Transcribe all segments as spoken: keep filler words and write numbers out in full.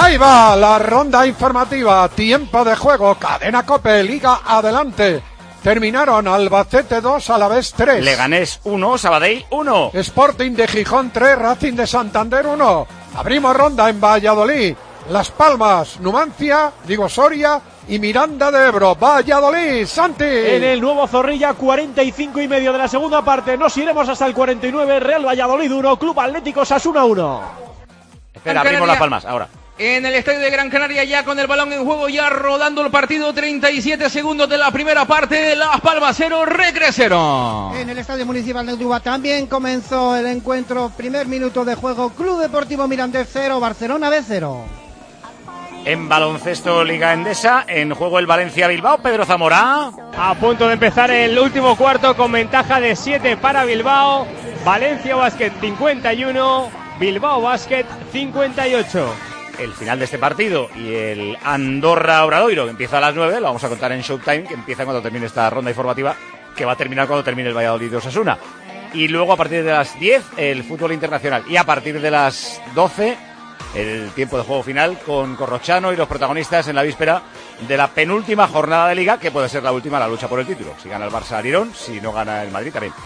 Ahí va la ronda informativa, tiempo de juego, Cadena COPE, Liga adelante. Terminaron Albacete dos, Alavés tres. Leganés uno, Sabadell uno. Sporting de Gijón tres, Racing de Santander uno. Abrimos ronda en Valladolid. Las Palmas, Numancia, digo Soria y Miranda de Ebro. Valladolid, Santi. En el nuevo Zorrilla, cuarenta y cinco y medio de la segunda parte. Nos iremos hasta el cuarenta y nueve. Real Valladolid uno, Club Atlético Osasuna uno. Espera, abrimos Las Palmas, ahora. En el estadio de Gran Canaria, ya con el balón en juego, ya rodando el partido, treinta y siete segundos de la primera parte, Las Palmas cero, Recre cero. En el estadio municipal de Utuba también comenzó el encuentro, primer minuto de juego, Club Deportivo Mirandés cero, Barcelona B cero. En baloncesto Liga Endesa, en juego el Valencia-Bilbao, Pedro Zamora. A punto de empezar el último cuarto con ventaja de siete para Bilbao. Valencia Basket cincuenta y uno, Bilbao Basket cincuenta y ocho. El final de este partido y el Andorra-Obradoiro, que empieza a las nueve, lo vamos a contar en Showtime, que empieza cuando termine esta ronda informativa, que va a terminar cuando termine el Valladolid de Osasuna. Y luego a partir de las diez, el fútbol internacional. Y a partir de las doce, el tiempo de juego final con Corrochano y los protagonistas en la víspera de la penúltima jornada de Liga, que puede ser la última, la lucha por el título. Si gana el Barça, Lirón, si no gana el Madrid, también.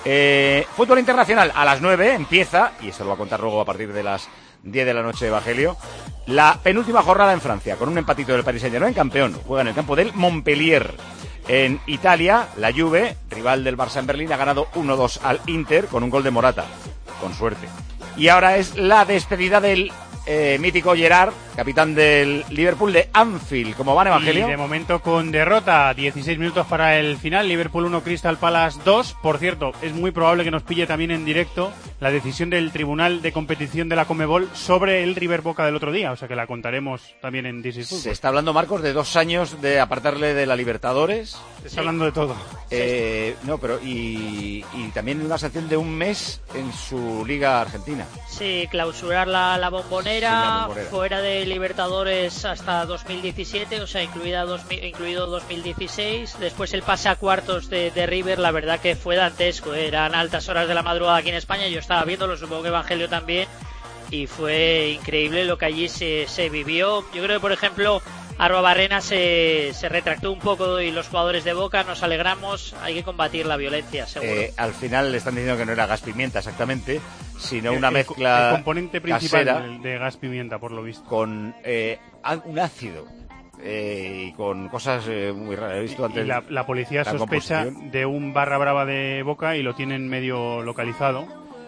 Eh, fútbol internacional a las nueve empieza, y eso lo va a contar luego a partir de las diez de la noche de Evangelio, la penúltima jornada en Francia, con un empatito del Paris Saint-Germain, campeón. Juega en el campo del Montpellier. En Italia, la Juve, rival del Barça en Berlín, ha ganado uno dos al Inter con un gol de Morata, con suerte. Y ahora es la despedida del eh, mítico Gerrard, capitán del Liverpool de Anfield. ¿Cómo van, Evangelio? Y de momento con derrota, dieciséis minutos para el final, Liverpool uno, Crystal Palace dos. Por cierto, es muy probable que nos pille también en directo la decisión del Tribunal de Competición de la Conmebol sobre el River Boca del otro día, o sea que la contaremos también en This is Football. Se está hablando, Marcos, de dos años de apartarle de la Libertadores. Se está hablando de todo. Eh, no, pero y, y también una sanción de un mes en su Liga Argentina. Sí, clausurar la, la bombonera, sí, la bombonera, fuera de Libertadores hasta dos mil diecisiete, o sea, incluida dos mil, incluido dos mil dieciséis. Después el pase a cuartos de, de River, la verdad que fue dantesco. Eran altas horas de la madrugada aquí en España, yo estaba viéndolo, supongo que Evangelio también, y fue increíble lo que allí se, se vivió. Yo creo que, por ejemplo, Arruabarrena se, se retractó un poco y los jugadores de Boca nos alegramos. Hay que combatir la violencia, seguro. Eh, al final le están diciendo que no era gas pimienta exactamente, sino el, una el, mezcla el componente principal casera de gas pimienta, por lo visto, con eh, un ácido eh, y con cosas eh, muy raras. He visto antes y la, la policía la sospecha de un barra brava de Boca y lo tienen medio localizado.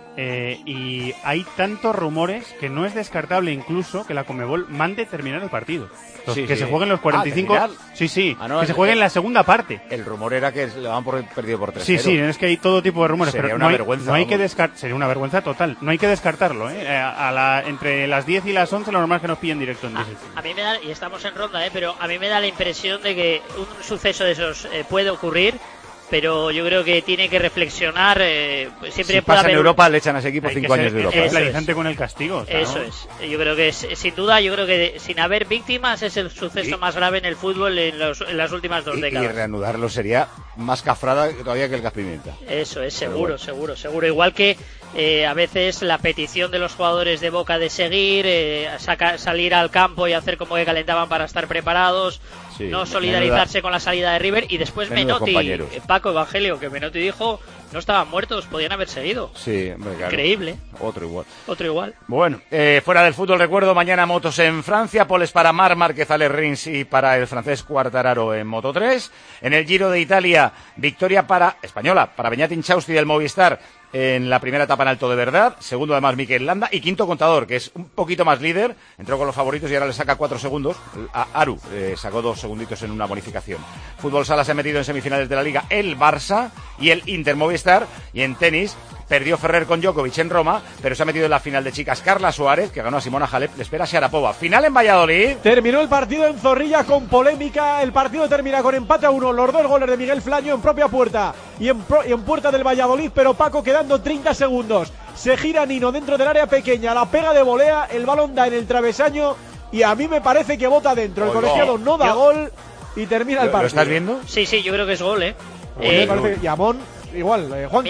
Eh, y hay tantos rumores que no es descartable incluso que la Conmebol mande terminar el partido. Los, sí, que sí. se jueguen los cuarenta y cinco. Ah, sí, sí. Ah, no, que es, se jueguen en la segunda parte. El rumor era que le van por perdido por tres. Sí, sí, es que hay todo tipo de rumores. Sería pero una no hay, vergüenza. No hay que descartar. Sería una vergüenza total. No hay que descartarlo, ¿eh? A, a la, entre las diez y las once, lo normal es que nos pillen directo en a, a mí me da, y estamos en ronda, ¿eh? Pero a mí me da la impresión de que un suceso de esos eh, puede ocurrir. Pero yo creo que tiene que reflexionar. Eh, siempre si puede pasa haber en Europa, le echan a ese equipo hay cinco ser, años de Europa. Es plarizante con el castigo. O sea, eso ¿no? es. Yo creo que es, sin duda, yo creo que de, sin haber víctimas es el suceso y, más grave en el fútbol en, los, en las últimas dos y, décadas. Y reanudarlo sería más cafrada todavía que el gas pimienta. Eso es, seguro, bueno. seguro, seguro. Igual que eh, a veces la petición de los jugadores de Boca de seguir, eh, saca, salir al campo y hacer como que calentaban para estar preparados. Sí, no solidarizarse menuda, con la salida de River. Y después Menotti, eh, Paco Evangelio, que Menotti dijo no estaban muertos, podían haber seguido. Sí, hombre, claro. Increíble. Otro igual. Otro igual. Bueno, eh, fuera del fútbol, recuerdo, mañana motos en Francia, poles para Marc Márquez, Alex Rins y para el francés Quartararo en Moto tres. En el Giro de Italia, victoria para española, para Beñat Inchausti del Movistar en la primera etapa en Alto de Verdad, segundo además Mikel Landa y quinto Contador, que es un poquito más líder, entró con los favoritos y ahora le saca cuatro segundos a Aru, eh, sacó dos segunditos en una bonificación. Fútbol Sala se ha metido en semifinales de la Liga el Barça y el Inter Movistar, y en tenis perdió Ferrer con Djokovic en Roma, pero se ha metido en la final de chicas Carla Suárez, que ganó a Simona Halep, le espera Sharapova. Final en Valladolid. Terminó el partido en Zorrilla con polémica, el partido termina con empate a uno, los dos goles de Miguel Flaño en propia puerta y en, pro, y en puerta del Valladolid, pero Paco quedando treinta segundos, se gira Nino dentro del área pequeña, la pega de volea, el balón da en el travesaño y a mí me parece que bota dentro, el oh, colegiado no, no da yo... gol y termina el partido. ¿Lo estás viendo? Sí, sí, yo creo que es gol, eh. eh me parece, Yamón, igual, eh, Juanqui.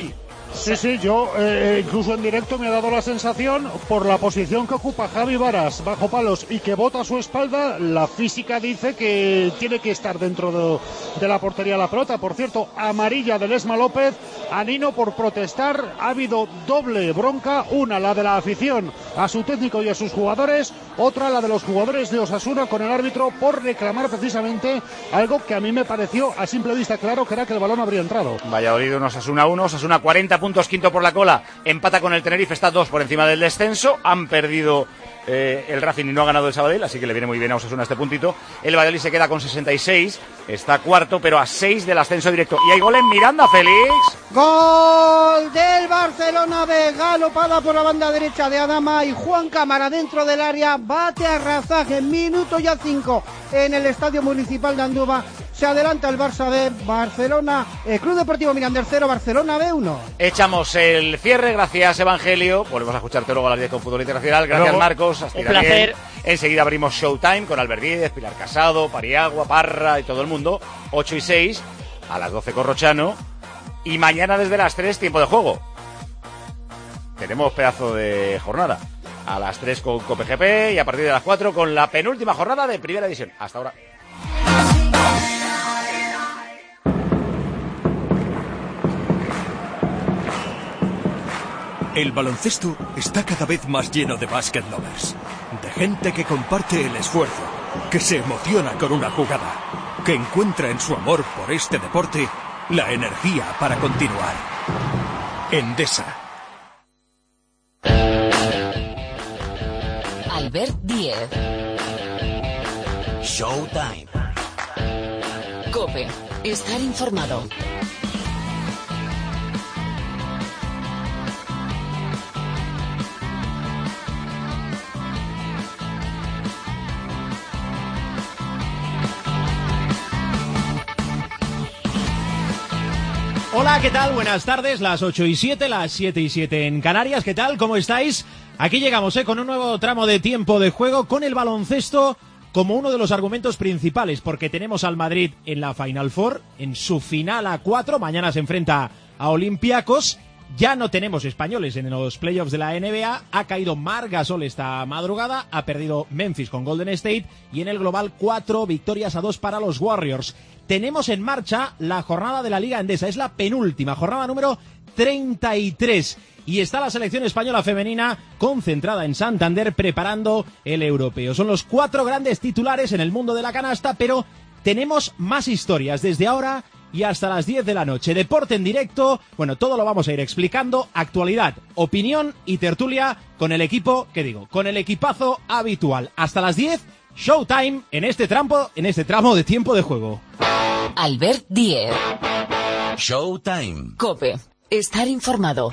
Sí, sí, yo eh, incluso en directo me ha dado la sensación, por la posición que ocupa Javi Varas bajo palos y que bota a su espalda, la física dice que tiene que estar dentro de, de la portería la pelota. Por cierto, amarilla de Lesma López a Nino por protestar. Ha habido doble bronca, una la de la afición a su técnico y a sus jugadores, otra la de los jugadores de Osasuna con el árbitro por reclamar precisamente algo que a mí me pareció a simple vista claro, que era que el balón habría entrado. Valladolid uno, Osasuna uno, Osasuna cuarenta puntos, quinto por la cola, empata con el Tenerife, está dos por encima del descenso, han perdido eh, el Racing y no ha ganado el Sabadell, así que le viene muy bien a Osasuna este puntito. El Valladolid se queda con sesenta y seis, está cuarto, pero a seis del ascenso directo. Y hay gol en Miranda, Félix. Gol del Barcelona B, galopada por la banda derecha de Adama y Juan Cámara dentro del área, bate a razaje, minuto ya cinco en el Estadio Municipal de Andúba. Se adelanta el Barça B, Barcelona, el Club Deportivo Mirandés cero, Barcelona B uno. Echamos el cierre, gracias Evangelio. Volvemos a escucharte luego a las diez con Fútbol Internacional. Gracias luego, Marcos. Un placer. Enseguida abrimos Showtime con Albert Díez, Pilar Casado, Pariagua, Parra y todo el mundo. ocho y seis, a las doce Corrochano. Y mañana desde las tres, tiempo de juego. Tenemos pedazo de jornada. A las tres con Cope G P y a partir de las cuatro con la penúltima jornada de Primera División. Hasta ahora. El baloncesto está cada vez más lleno de basket lovers, de gente que comparte el esfuerzo, que se emociona con una jugada, que encuentra en su amor por este deporte la energía para continuar. Endesa. Albert Díez. Showtime. COPE. Estar informado. Hola, ¿qué tal? Buenas tardes, las ocho y siete, las siete y siete en Canarias. ¿Qué tal? ¿Cómo estáis? Aquí llegamos, ¿eh? Con un nuevo tramo de tiempo de juego, con el baloncesto como uno de los argumentos principales, porque tenemos al Madrid en la Final Four, en su final a cuatro, mañana se enfrenta a Olympiacos. Ya no tenemos españoles en los playoffs de la N B A, ha caído Marc Gasol esta madrugada, ha perdido Memphis con Golden State y en el global cuatro victorias a dos para los Warriors. Tenemos en marcha la jornada de la Liga Endesa, es la penúltima, jornada número treinta y tres. Y está la selección española femenina concentrada en Santander preparando el europeo. Son los cuatro grandes titulares en el mundo de la canasta, pero tenemos más historias desde ahora y hasta las diez de la noche. Deporte en directo, bueno, todo lo vamos a ir explicando. Actualidad, opinión y tertulia con el equipo, ¿qué digo? Con el equipazo habitual. Hasta las diez, Showtime en este tramo, en este tramo de tiempo de juego. Albert Díez. Showtime. COPE. Estar informado.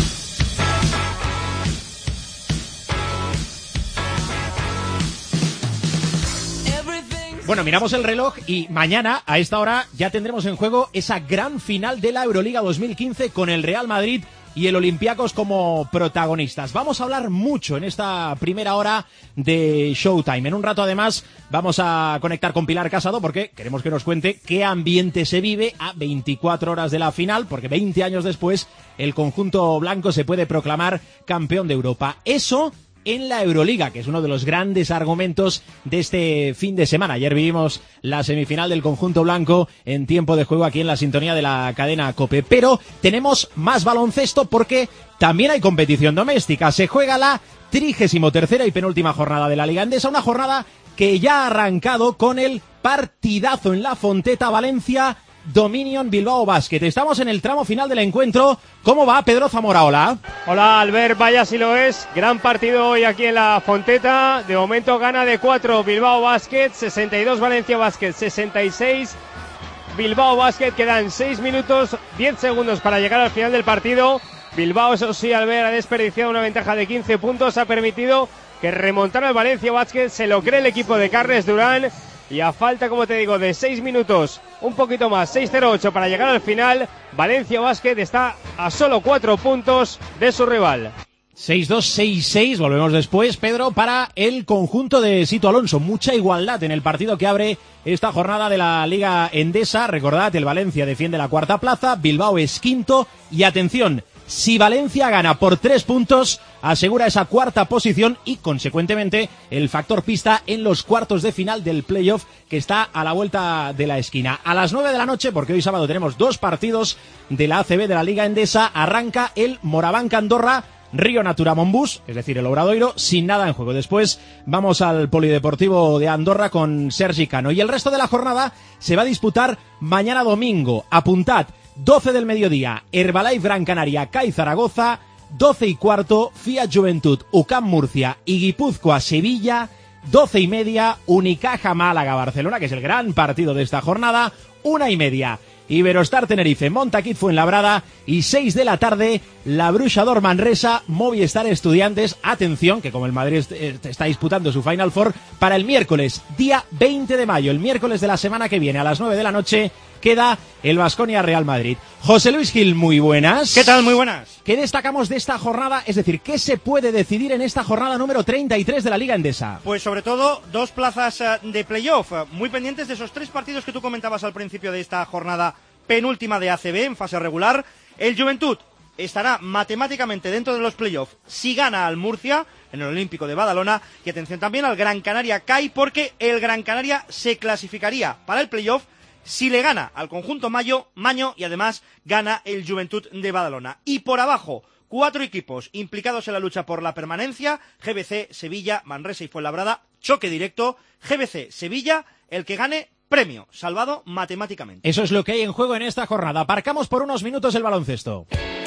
Bueno, miramos el reloj y mañana a esta hora ya tendremos en juego esa gran final de la Euroliga dos mil quince con el Real Madrid y el Olympiacos como protagonistas. Vamos a hablar mucho en esta primera hora de Showtime. En un rato además vamos a conectar con Pilar Casado porque queremos que nos cuente qué ambiente se vive a veinticuatro horas de la final, porque veinte años después el conjunto blanco se puede proclamar campeón de Europa. Eso en la Euroliga, que es uno de los grandes argumentos de este fin de semana. Ayer vivimos la semifinal del conjunto blanco en tiempo de juego aquí en la sintonía de la cadena COPE. Pero tenemos más baloncesto porque también hay competición doméstica. Se juega la trigésimo tercera y penúltima jornada de la Liga Endesa, una jornada que ya ha arrancado con el partidazo en la Fonteta Valencia Dominion Bilbao Basket. Estamos en el tramo final del encuentro. ¿Cómo va, Pedro Zamora? Hola. Hola, Albert, vaya si lo es. Gran partido hoy aquí en la Fonteta. De momento gana de cuatro Bilbao Basket, sesenta y dos Valencia Basket, sesenta y seis Bilbao Basket. Quedan seis minutos, diez segundos para llegar al final del partido. Bilbao, eso sí, Albert, ha desperdiciado una ventaja de quince puntos. Ha permitido que remontara el Valencia Basket. Se lo cree el equipo de Carles Durán. Y a falta, como te digo, de seis minutos, un poquito más, seis cero ocho para llegar al final, Valencia Basket está a solo cuatro puntos de su rival. seis dos, seis seis, volvemos después, Pedro, para el conjunto de Sito Alonso. Mucha igualdad en el partido que abre esta jornada de la Liga Endesa. Recordad, el Valencia defiende la cuarta plaza, Bilbao es quinto y atención, Si Valencia gana por tres puntos, asegura esa cuarta posición y, consecuentemente, el factor pista en los cuartos de final del playoff que está a la vuelta de la esquina. A las nueve de la noche, porque hoy sábado tenemos dos partidos de la A C B de la Liga Endesa, arranca el Morabanca Andorra, Río Natura Monbús, es decir, el Obradoiro, sin nada en juego. Después vamos al Polideportivo de Andorra con Sergi Cano. Y el resto de la jornada se va a disputar mañana domingo. Apuntad, doce del mediodía, Herbalife Gran Canaria, C A I Zaragoza, doce y cuarto, Fiat Juventud, U C A M Murcia y Guipúzcoa Sevilla, doce y media, Unicaja Málaga Barcelona, que es el gran partido de esta jornada, una y media, Iberostar Tenerife, Montaquit Fuenlabrada y seis de la tarde, la Bruixador Manresa, Movistar Estudiantes. Atención, que como el Madrid está disputando su Final Four, para el miércoles, día veinte de mayo, el miércoles de la semana que viene, a las nueve de la noche, queda el Baskonia Real Madrid. José Luis Gil, muy buenas. ¿Qué tal? Muy buenas. ¿Qué destacamos de esta jornada? Es decir, ¿qué se puede decidir en esta jornada número treinta y tres de la Liga Endesa? Pues sobre todo dos plazas de playoff, muy pendientes de esos tres partidos que tú comentabas al principio de esta jornada penúltima de A C B en fase regular. El Juventud estará matemáticamente dentro de los playoffs si gana al Murcia en el Olímpico de Badalona, y atención también al Gran Canaria C A I, porque el Gran Canaria se clasificaría para el playoff si le gana al conjunto Mayo, Maño y además gana el Juventud de Badalona. Y por abajo, cuatro equipos implicados en la lucha por la permanencia: G B C, Sevilla, Manresa y Fuenlabrada, choque directo, G B C, Sevilla, el que gane, premio, salvado matemáticamente. Eso es lo que hay en juego en esta jornada. Aparcamos por unos minutos el baloncesto.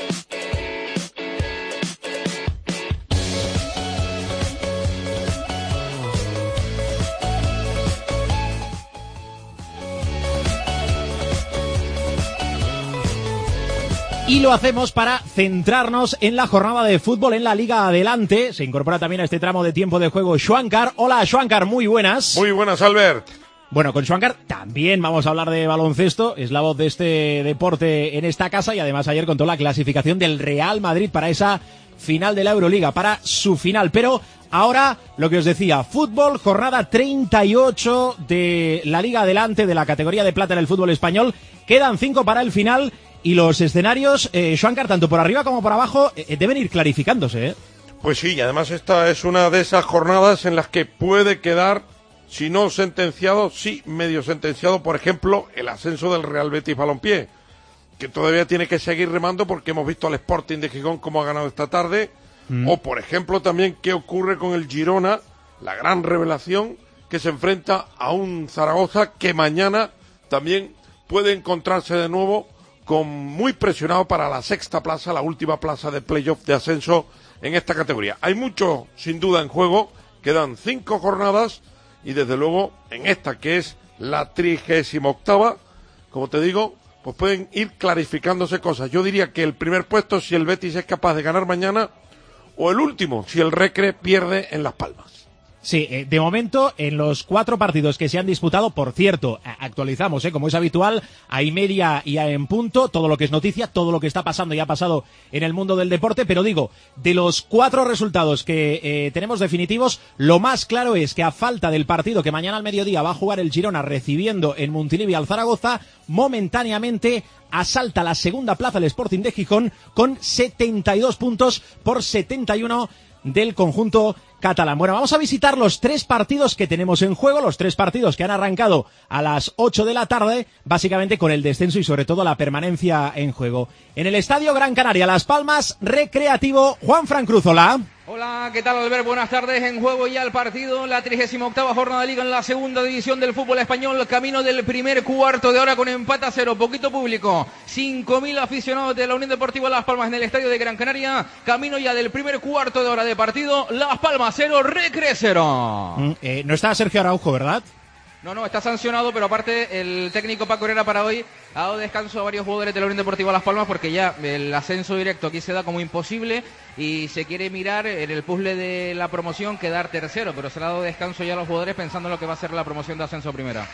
Y lo hacemos para centrarnos en la jornada de fútbol en la Liga Adelante. Se incorpora también a este tramo de tiempo de juego Schwankar. Hola, Schwankar, muy buenas. Muy buenas, Albert. Bueno, con Schwankar también vamos a hablar de baloncesto. Es la voz de este deporte en esta casa, y además ayer contó la clasificación del Real Madrid para esa final de la Euroliga, para su final. Pero ahora, lo que os decía, fútbol, jornada treinta y ocho de la Liga Adelante, de la categoría de plata en el fútbol español. Quedan cinco para el final. Y los escenarios, eh, Schwankar, tanto por arriba como por abajo, eh, deben ir clarificándose, ¿eh? Pues sí, y además esta es una de esas jornadas en las que puede quedar, si no sentenciado, sí medio sentenciado, por ejemplo, el ascenso del Real Betis Balompié, que todavía tiene que seguir remando porque hemos visto al Sporting de Gijón cómo ha ganado esta tarde, mm. o por ejemplo también qué ocurre con el Girona, la gran revelación, que se enfrenta a un Zaragoza que mañana también puede encontrarse de nuevo con muy presionado para la sexta plaza, la última plaza de playoff de ascenso en esta categoría. Hay mucho, sin duda, en juego. Quedan cinco jornadas y, desde luego, en esta que es la trigésima octava, como te digo, pues pueden ir clarificándose cosas. Yo diría que el primer puesto, si el Betis es capaz de ganar mañana, o el último, si el Recre pierde en Las Palmas. Sí, eh, de momento, en los cuatro partidos que se han disputado, por cierto, actualizamos, eh, como es habitual, a y media y a en punto, todo lo que es noticia, todo lo que está pasando y ha pasado en el mundo del deporte, pero digo, de los cuatro resultados que eh, tenemos definitivos, lo más claro es que a falta del partido que mañana al mediodía va a jugar el Girona recibiendo en Montilivi al Zaragoza, momentáneamente asalta la segunda plaza el Sporting de Gijón con setenta y dos puntos por setenta y uno del conjunto catalán. Bueno, vamos a visitar los tres partidos que tenemos en juego, los tres partidos que han arrancado a las ocho de la tarde, básicamente con el descenso y sobre todo la permanencia en juego. En el Estadio Gran Canaria, Las Palmas, Recreativo, Juanfran Cruz, hola. Hola, ¿qué tal, Albert? Buenas tardes. En juego ya el partido, la trigésima octava jornada de Liga en la segunda división del fútbol español, camino del primer cuarto de hora con empate a cero, poquito público, cinco mil aficionados de la Unión Deportiva Las Palmas en el Estadio de Gran Canaria, camino ya del primer cuarto de hora de partido, Las Palmas cero, Recre cero. Mm, eh, no está Sergio Araujo, ¿verdad? No, no, está sancionado, pero aparte el técnico Paco Herrera para hoy ha dado descanso a varios jugadores de la Unión Deportiva Las Palmas porque ya el ascenso directo aquí se da como imposible y se quiere mirar en el puzzle de la promoción quedar tercero, pero se le ha dado descanso ya a los jugadores pensando en lo que va a ser la promoción de ascenso primera.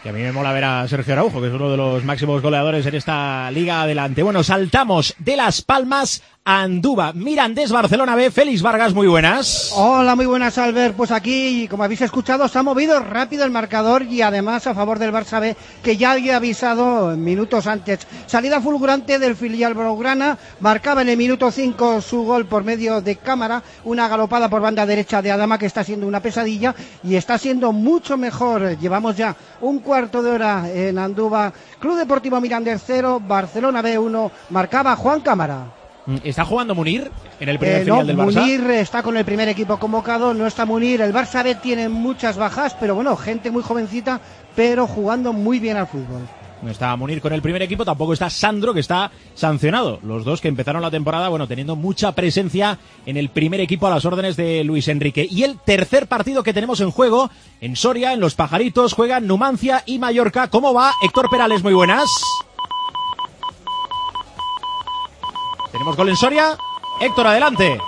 Y a mí me mola ver a Sergio Araujo, que es uno de los máximos goleadores en esta liga adelante. Bueno, saltamos de Las Palmas a Andúba. Mirandés Barcelona B. Félix Vargas, muy buenas. Hola, muy buenas, Albert. Pues aquí, como habéis escuchado, se ha movido rápido el marcador y además a favor del Barça B, que ya había avisado minutos antes. Salida fulgurante del filial blaugrana, marcaba en el minuto cinco su gol por medio de cámara, una galopada por banda derecha de Adama que está siendo una pesadilla y está siendo mucho mejor. Llevamos ya un cuarto de hora en Andúba. Club Deportivo Mirandés cero, Barcelona B uno, marcaba Juan Cámara. ¿Está jugando Munir en el primer eh, filial no, del Barça? Munir está con el primer equipo convocado, no está Munir. El Barça B tiene muchas bajas, pero bueno, gente muy jovencita, pero jugando muy bien al fútbol. No está Munir con el primer equipo, tampoco está Sandro, que está sancionado. Los dos que empezaron la temporada, bueno, teniendo mucha presencia en el primer equipo a las órdenes de Luis Enrique. Y el tercer partido que tenemos en juego, en Soria, en Los Pajaritos, juegan Numancia y Mallorca. ¿Cómo va? Héctor Perales, muy buenas. Tenemos gol en Soria. Héctor, adelante.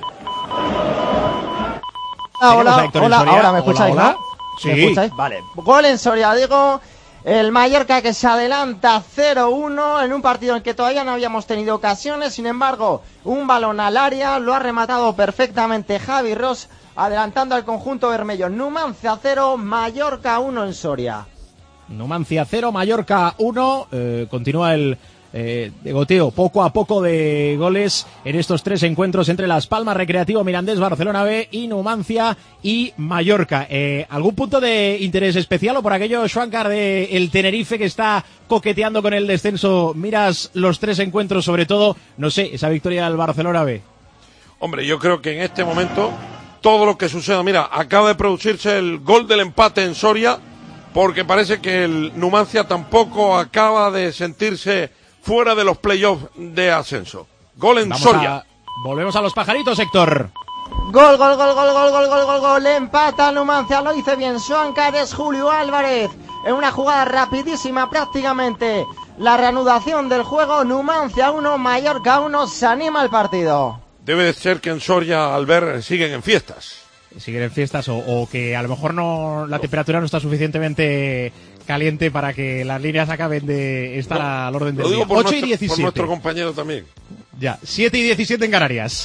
Hola, hola, hola, ahora me escucháis, hola, hola. ¿no? Sí. ¿Me escucháis? Vale. Gol en Soria, digo, el Mallorca que se adelanta cero uno en un partido en el que todavía no habíamos tenido ocasiones, sin embargo, un balón al área, lo ha rematado perfectamente Javi Ross, adelantando al conjunto bermello. Numancia cero, Mallorca uno en Soria. Numancia cero, Mallorca uno, eh, continúa el Eh, de goteo poco a poco de goles en estos tres encuentros entre Las Palmas, Recreativo Mirandés, Barcelona B y Numancia y Mallorca. Eh, ¿Algún punto de interés especial o por aquello, Schwankar, de el Tenerife que está coqueteando con el descenso? Miras los tres encuentros, sobre todo, no sé, esa victoria del Barcelona B. Hombre, yo creo que en este momento todo lo que suceda, mira, acaba de producirse el gol del empate en Soria, porque parece que el Numancia tampoco acaba de sentirse fuera de los playoffs de ascenso. Gol en Vamos Soria. A, volvemos a Los Pajaritos, Héctor. Gol, gol, gol, gol, gol, gol, gol, gol, gol. Empata Numancia, lo dice bien Schwankar, es Julio Álvarez. En una jugada rapidísima prácticamente. La reanudación del juego, Numancia uno, Mallorca uno, se anima el partido. Debe de ser que en Soria, al ver, siguen en fiestas. Siguen en fiestas o, o que a lo mejor no la temperatura no está suficientemente caliente para que las líneas acaben de estar no, al orden del lo digo día. Por ocho nuestro, y diecisiete. Por nuestro compañero también. Ya, siete y diecisiete en Canarias.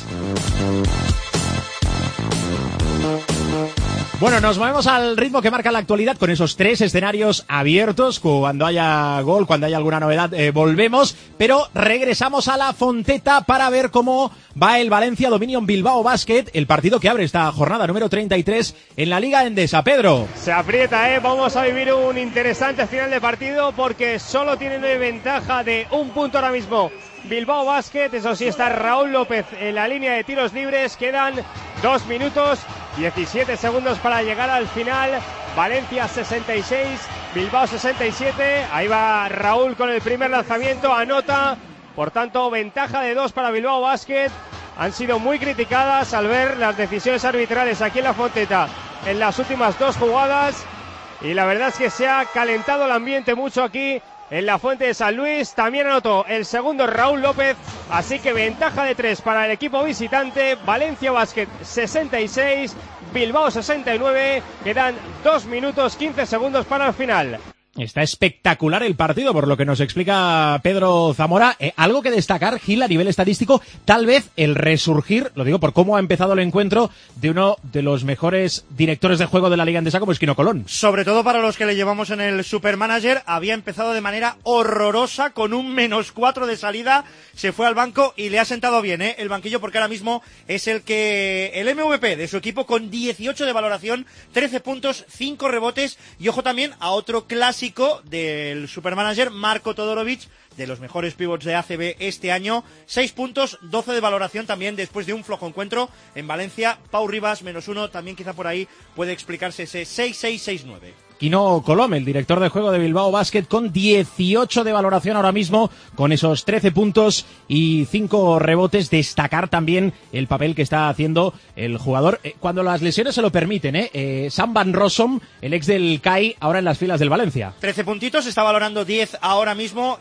Bueno, nos movemos al ritmo que marca la actualidad con esos tres escenarios abiertos. Cuando haya gol, cuando haya alguna novedad, eh, volvemos. Pero regresamos a la Fonteta para ver cómo va el Valencia Dominion Bilbao Basket, el partido que abre esta jornada número treinta y tres en la Liga Endesa. Pedro. Se aprieta, ¿eh? Vamos a vivir un interesante final de partido porque solo tienen ventaja de un punto ahora mismo Bilbao Basket. Eso sí, está Raúl López en la línea de tiros libres. Quedan dos minutos diecisiete segundos para llegar al final. Valencia sesenta y seis, Bilbao sesenta y siete. Ahí va Raúl con el primer lanzamiento, anota. Por tanto, ventaja de dos para Bilbao Basket. Han sido muy criticadas al ver las decisiones arbitrales aquí en la Fonteta en las últimas dos jugadas. Y la verdad es que se ha calentado el ambiente mucho aquí en la Fuente de San Luis. También anotó el segundo Raúl López, así que ventaja de tres para el equipo visitante. Valencia Basket sesenta y seis, Bilbao sesenta y nueve. Quedan dos minutos quince segundos para el final. Está espectacular el partido, por lo que nos explica Pedro Zamora. Eh, algo que destacar, Gil, a nivel estadístico, tal vez el resurgir, lo digo por cómo ha empezado el encuentro, de uno de los mejores directores de juego de la Liga Endesa, como es Quino Colón. Sobre todo para los que le llevamos en el Supermanager, había empezado de manera horrorosa, con un menos cuatro de salida, se fue al banco y le ha sentado bien, ¿eh? El banquillo, porque ahora mismo es el que el M V P de su equipo con dieciocho de valoración, trece puntos, cinco rebotes, y ojo también a otro clásico del Supermanager, Marko Todorovic, de los mejores pivots de A C B este año, seis puntos, doce de valoración también después de un flojo encuentro en Valencia. Pau Rivas, menos uno, también quizá por ahí puede explicarse ese seis seis seis nueve. Quino Colom, el director de juego de Bilbao Basket, con dieciocho de valoración ahora mismo, con esos trece puntos y cinco rebotes. Destacar también el papel que está haciendo el jugador, eh, cuando las lesiones se lo permiten, ¿eh? eh Sam Van Rossum, el ex del C A I, ahora en las filas del Valencia. trece puntitos, está valorando diez ahora mismo, y es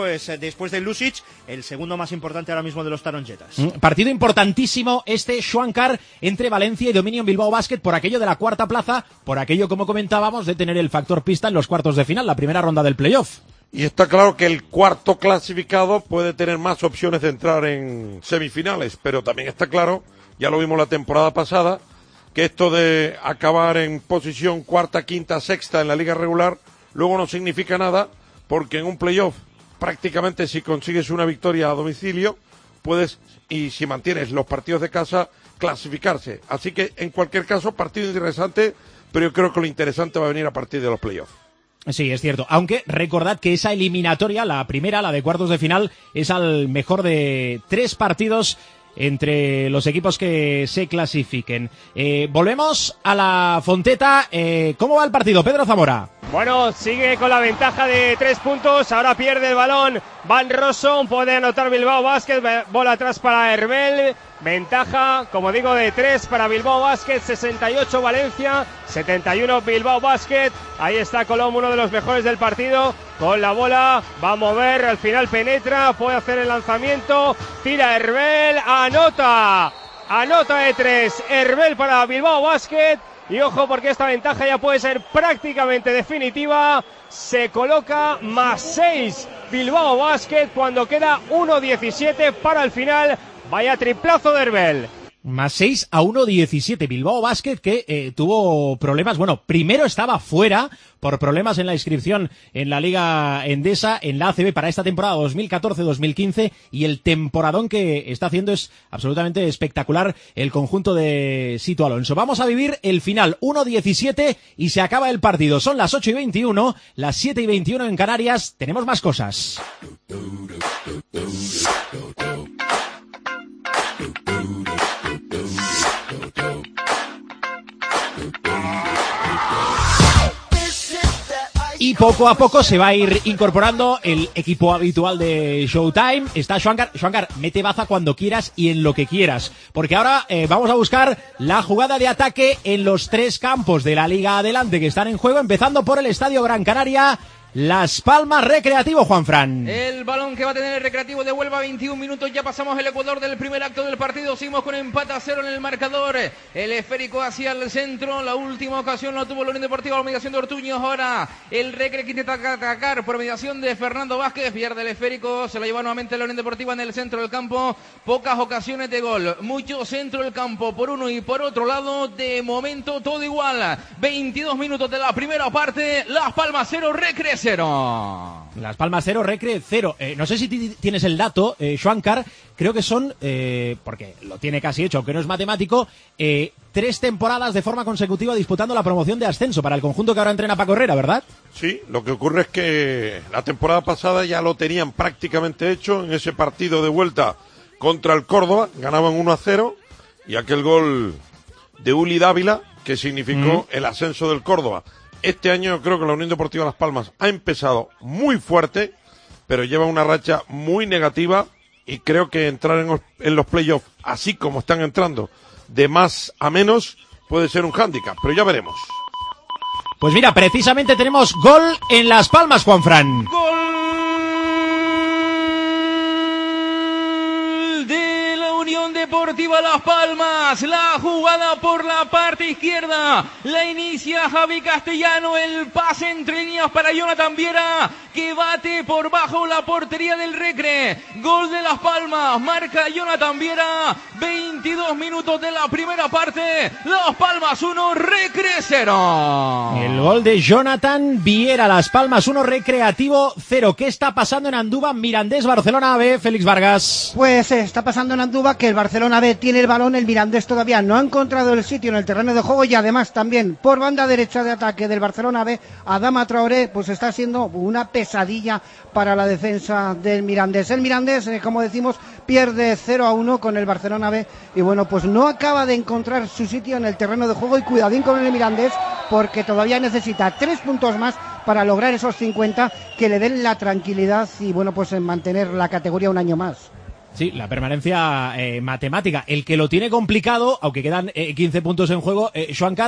es, después de Lusic, el segundo más importante ahora mismo de los taronjetas. Mm, partido importantísimo este Schwankar entre Valencia y Dominion Bilbao Basket por aquello de la cuarta plaza, por aquello, como comentábamos, de tener el factor pista en los cuartos de final, la primera ronda del playoff. Y está claro que el cuarto clasificado puede tener más opciones de entrar en semifinales, pero también está claro, ya lo vimos la temporada pasada, que esto de acabar en posición cuarta, quinta, sexta en la liga regular, luego no significa nada, porque en un playoff prácticamente si consigues una victoria a domicilio, puedes, y si mantienes los partidos de casa, clasificarse. Así que en cualquier caso, partido interesante, pero yo creo que lo interesante va a venir a partir de los playoffs. Sí, es cierto. Aunque recordad que esa eliminatoria, la primera, la de cuartos de final, es al mejor de tres partidos entre los equipos que se clasifiquen. Eh, volvemos a la Fonteta. Eh, ¿Cómo va el partido, Pedro Zamora? Bueno, sigue con la ventaja de tres puntos. Ahora pierde el balón Van Rossum. Puede anotar Bilbao Basket. Bola atrás para Herbel. Ventaja, como digo, de tres para Bilbao Basket. sesenta y ocho Valencia, setenta y uno Bilbao Basket. Ahí está Colom, uno de los mejores del partido. Con la bola, va a mover, al final penetra, puede hacer el lanzamiento. Tira Herbel, anota. Anota de tres. Herbel para Bilbao Basket. Y ojo, porque esta ventaja ya puede ser prácticamente definitiva. Se coloca más seis Bilbao Basket cuando queda uno diecisiete para el final. Vaya triplazo de Herbel. Más seis a uno diecisiete. Bilbao Basket que eh, tuvo problemas. Bueno, primero estaba fuera por problemas en la inscripción en la Liga Endesa, en la A C B para esta temporada dos mil catorce dos mil quince, y el temporadón que está haciendo es absolutamente espectacular el conjunto de Sito Alonso. Vamos a vivir el final, uno diecisiete, y se acaba el partido. Son las ocho y veintiuno, las siete y veintiuno en Canarias. Tenemos más cosas. Y poco a poco se va a ir incorporando el equipo habitual de Showtime. Está Schwankar. Schwankar, mete baza cuando quieras y en lo que quieras. Porque ahora eh, vamos a buscar la jugada de ataque en los tres campos de la Liga Adelante que están en juego. Empezando por el Estadio Gran Canaria. Las Palmas Recreativo, Juanfran. El balón que va a tener el Recreativo de Huelva, veintiún minutos, ya pasamos el ecuador del primer acto del partido, seguimos con empate a cero en el marcador. El esférico hacia el centro, la última ocasión la tuvo la Unión Deportiva por mediación de Ortuño. Ahora el Recre que intenta atacar por mediación de Fernando Vázquez, pierde el esférico, se la lleva nuevamente la Unión Deportiva en el centro del campo. Pocas ocasiones de gol, mucho centro del campo por uno y por otro lado. De momento todo igual, veintidós minutos de la primera parte, Las Palmas cero, Recre cero. Las Palmas cero, Recre cero. Eh, no sé si t- tienes el dato, eh, Schwankar, creo que son, eh, porque lo tiene casi hecho, aunque no es matemático, eh, tres temporadas de forma consecutiva disputando la promoción de ascenso para el conjunto que ahora entrena Paco Herrera, ¿verdad? Sí, lo que ocurre es que la temporada pasada ya lo tenían prácticamente hecho en ese partido de vuelta contra el Córdoba, ganaban uno a cero, y aquel gol de Uli Dávila que significó mm. el ascenso del Córdoba. Este año creo que la Unión Deportiva Las Palmas ha empezado muy fuerte, pero lleva una racha muy negativa, y creo que entrar en, en los playoffs, así como están entrando, de más a menos, puede ser un hándicap, pero ya veremos. Pues mira, precisamente tenemos gol en Las Palmas, Juanfran. ¡Gol de la Unión Deportiva Las Palmas! La jugada por la parte izquierda la inicia Javi Castellano, el pase entre líneas para Jonathan Viera, que bate por bajo la portería del Recre. Gol de Las Palmas, marca Jonathan Viera, veintidós minutos de la primera parte, Las Palmas uno, Recre cero. El gol de Jonathan Viera, Las Palmas uno, Recreativo cero. ¿Qué está pasando en Andúba? Mirandés, Barcelona B, Félix Vargas. Pues eh, está pasando en Andúba que el Barcelona B tiene el balón, el Mirandés todavía no ha encontrado el sitio en el terreno de juego, y además también por banda derecha de ataque del Barcelona B, Adama Traoré, pues está siendo una pesadilla para la defensa del Mirandés. El Mirandés, eh, como decimos, pierde cero a uno con el Barcelona B, y bueno, pues no acaba de encontrar su sitio en el terreno de juego, y cuidadín con el Mirandés, porque todavía necesita tres puntos más para lograr esos cincuenta que le den la tranquilidad y bueno, pues en mantener la categoría un año más. Sí, la permanencia eh, matemática. El que lo tiene complicado, aunque quedan eh, quince puntos en juego, eh, Schwankar,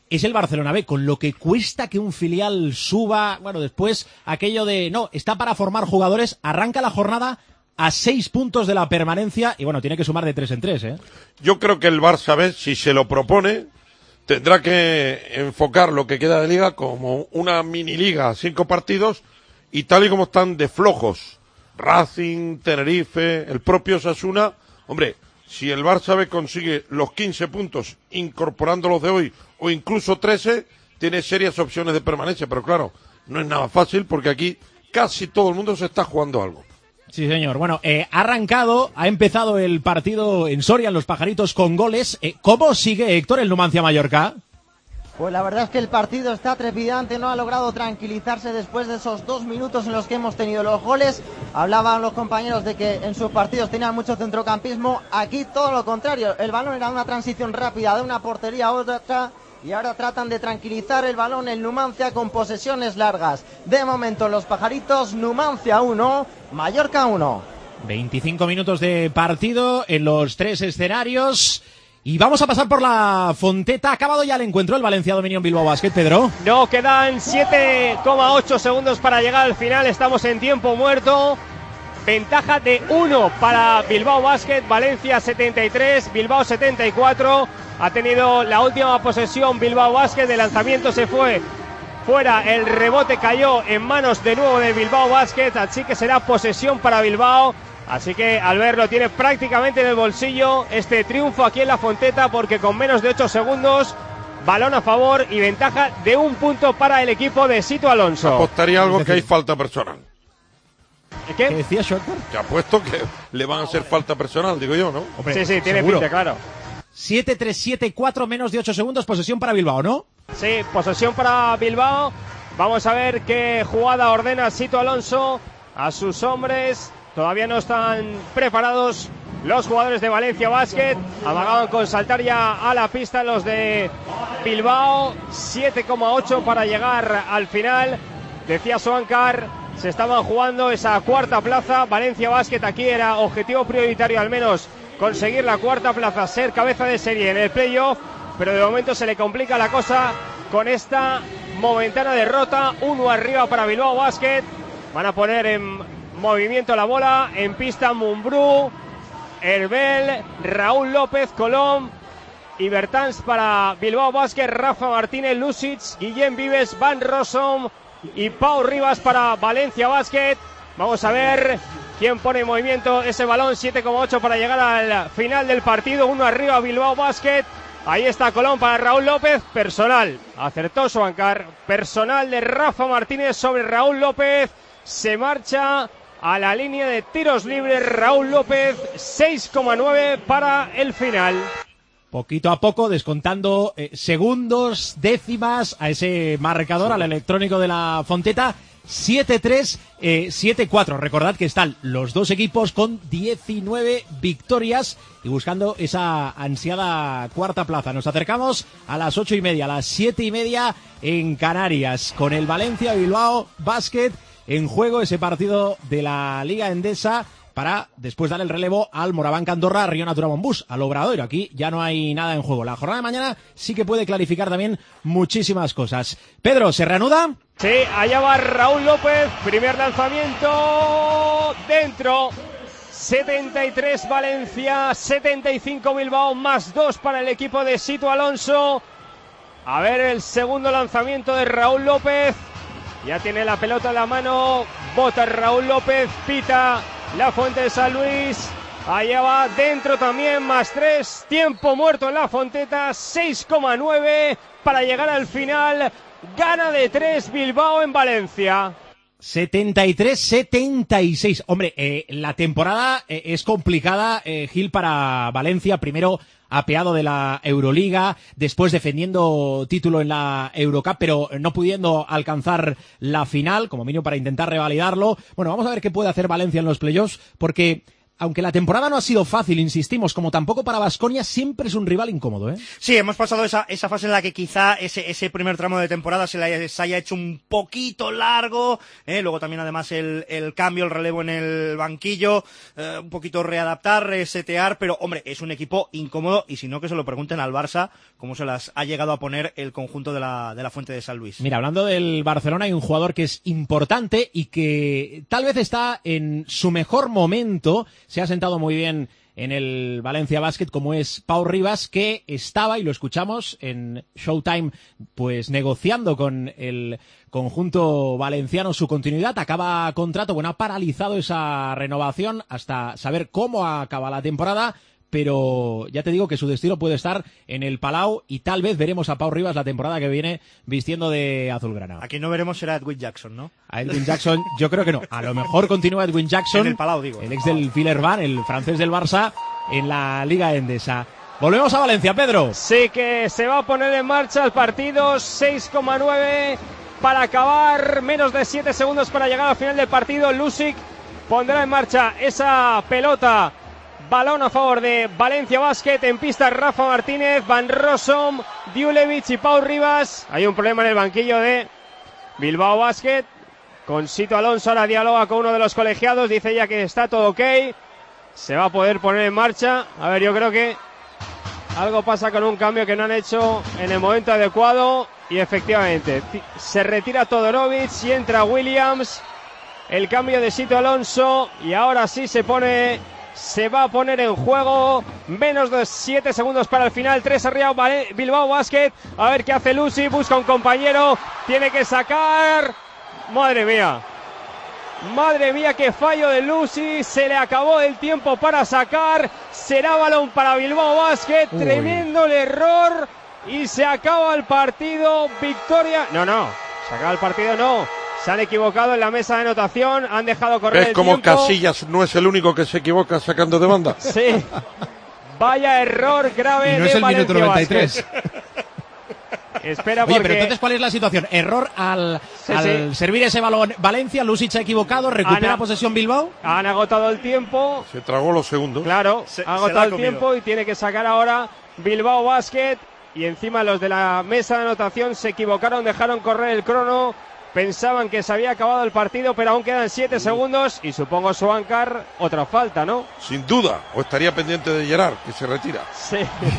es el Barcelona B, con lo que cuesta que un filial suba. Bueno, después aquello de, no, está para formar jugadores, arranca la jornada a seis puntos de la permanencia y bueno, tiene que sumar de tres en tres, ¿eh? Yo creo que el Barça B, si se lo propone, tendrá que enfocar lo que queda de liga como una mini liga, cinco partidos, y tal y como están de flojos Racing, Tenerife, el propio Osasuna, hombre, si el Barça B consigue los quince puntos incorporando los de hoy o incluso trece, tiene serias opciones de permanencia, pero claro, no es nada fácil porque aquí casi todo el mundo se está jugando algo. Sí, señor. Bueno, eh, ha arrancado, ha empezado el partido en Soria, en Los Pajaritos, con goles. Eh, ¿Cómo sigue, Héctor, el Numancia Mallorca? Pues la verdad es que el partido está trepidante, no ha logrado tranquilizarse después de esos dos minutos en los que hemos tenido los goles. Hablaban los compañeros de que en sus partidos tenían mucho centrocampismo. Aquí todo lo contrario, el balón era una transición rápida de una portería a otra y ahora tratan de tranquilizar el balón el Numancia con posesiones largas. De momento Los Pajaritos, Numancia uno, Mallorca uno. veinticinco minutos de partido en los tres escenarios. Y vamos a pasar por la Fonteta. Ha acabado ya el encuentro, el Valencia Dominion Bilbao Basket, Pedro. No, quedan siete coma ocho segundos para llegar al final. Estamos en tiempo muerto. Ventaja de uno para Bilbao Basket. Valencia setenta y tres, Bilbao setenta y cuatro. Ha tenido la última posesión Bilbao Basket. El lanzamiento se fue fuera. El rebote cayó en manos de nuevo de Bilbao Basket. Así que será posesión para Bilbao. Así que Albert lo tiene prácticamente en el bolsillo este triunfo aquí en la Fonteta, porque con menos de ocho segundos, balón a favor y ventaja de un punto para el equipo de Sito Alonso. Apostaría algo que hay falta personal. ¿Qué? ¿Qué decía Schotter? Te apuesto que le van a hacer falta personal, digo yo, ¿no? Hombre, sí, sí, tiene seguro. pinta, claro. siete tres siete cuatro, menos de ocho segundos, posesión para Bilbao, ¿no? Sí, posesión para Bilbao. Vamos a ver qué jugada ordena Sito Alonso a sus hombres. Todavía no están preparados los jugadores de Valencia Basket. Amagaban con saltar ya a la pista los de Bilbao. siete coma ocho para llegar al final. Decía Soankar, se estaban jugando esa cuarta plaza. Valencia Basket aquí era objetivo prioritario al menos conseguir la cuarta plaza, ser cabeza de serie en el playoff. Pero de momento se le complica la cosa con esta momentánea derrota. Uno arriba para Bilbao Basket. Van a poner en movimiento la bola, en pista Mumbrú, Herbel, Raúl López, Colom y Bertans para Bilbao Basket, Rafa Martínez, Lusic, Guillem Vives, Van Rossum y Pau Rivas para Valencia Basket. Vamos a ver quién pone en movimiento ese balón. Siete coma ocho para llegar al final del partido. Uno arriba Bilbao Basket. Ahí está Colom para Raúl López. Personal, acertó Soankar. Personal de Rafa Martínez sobre Raúl López. Se marcha a la línea de tiros libres Raúl López. Seis coma nueve para el final. Poquito a poco, descontando eh, segundos, décimas a ese marcador, al electrónico de la Fonteta. siete tres, eh, siete cuatro. Recordad que están los dos equipos con diecinueve victorias y buscando esa ansiada cuarta plaza. Nos acercamos a las ocho y media, a las siete y media en Canarias, con el Valencia Bilbao Basket en juego, ese partido de la Liga Endesa, para después dar el relevo al Moraván Andorra Río Natura Monbús, al Obradoiro. Aquí ya no hay nada en juego. La jornada de mañana sí que puede clarificar también muchísimas cosas. Pedro, ¿se reanuda? Sí, allá va Raúl López, primer lanzamiento, dentro. setenta y tres Valencia, setenta y cinco Bilbao, más dos para el equipo de Sito Alonso. A ver el segundo lanzamiento de Raúl López. Ya tiene la pelota en la mano, bota Raúl López, pita la Fuente de San Luis. Allá va, dentro también, más tres. Tiempo muerto en la Fonteta, seis coma nueve para llegar al final. Gana de tres Bilbao en Valencia. setenta y tres setenta y seis. Hombre, eh, la temporada eh, es complicada, eh, Gil, para Valencia. Primero apeado de la Euroliga, después defendiendo título en la Eurocup, pero no pudiendo alcanzar la final, como mínimo para intentar revalidarlo. Bueno, vamos a ver qué puede hacer Valencia en los playoffs, porque aunque la temporada no ha sido fácil, insistimos, como tampoco para Baskonia, siempre es un rival incómodo, ¿eh? Sí, hemos pasado esa, esa fase en la que quizá ese, ese primer tramo de temporada se, le, se haya hecho un poquito largo, ¿eh? Luego también además el, el cambio, el relevo en el banquillo, eh, un poquito readaptar, resetear, pero hombre, es un equipo incómodo y si no que se lo pregunten al Barça cómo se las ha llegado a poner el conjunto de la, de la Fuente de San Luis. Mira, hablando del Barcelona, hay un jugador que es importante y que tal vez está en su mejor momento. Se ha sentado muy bien en el Valencia Basket, como es Pau Ribas, que estaba, y lo escuchamos en Showtime, pues negociando con el conjunto valenciano su continuidad. Acaba contrato, bueno, ha paralizado esa renovación hasta saber cómo acaba la temporada, pero ya te digo que su destino puede estar en el Palau y tal vez veremos a Pau Ribas la temporada que viene vistiendo de azulgrana. A quien no veremos será Edwin Jackson, ¿no? A Edwin Jackson, yo creo que no. A lo mejor continúa Edwin Jackson, en el Palau, digo. El ex del Villerban, el francés del Barça, en la Liga Endesa. Volvemos a Valencia, Pedro. Sí, que se va a poner en marcha el partido, seis coma nueve para acabar, menos de siete segundos para llegar al final del partido. Lusic pondrá en marcha esa pelota. Balón a favor de Valencia Basket, en pista Rafa Martínez, Van Rossum, Diulevich y Pau Ribas. Hay un problema en el banquillo de Bilbao Basket, con Sito Alonso, ahora dialoga con uno de los colegiados, dice ya que está todo ok, se va a poder poner en marcha. A ver, yo creo que algo pasa con un cambio que no han hecho en el momento adecuado y efectivamente se retira Todorovic y entra Williams. El cambio de Sito Alonso y ahora sí se pone... Se va a poner en juego, menos de siete segundos para el final, tres arriba Bilbao Basket, a ver qué hace Lucy, busca un compañero, tiene que sacar, madre mía, madre mía qué fallo de Lucy, se le acabó el tiempo para sacar, será balón para Bilbao Basket, Uy. Tremendo el error y se acaba el partido, victoria, no, no, se acaba el partido, no. Se han equivocado en la mesa de anotación, han dejado correr el como tiempo. Casillas no es el único que se equivoca sacando de banda. Sí. Vaya error grave y no de es el Valencia minuto noventa y tres. Espera, Oye, porque... pero entonces, ¿cuál es la situación? Error al, sí, al sí. servir ese balón Valencia, Lusic ha equivocado, recupera han, posesión Bilbao. Han agotado el tiempo. Se tragó los segundos. Claro, se, ha agotado el comido. tiempo y tiene que sacar ahora Bilbao Basket. Y encima los de la mesa de anotación se equivocaron, dejaron correr el crono. Pensaban que se había acabado el partido, pero aún quedan siete segundos y supongo Swankar otra falta, ¿no? Sin duda, o estaría pendiente de Gerard, que se retira. Sí.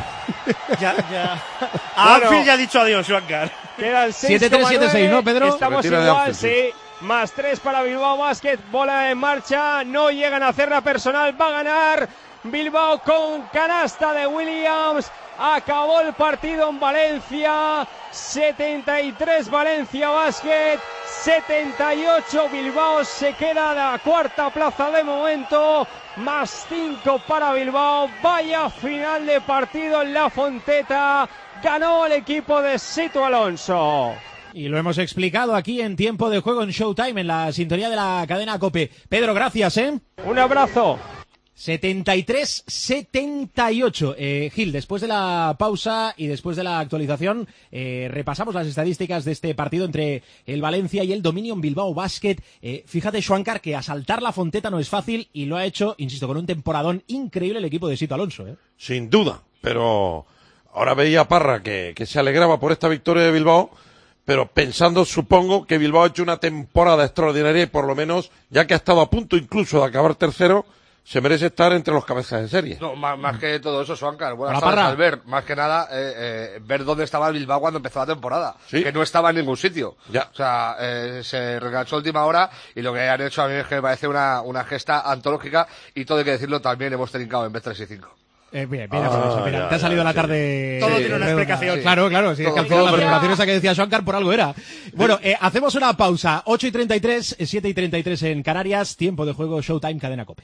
ya, ya. A bueno, Anfield ya ha dicho adiós, Swankar. Quedan siete tres siete seis, ¿no, Pedro? Estamos igual, sí. Más tres para Bilbao Basket, bola en marcha, no llegan a hacer la personal, va a ganar Bilbao con canasta de Williams. Acabó el partido en Valencia, setenta y tres Valencia Basket, setenta y ocho Bilbao, se queda la cuarta plaza de momento, más cinco para Bilbao. Vaya final de partido en La Fonteta, ganó el equipo de Sito Alonso. Y lo hemos explicado aquí en Tiempo de Juego en Showtime, en la sintonía de la cadena COPE. Pedro, gracias, ¿eh? Un abrazo. setenta y tres setenta y ocho. Eh, Gil, después de la pausa y después de la actualización, eh, repasamos las estadísticas de este partido entre el Valencia y el Dominion Bilbao Basket. Eh, fíjate, Swankar, que asaltar la Fonteta no es fácil y lo ha hecho, insisto, con un temporadón increíble el equipo de Sito Alonso. ¿eh? Sin duda, pero ahora veía a Parra que, que se alegraba por esta victoria de Bilbao, pero pensando, supongo, que Bilbao ha hecho una temporada extraordinaria y por lo menos, ya que ha estado a punto incluso de acabar tercero, se merece estar entre los cabezas de serie. No, más, más que todo eso, Swankar. Buenas tardes, Albert. Más que nada, eh, eh, ver dónde estaba el Bilbao cuando empezó la temporada. ¿Sí? Que no estaba en ningún sitio. Ya. O sea, eh, se reganchó a última hora y lo que han hecho a mí es que me parece una, una gesta antológica y todo hay que decirlo también hemos trincado en vez tres y cinco. Eh, bien, bien, ah, eso, mira, ya, te ha salido ya, la tarde. Sí. Todo tiene una explicación. Sí. Claro, claro, sí, es que al final la celebración esa que decía Swankar por algo era. Bueno, eh, hacemos una pausa. ocho y treinta y tres, siete y treinta y tres en Canarias, tiempo de juego, Showtime, cadena COPE.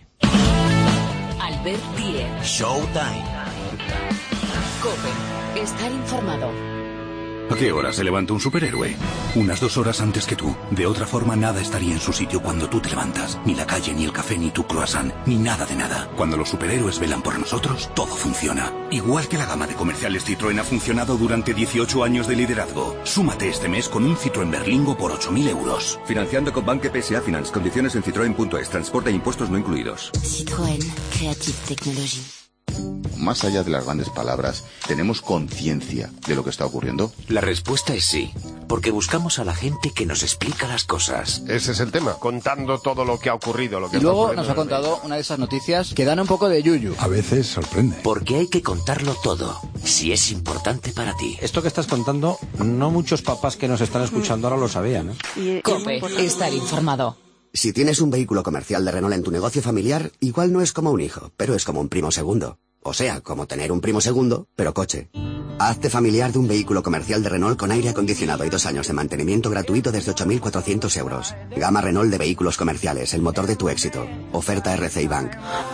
Albert Diez. Showtime. COPE. Estar informado. ¿A qué hora se levanta un superhéroe? Unas dos horas antes que tú. De otra forma, nada estaría en su sitio cuando tú te levantas. Ni la calle, ni el café, ni tu croissant, ni nada de nada. Cuando los superhéroes velan por nosotros, todo funciona. Igual que la gama de comerciales Citroën ha funcionado durante dieciocho años de liderazgo. Súmate este mes con un Citroën Berlingo por ocho mil euros. Financiando con Banque P S A Finance. Condiciones en citroen punto es. Transporte e impuestos no incluidos. Citroën. Creative Technology. Más allá de las grandes palabras, ¿tenemos conciencia de lo que está ocurriendo? La respuesta es sí, porque buscamos a la gente que nos explica las cosas. Ese es el tema, contando todo lo que ha ocurrido. Lo que y luego nos ha contado una de esas noticias que dan un poco de yuyu. A veces sorprende. Porque hay que contarlo todo, si es importante para ti. Esto que estás contando, no muchos papás que nos están escuchando ahora lo sabían, ¿eh? COPE, estar informado. Si tienes un vehículo comercial de Renault en tu negocio familiar, igual no es como un hijo, pero es como un primo segundo. O sea, como tener un primo segundo, pero coche. Hazte familiar de un vehículo comercial de Renault con aire acondicionado y dos años de mantenimiento gratuito desde ocho mil cuatrocientos euros. Gama Renault de vehículos comerciales, el motor de tu éxito. Oferta R C I Bank.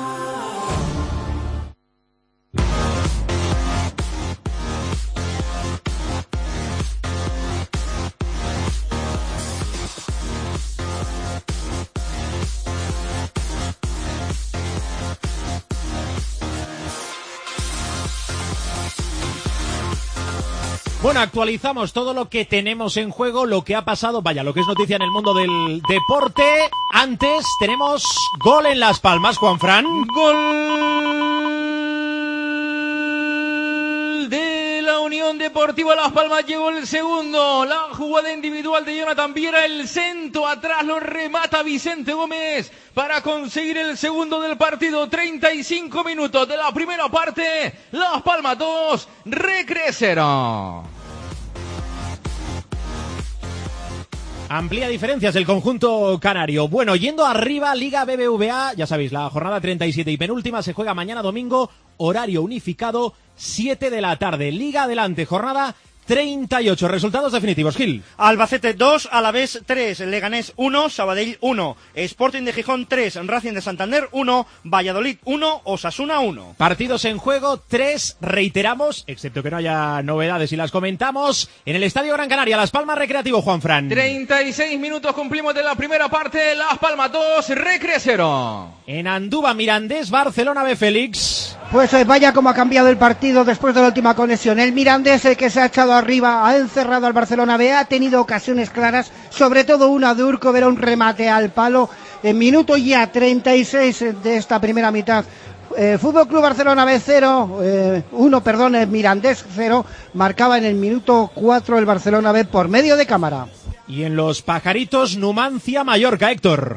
Bueno, actualizamos todo lo que tenemos en juego, lo que ha pasado, vaya, lo que es noticia en el mundo del deporte. Antes tenemos gol en Las Palmas, Juanfran. Gol de la Unión Deportiva Las Palmas, llegó el segundo. La jugada individual de Jonathan Viera, el centro atrás lo remata Vicente Gómez para conseguir el segundo del partido. treinta y cinco minutos de la primera parte. Las Palmas dos, Recre cero. Amplía diferencias el conjunto canario. Bueno, yendo arriba, Liga B B V A, ya sabéis, la jornada treinta y siete y penúltima se juega mañana domingo, horario unificado, siete de la tarde. Liga adelante, jornada treinta y ocho. Resultados definitivos, Gil. Albacete dos, Alavés tres, Leganés uno, Sabadell uno, Sporting de Gijón tres, Racing de Santander uno, Valladolid uno, Osasuna uno. Partidos en juego, tres, reiteramos, excepto que no haya novedades y las comentamos, en el Estadio Gran Canaria, Las Palmas Recreativo, Juanfran. treinta y seis minutos cumplimos de la primera parte, Las Palmas dos, Recre cero. En Andúba, Mirandés, Barcelona B, Félix. Pues eh, vaya como ha cambiado el partido después de la última conexión. El Mirandés, el que se ha echado arriba, ha encerrado al Barcelona B, ha tenido ocasiones claras, sobre todo una de Urco, era un remate al palo. En minuto ya treinta y seis de esta primera mitad. Eh, Fútbol Club Barcelona B cero, eh, uno, perdón, el Mirandés cero, marcaba en el minuto cuatro el Barcelona B por medio de cámara. Y en los Pajaritos, Numancia, Mallorca, Héctor.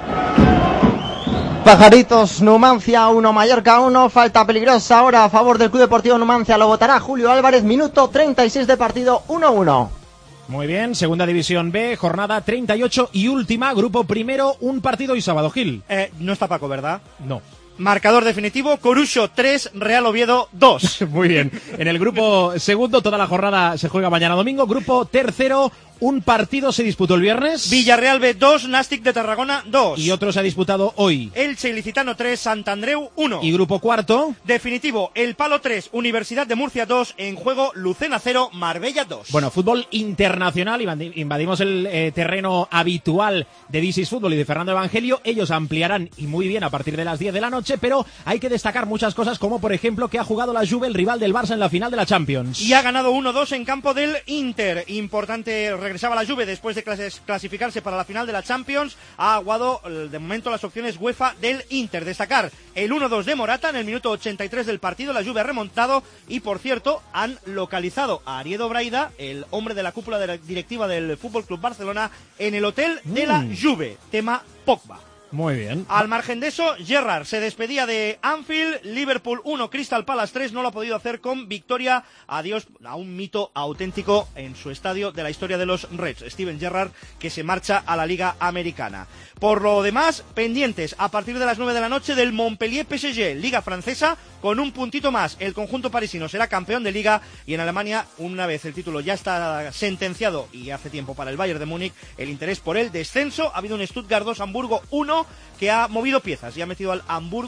Pajaritos, Numancia uno, Mallorca uno, falta peligrosa ahora a favor del Club Deportivo Numancia, lo votará Julio Álvarez, minuto treinta y seis de partido, uno uno. Muy bien, segunda división B, jornada treinta y ocho y última, grupo primero, un partido y sábado, Gil. Eh, no está Paco, ¿verdad? No. Marcador definitivo, Corucho tres, Real Oviedo dos. Muy bien, en el grupo segundo toda la jornada se juega mañana domingo, grupo tercero, un partido se disputó el viernes. Villarreal B dos, Nàstic de Tarragona dos. Y otro se ha disputado hoy. Elche Ilicitano tres, Santandreu uno. Y grupo cuarto. Definitivo, El Palo tres, Universidad de Murcia dos, en juego Lucena cero, Marbella dos. Bueno, fútbol internacional, invadimos el eh, terreno habitual de This is Fútbol y de Fernando Evangelio. Ellos ampliarán y muy bien a partir de las diez de la noche, pero hay que destacar muchas cosas como por ejemplo que ha jugado la Juve, el rival del Barça en la final de la Champions. Y ha ganado uno dos en campo del Inter. Importante, regresaba la Juve después de clasificarse para la final de la Champions. Ha aguado de momento las opciones UEFA del Inter. Destacar el uno dos de Morata en el minuto ochenta y tres del partido. La Juve ha remontado y, por cierto, han localizado a Ariedo Braida, el hombre de la cúpula de la directiva del F C Barcelona, en el hotel de la Juve. Tema Pogba. Muy bien. Al margen de eso, Gerrard se despedía de Anfield, Liverpool uno, Crystal Palace tres, no lo ha podido hacer con victoria. Adiós a un mito auténtico en su estadio de la historia de los Reds, Steven Gerrard, que se marcha a la Liga Americana. Por lo demás, pendientes a partir de las nueve de la noche del Montpellier P S G, Liga Francesa, con un puntito más. El conjunto parisino será campeón de Liga y en Alemania, una vez el título ya está sentenciado y hace tiempo para el Bayern de Múnich, el interés por el descenso. Ha habido un Stuttgart dos, Hamburgo uno, que ha movido piezas y ha metido al Hamburgo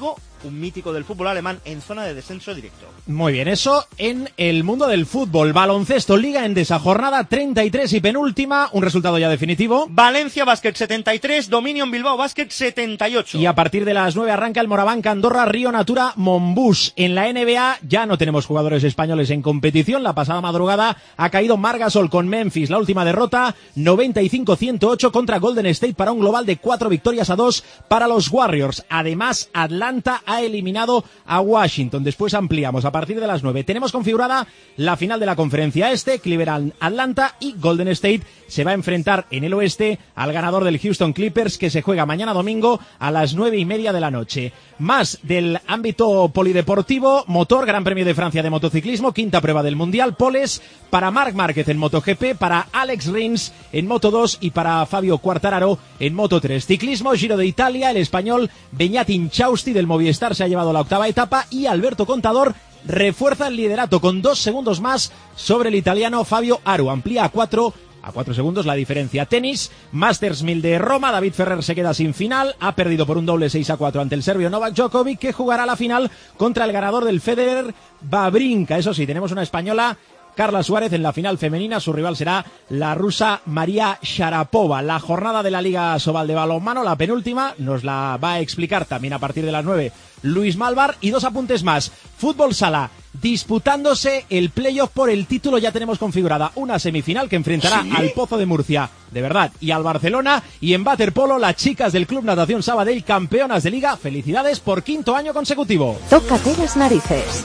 un mítico del fútbol alemán en zona de descenso directo. Muy bien, eso en el mundo del fútbol. Baloncesto, Liga Endesa, jornada treinta y tres y penúltima, un resultado ya definitivo. Valencia Basket setenta y tres, Dominion Bilbao Basket setenta y ocho. Y a partir de las nueve arranca el Morabanca Andorra Río Natura Monbus. En la N B A ya no tenemos jugadores españoles en competición. La pasada madrugada ha caído Margasol con Memphis. La última derrota, noventa y cinco a ciento ocho contra Golden State para un global de cuatro victorias a dos para los Warriors. Además, Atlanta ha eliminado a Washington. Después ampliamos a partir de las nueve. Tenemos configurada la final de la conferencia este, Cleveland Atlanta, y Golden State se va a enfrentar en el oeste al ganador del Houston Clippers, que se juega mañana domingo a las nueve y media de la noche. Más del ámbito polideportivo, motor, Gran Premio de Francia de motociclismo, quinta prueba del Mundial, poles para Marc Márquez en MotoGP, para Alex Rins en Moto dos y para Fabio Quartararo en Moto tres. Ciclismo, Giro de Italia, el español Beñat Inchausti del Movistar se ha llevado la octava etapa y Alberto Contador refuerza el liderato con dos segundos más sobre el italiano Fabio Aru, amplía a cuatro A cuatro segundos la diferencia. Tenis, Masters mil de Roma, David Ferrer se queda sin final, ha perdido por un doble seis a cuatro ante el serbio Novak Djokovic, que jugará la final contra el ganador del Federer, Wawrinka. Eso sí, tenemos una española, Carla Suárez, en la final femenina. Su rival será la rusa María Sharapova. La jornada de la Liga Sobal de balonmano, la penúltima, nos la va a explicar también a partir de las nueve Luis Malvar. Y dos apuntes más. Fútbol sala, disputándose el playoff por el título. Ya tenemos configurada una semifinal que enfrentará ¿Sí? al Pozo de Murcia, de verdad, y al Barcelona. Y en waterpolo, las chicas del Club Natación Sabadell, campeonas de liga. Felicidades por quinto año consecutivo. Tócate las narices.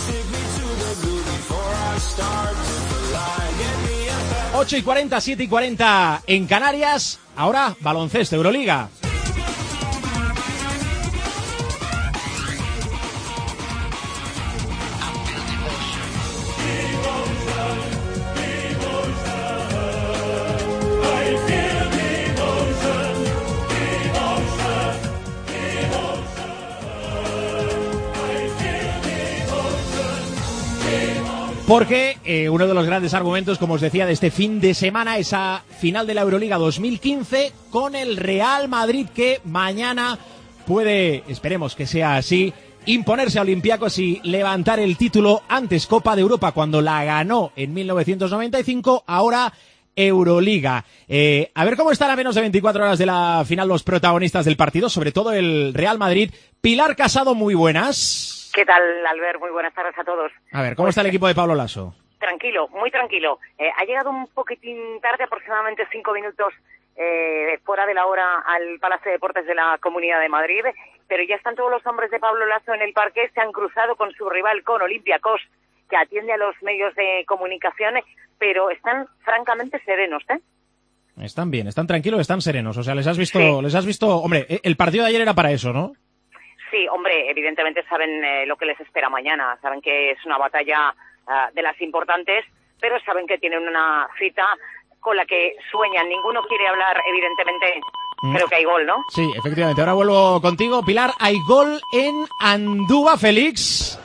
ocho y cuarenta, siete y cuarenta en Canarias. Ahora, baloncesto, Euroliga. Porque eh, uno de los grandes argumentos, como os decía, de este fin de semana, esa final de la Euroliga dos mil quince con el Real Madrid, que mañana puede, esperemos que sea así, imponerse a Olympiacos y levantar el título. Antes Copa de Europa, cuando la ganó en mil novecientos noventa y cinco, ahora Euroliga. Eh, a ver cómo están a menos de veinticuatro horas de la final los protagonistas del partido, sobre todo el Real Madrid. Pilar Casado, muy buenas. ¿Qué tal, Albert? Muy buenas tardes a todos. A ver, ¿cómo pues, está el equipo de Pablo Lasso? Tranquilo, muy tranquilo. Eh, ha llegado un poquitín tarde, aproximadamente cinco minutos eh, fuera de la hora, al Palacio de Deportes de la Comunidad de Madrid, pero ya están todos los hombres de Pablo Lasso en el parque. Se han cruzado con su rival, con Olympiacos, que atiende a los medios de comunicación, pero están francamente serenos, ¿eh? Están bien, están tranquilos, están serenos. O sea, les has visto, sí. les has visto, hombre, el partido de ayer era para eso, ¿no? Sí, hombre, evidentemente saben eh, lo que les espera mañana, saben que es una batalla uh, de las importantes, pero saben que tienen una cita con la que sueñan. Ninguno quiere hablar, evidentemente, mm. creo que hay gol, ¿no? Sí, efectivamente. Ahora vuelvo contigo, Pilar. Hay gol en Andúba, Félix.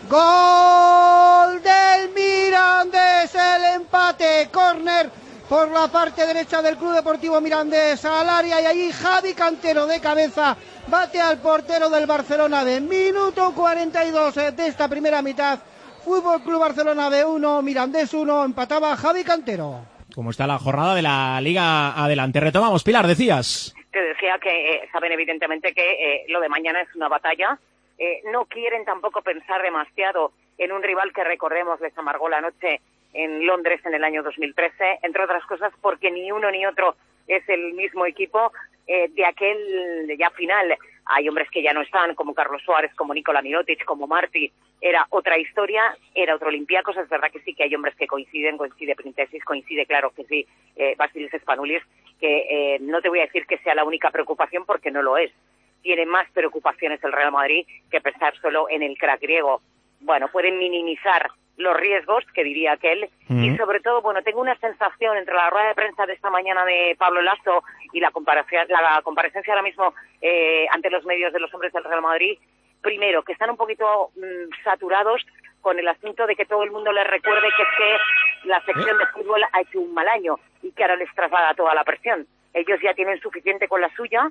Gol del Mirandés, el empate, córner por la parte derecha del Club Deportivo Mirandés al área, y allí Javi Cantero de cabeza bate al portero del Barcelona B. Minuto cuarenta y dos de esta primera mitad. Fútbol Club Barcelona B uno, Mirandés uno, empataba Javi Cantero. ¿Cómo está la jornada de la Liga adelante? Retomamos, Pilar, decías. Te decía que eh, saben evidentemente que eh, lo de mañana es una batalla. Eh, no quieren tampoco pensar demasiado en un rival que, recordemos, les amargó la noche en Londres en el año dos mil trece, entre otras cosas porque ni uno ni otro es el mismo equipo eh, de aquel ya final. Hay hombres que ya no están, como Carlos Suárez, como Nikola Mirotic, como Martí. Era otra historia, era otro Olympiacos. Es verdad que sí que hay hombres que coinciden, coincide Printesis, coincide, claro que sí, eh, Vasilis Spanoulis, que eh, no te voy a decir que sea la única preocupación, porque no lo es. Tiene más preocupaciones el Real Madrid que pensar solo en el crack griego. Bueno, pueden minimizar los riesgos, que diría aquel, mm. y sobre todo, bueno, tengo una sensación entre la rueda de prensa de esta mañana de Pablo Lasso y la comparación, la comparecencia ahora mismo eh, ante los medios de los hombres del Real Madrid, primero, que están un poquito mmm, saturados con el asunto de que todo el mundo les recuerde que es que la sección de fútbol ha hecho un mal año y que ahora les traslada toda la presión. Ellos ya tienen suficiente con la suya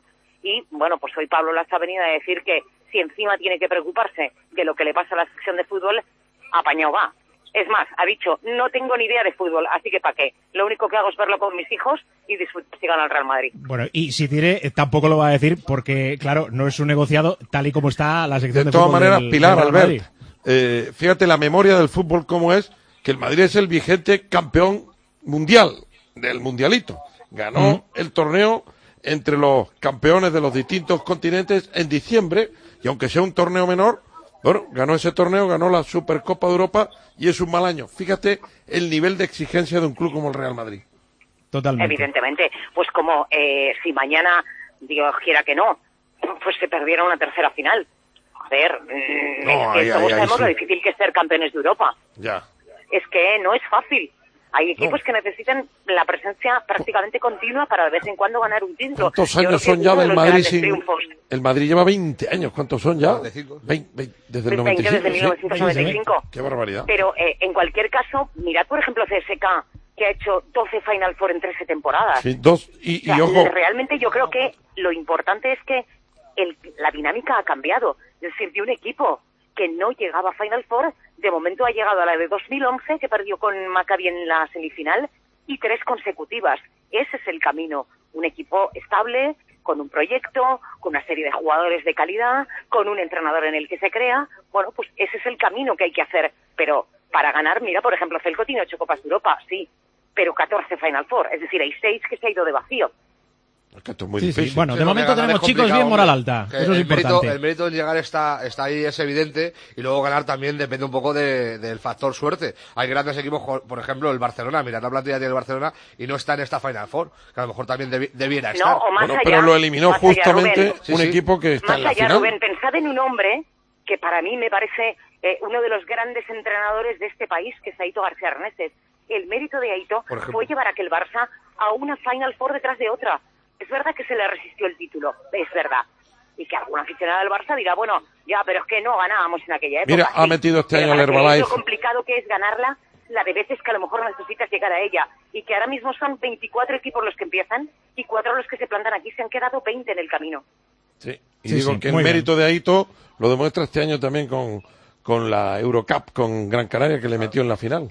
y, bueno, pues hoy Pablo Lasa ha venido a decir que si encima tiene que preocuparse de lo que le pasa a la sección de fútbol, apañado va. Es más, ha dicho, no tengo ni idea de fútbol, así que ¿para qué? Lo único que hago es verlo con mis hijos y disfrutar si gana el Real Madrid. Bueno, y si tiene, eh, tampoco lo va a decir porque, claro, no es un negociado tal y como está la sección de, de fútbol. De todas maneras, del, Pilar, del Albert, eh, fíjate la memoria del fútbol cómo es, que el Madrid es el vigente campeón mundial del mundialito. Ganó mm. el torneo entre los campeones de los distintos continentes en diciembre, y aunque sea un torneo menor, bueno, ganó ese torneo, ganó la Supercopa de Europa y es un mal año. Fíjate el nivel de exigencia de un club como el Real Madrid. Totalmente. Evidentemente, pues como eh, si mañana, Dios quiera que no, pues se perdiera una tercera final. A ver, mmm, no, es que ahí, todos ahí, sabemos ahí, sí. lo difícil que es ser campeones de Europa. Ya. Es que no es fácil. Hay equipos no. que necesitan la presencia prácticamente continua para de vez en cuando ganar un título. ¿Cuántos años son ya del Madrid sin... El Madrid lleva veinte años. ¿Cuántos son ya? veinte, veinte, desde el noventa y cinco. Desde mil novecientos noventa y cinco. Qué barbaridad. Pero eh, en cualquier caso, mirad por ejemplo C S K, que ha hecho doce Final Four en trece temporadas. Sí, dos, y, o sea, y ojo. Realmente yo creo que lo importante es que el, la dinámica ha cambiado. Es decir, de un equipo que no llegaba a Final Four, de momento ha llegado a la de dos mil once, que perdió con Maccabi en la semifinal, y tres consecutivas. Ese es el camino. Un equipo estable, con un proyecto, con una serie de jugadores de calidad, con un entrenador en el que se crea. Bueno, pues ese es el camino que hay que hacer. Pero para ganar, mira, por ejemplo, Celco tiene ocho Copas de Europa, sí, pero catorce Final Four. Es decir, hay seis que se ha ido de vacío. Esto es muy sí, difícil. Sí. Bueno, sí, de momento tenemos chicos bien moral alta. Eso es el importante. Mérito, el mérito en llegar está, está ahí, es evidente, y luego ganar también depende un poco de, del factor suerte. Hay grandes equipos, por ejemplo, el Barcelona, mirad la plantilla del Barcelona y no está en esta Final Four, que a lo mejor también debi, debiera estar. No, o más bueno, allá, pero lo eliminó justamente allá, sí, un sí. equipo que está más en la allá, final. Rubén, pensad en un hombre que para mí me parece eh, uno de los grandes entrenadores de este país, que es Aito García Arneses. El mérito de Aito fue llevar a aquel Barça a una Final Four detrás de otra. Es verdad que se le resistió el título, es verdad. Y que algún aficionado del Barça dirá, bueno, ya, pero es que no ganábamos en aquella época. Mira, sí, ha metido este año el Herbalife. Herbalife. Lo complicado que es ganarla, la de veces que a lo mejor necesitas llegar a ella. Y que ahora mismo son veinticuatro equipos los que empiezan y cuatro los que se plantan aquí. Se han quedado veinte en el camino. Sí, y sí, digo sí, que el mérito bien. de Aito lo demuestra este año también con, con la Eurocup, con Gran Canaria, que le metió en la final.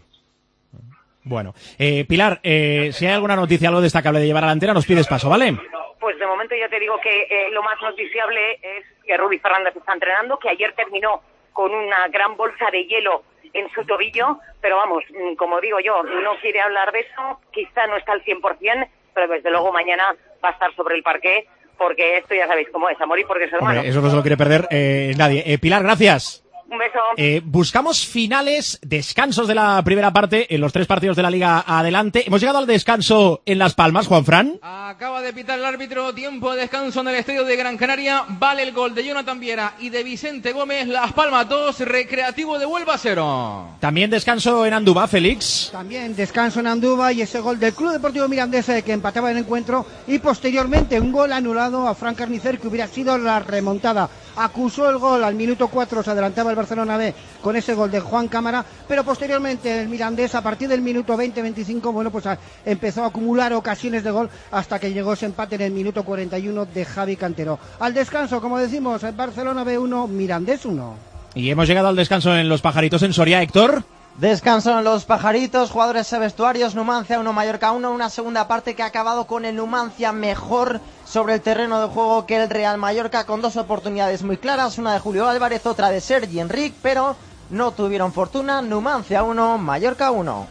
Bueno, eh, Pilar, eh, si hay alguna noticia, algo destacable de llevar a la antena, nos pides paso, ¿vale? Pues de momento ya te digo que eh, lo más noticiable es que Rudi Fernández está entrenando, que ayer terminó con una gran bolsa de hielo en su tobillo, pero vamos, como digo yo, no quiere hablar de eso, quizá no está al cien por ciento, pero desde luego mañana va a estar sobre el parqué, porque esto ya sabéis cómo es, a morir porque es hermano. Hombre, eso no se lo quiere perder eh, nadie. Eh, Pilar, gracias. Un beso. Eh, buscamos finales, descansos de la primera parte en los tres partidos de la Liga adelante. Hemos llegado al descanso en Las Palmas, Juanfran. Acaba de pitar el árbitro, tiempo de descanso en el estadio de Gran Canaria. Vale el gol de Jonathan Viera y de Vicente Gómez. Las Palmas dos, Recreativo de Huelva cero. También descanso en Andúba, Félix. También descanso en Andúba y ese gol del Club Deportivo Mirandés que empataba el encuentro, y posteriormente un gol anulado a Fran Carnicer que hubiera sido la remontada. Acusó el gol al minuto cuatro, se adelantaba el Barcelona B con ese gol de Juan Cámara, pero posteriormente el Mirandés a partir del minuto veinte veinticinco, bueno, pues a, empezó a acumular ocasiones de gol hasta que llegó ese empate en el minuto cuarenta y uno de Javi Cantero. Al descanso, como decimos, el Barcelona B uno, Mirandés uno. Y hemos llegado al descanso en Los Pajaritos en Soria, Héctor. Descanso en Los Pajaritos, jugadores de vestuarios, Numancia uno, Mallorca uno, una segunda parte que ha acabado con el Numancia mejor sobre el terreno de juego que el Real Mallorca, con dos oportunidades muy claras, una de Julio Álvarez, otra de Sergi Enric, pero no tuvieron fortuna. Numancia uno, Mallorca uno.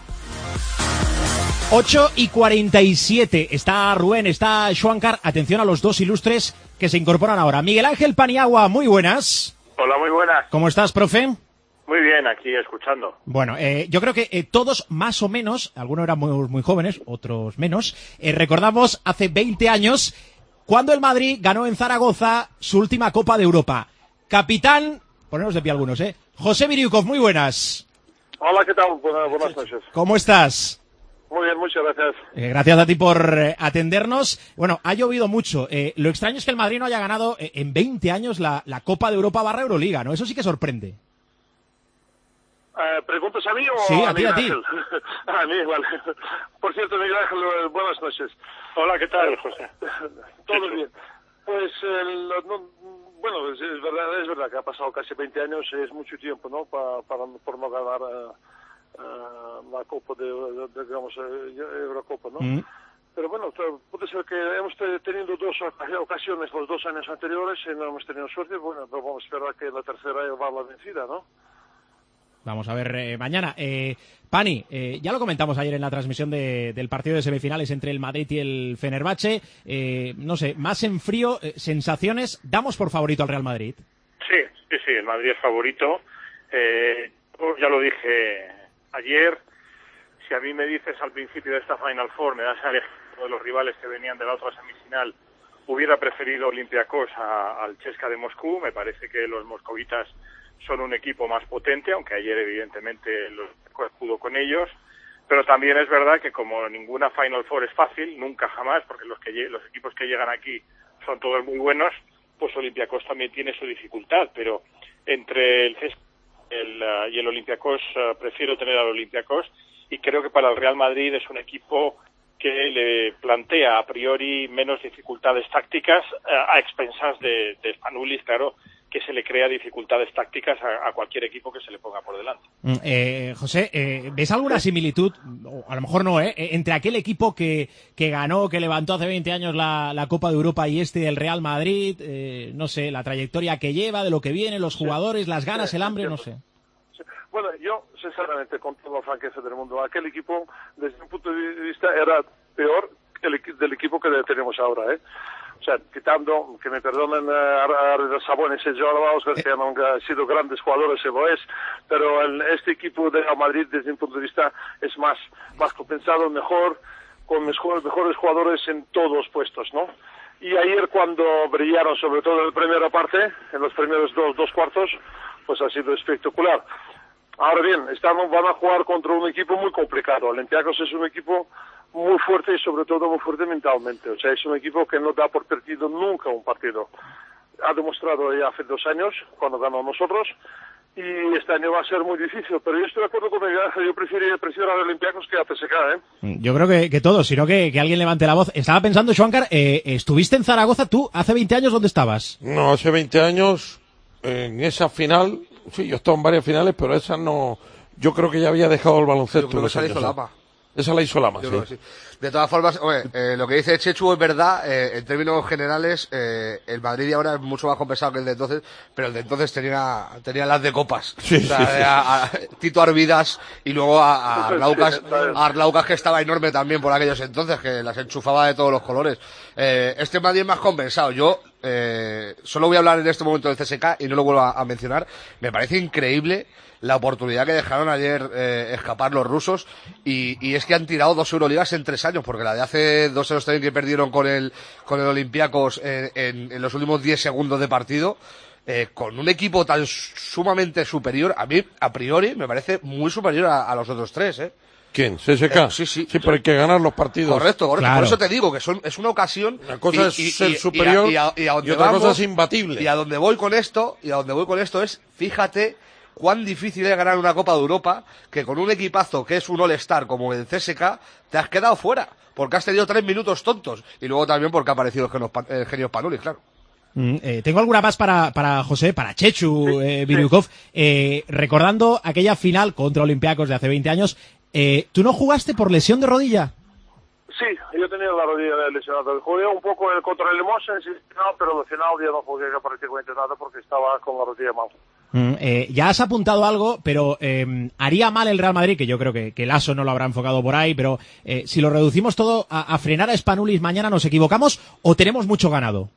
ocho y cuarenta y siete, está Rubén, está Schwankar, atención a los dos ilustres que se incorporan ahora. Miguel Ángel Paniagua, muy buenas. Hola, muy buenas. ¿Cómo estás, profe? Muy bien, aquí escuchando. Bueno, eh, yo creo que eh, todos más o menos, algunos eran muy, muy jóvenes, otros menos, eh, recordamos hace veinte años cuando el Madrid ganó en Zaragoza su última Copa de Europa. Capitán, ponemos de pie algunos, ¿eh? José Viriukov, muy buenas. Hola, ¿qué tal? Buenas, buenas noches. ¿Cómo estás? Muy bien, muchas gracias. Eh, gracias a ti por eh, atendernos. Bueno, ha llovido mucho. Eh, lo extraño es que el Madrid no haya ganado eh, en veinte años la, la Copa de Europa barra Euroliga, ¿no? Eso sí que sorprende. Eh, ¿Preguntas a mí o sí, a, a ti, a ti? A mí, vale. Por cierto, Miguel Ángel, buenas noches. Hola, ¿qué tal, José? Todo bien. Pues, el, no, bueno, es, es verdad es verdad que ha pasado casi veinte años, es mucho tiempo, ¿no? Pa, para, por no ganar uh, uh, la Copa de, de, de digamos, uh, Eurocopa, ¿no? Mm. Pero bueno, puede ser que hemos tenido dos ocasiones los dos años anteriores y no hemos tenido suerte. Bueno, pero vamos a esperar que la tercera va a la vencida, ¿no? Vamos a ver eh, mañana. Eh, Pani, eh, ya lo comentamos ayer en la transmisión de, del partido de semifinales entre el Madrid y el Fenerbahce. Eh, no sé, más en frío, eh, sensaciones. ¿Damos por favorito al Real Madrid? Sí, sí, sí, el Madrid es favorito. Eh, ya lo dije ayer. Si a mí me dices al principio de esta Final Four, me das a elegir de los rivales que venían de la otra semifinal, hubiera preferido Olympiacos a, al Chesca de Moscú. Me parece que los moscovitas son un equipo más potente, aunque ayer evidentemente los pudo con ellos, pero también es verdad que como ninguna Final Four es fácil, nunca jamás, porque los que los equipos que llegan aquí son todos muy buenos, pues Olympiacos también tiene su dificultad, pero entre el Chesca el, uh, y el Olympiacos uh, prefiero tener al Olympiacos, y creo que para el Real Madrid es un equipo que le plantea a priori menos dificultades tácticas uh, a expensas de, de Spanoulis, claro, que se le crea dificultades tácticas a, a cualquier equipo que se le ponga por delante. Eh, José, eh, ¿ves alguna similitud, o a lo mejor no, eh, entre aquel equipo que, que ganó, que levantó hace veinte años la, la Copa de Europa y este del Real Madrid? Eh, no sé, la trayectoria que lleva, de lo que viene, los jugadores, las ganas, el hambre, no sé. Bueno, yo, sinceramente, con toda la franqueza del mundo, aquel equipo, desde mi punto de vista, era peor que el, del equipo que tenemos ahora, ¿eh? O sea, quitando, que me perdonen uh, Sabonis y Joao Laos, que han sido grandes jugadores, se lo es, pero el, este equipo de Real Madrid, desde mi punto de vista, es más, más compensado, mejor, con mejores, mejores jugadores en todos los puestos, ¿no? Y ayer cuando brillaron, sobre todo en la primera parte, en los primeros dos, dos cuartos, pues ha sido espectacular. Ahora bien, están, van a jugar contra un equipo muy complicado. Olympiacos es un equipo muy fuerte y sobre todo muy fuerte mentalmente. O sea, es un equipo que no da por perdido nunca un partido. Ha demostrado ya hace dos años, cuando ganó nosotros, y este año va a ser muy difícil. Pero yo estoy de acuerdo con ella, yo prefiero, prefiero a Olympiacos que a P S K, ¿eh? Yo creo que, que todos, sino que, que alguien levante la voz. Estaba pensando, Schwankar, eh, ¿estuviste en Zaragoza tú hace veinte años? ¿Dónde estabas? No, hace veinte años, en esa final... Sí, yo he estado en varias finales, pero esa no... Yo creo que ya había dejado el baloncesto. Yo creo que esa la hizo Lama. Esa la hizo Lama, sí. sí. De todas formas, hombre, eh, lo que dice Chechu es verdad. Eh, en términos generales, eh, el Madrid de ahora es mucho más compensado que el de entonces, pero el de entonces tenía, tenía las de copas. Sí, o sea, sí, sí. A, a Tito Arvidas y luego a, a Arlaucas, a Arlaucas, que estaba enorme también por aquellos entonces, que las enchufaba de todos los colores. Eh, este Madrid es más compensado. Yo eh, solo voy a hablar en este momento del C S K y no lo vuelvo a, a mencionar. Me parece increíble la oportunidad que dejaron ayer eh, escapar los rusos, y, y es que han tirado dos Euroligas en tres años, porque la de hace dos años también que perdieron con el con el Olympiacos en, en, en los últimos diez segundos de partido, eh, con un equipo tan sumamente superior, a mí a priori me parece muy superior a, a los otros tres, ¿eh? ¿Quién? ¿C S K? Eh, sí, sí. Sí, pero hay que ganar los partidos. Correcto, correcto. Claro. Por eso te digo que son, es una ocasión. Una cosa y, es y, ser y, superior y, a, y, a, y, a donde y otra vamos, cosa es imbatible. Y a donde voy con esto, y a donde voy con esto es, fíjate cuán difícil es ganar una Copa de Europa, que con un equipazo que es un All-Star como el C S K, te has quedado fuera, porque has tenido tres minutos tontos, y luego también porque ha aparecido el genio, el genio Spanoulis, claro. Mm, eh, tengo alguna más para, para José, para Chechu, sí, eh, Biriukov, sí. eh, recordando aquella final contra Olympiacos de hace veinte años, eh, ¿tú no jugaste por lesión de rodilla? Sí, yo tenía la rodilla lesionada. Jugué un poco contra el Limón, pero al final ya no jugué prácticamente nada porque estaba con la rodilla mal. Mm, eh, ya has apuntado algo, pero eh, haría mal el Real Madrid, que yo creo que, que el Aso no lo habrá enfocado por ahí, pero eh, si lo reducimos todo a, a frenar a Spanoulis mañana, ¿nos equivocamos o tenemos mucho ganado?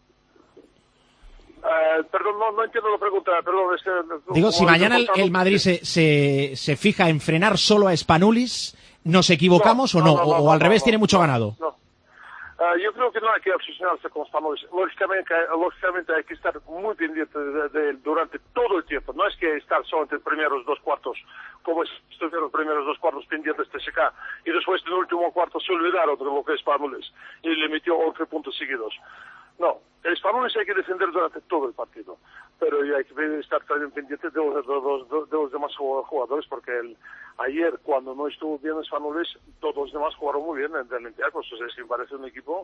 Uh, perdón, no, no entiendo la pregunta. Perdón, es que, Digo, si mañana el, el Madrid se, se, se fija en frenar solo a Spanoulis, ¿nos equivocamos no, o no? no, no, no o, o al no, revés no, tiene mucho no, ganado. No. Uh, yo creo que no hay que obsesionarse con Spanoulis. Lógicamente, lógicamente hay que estar muy pendiente de, de, de, durante todo el tiempo. No es que estar solo entre los primeros dos cuartos, como estuvieron los primeros dos cuartos pendientes de C S K, y después en el último cuarto se olvidaron de lo que es Spanoulis y le metió once puntos seguidos. No, el Spanulis hay que defender durante todo el partido, pero hay que estar también pendientes de los, de los, de los demás jugadores, porque el, ayer, cuando no estuvo bien Spanulis, todos los demás jugaron muy bien en el Olympiacos. O sea, es que parece un equipo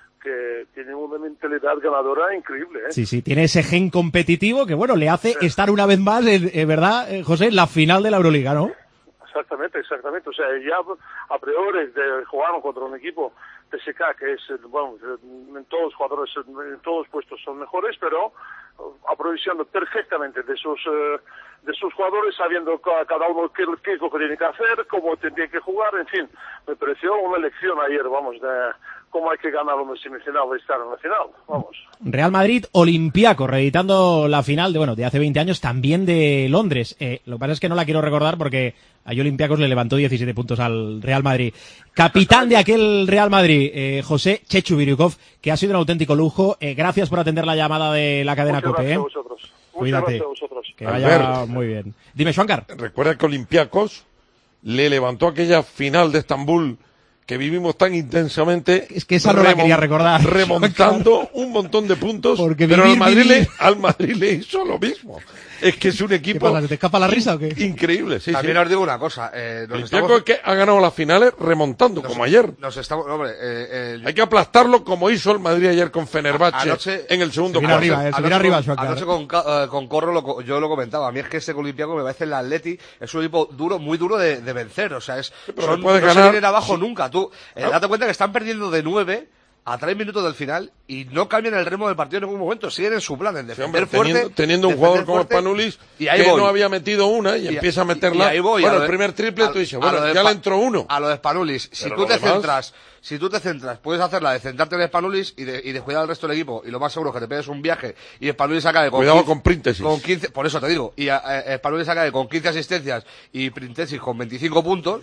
que tiene una mentalidad ganadora increíble, ¿eh? Sí, sí, tiene ese gen competitivo que, bueno, le hace sí. estar una vez más, en, en verdad, José, en la final de la Euroliga, ¿no? Exactamente, exactamente. O sea, ya a priori de jugar contra un equipo T S K que es, bueno, en todos los jugadores, en todos los puestos son mejores, pero aprovechando perfectamente de sus eh, de sus jugadores, sabiendo cada uno qué, qué es lo que tiene que hacer, cómo tiene que jugar, en fin, me pareció una lección ayer, vamos, de cómo hay que ganar una semifinal y estar en la final, vamos. Real Madrid, Olympiacos, reeditando la final de, bueno, de hace veinte años, también de Londres. Eh, lo que pasa es que no la quiero recordar porque a Olympiacos le levantó diecisiete puntos al Real Madrid. Capitán de aquel Real Madrid, eh, José Chechu Biriukov, que ha sido un auténtico lujo. Eh, gracias por atender la llamada de la cadena Muchas COPE. Gracias eh. a vosotros. Muchas Cuídate. gracias a vosotros. Que vaya Albert, muy bien. Dime, Schwankar. Recuerda que Olympiacos le levantó aquella final de Estambul que vivimos tan intensamente. Es que esa no la quería recordar. Remontando un montón de puntos, Porque pero vivir, al Madrid, vivir. Le, al Madrid le hizo lo mismo. Es que es un equipo... ¿Qué pasa, ¿te escapa la risa o qué? Increíble, sí, También sí. os digo una cosa. Eh, nos Olympiacos estamos... que ha ganado las finales remontando, nos, como ayer. Nos estamos... Hombre, eh, eh, Hay que aplastarlo como hizo el Madrid ayer con Fenerbahce Anoche, en el segundo se viene cuarto. arriba, eh, se viene arriba, con, anoche con, uh, con Corro lo, yo lo comentaba. A mí es que este Olympiacos me parece el Atleti es un equipo duro, muy duro de, de vencer. O sea, es pero son, puedes no ganar, se vienen abajo sí. nunca. Tú, eh, ¿No? date cuenta que están perdiendo de nueve a tres minutos del final y no cambian el ritmo del partido en ningún momento. Siguen en su plan, en defender Sí, hombre, fuerte. teniendo, teniendo un jugador como Spanulis y ahí que voy. no había metido una y, Y- empieza a y- meterla. y ahí voy, bueno, a el lo de- primer triple a- tú dices, a bueno, lo de ya Spa- le entró uno. A lo de Spanulis, si Pero tú lo te demás- centras, si tú te centras, puedes hacerla de centrarte en Spanulis y de, y descuidar al resto del equipo, y lo más seguro es que te pegues un viaje y Spanulis acabe con Cuidado quince, con Príntesis. con quince, por eso te digo, y a, a, Spanulis acabe con quince asistencias y Príntesis con veinticinco puntos.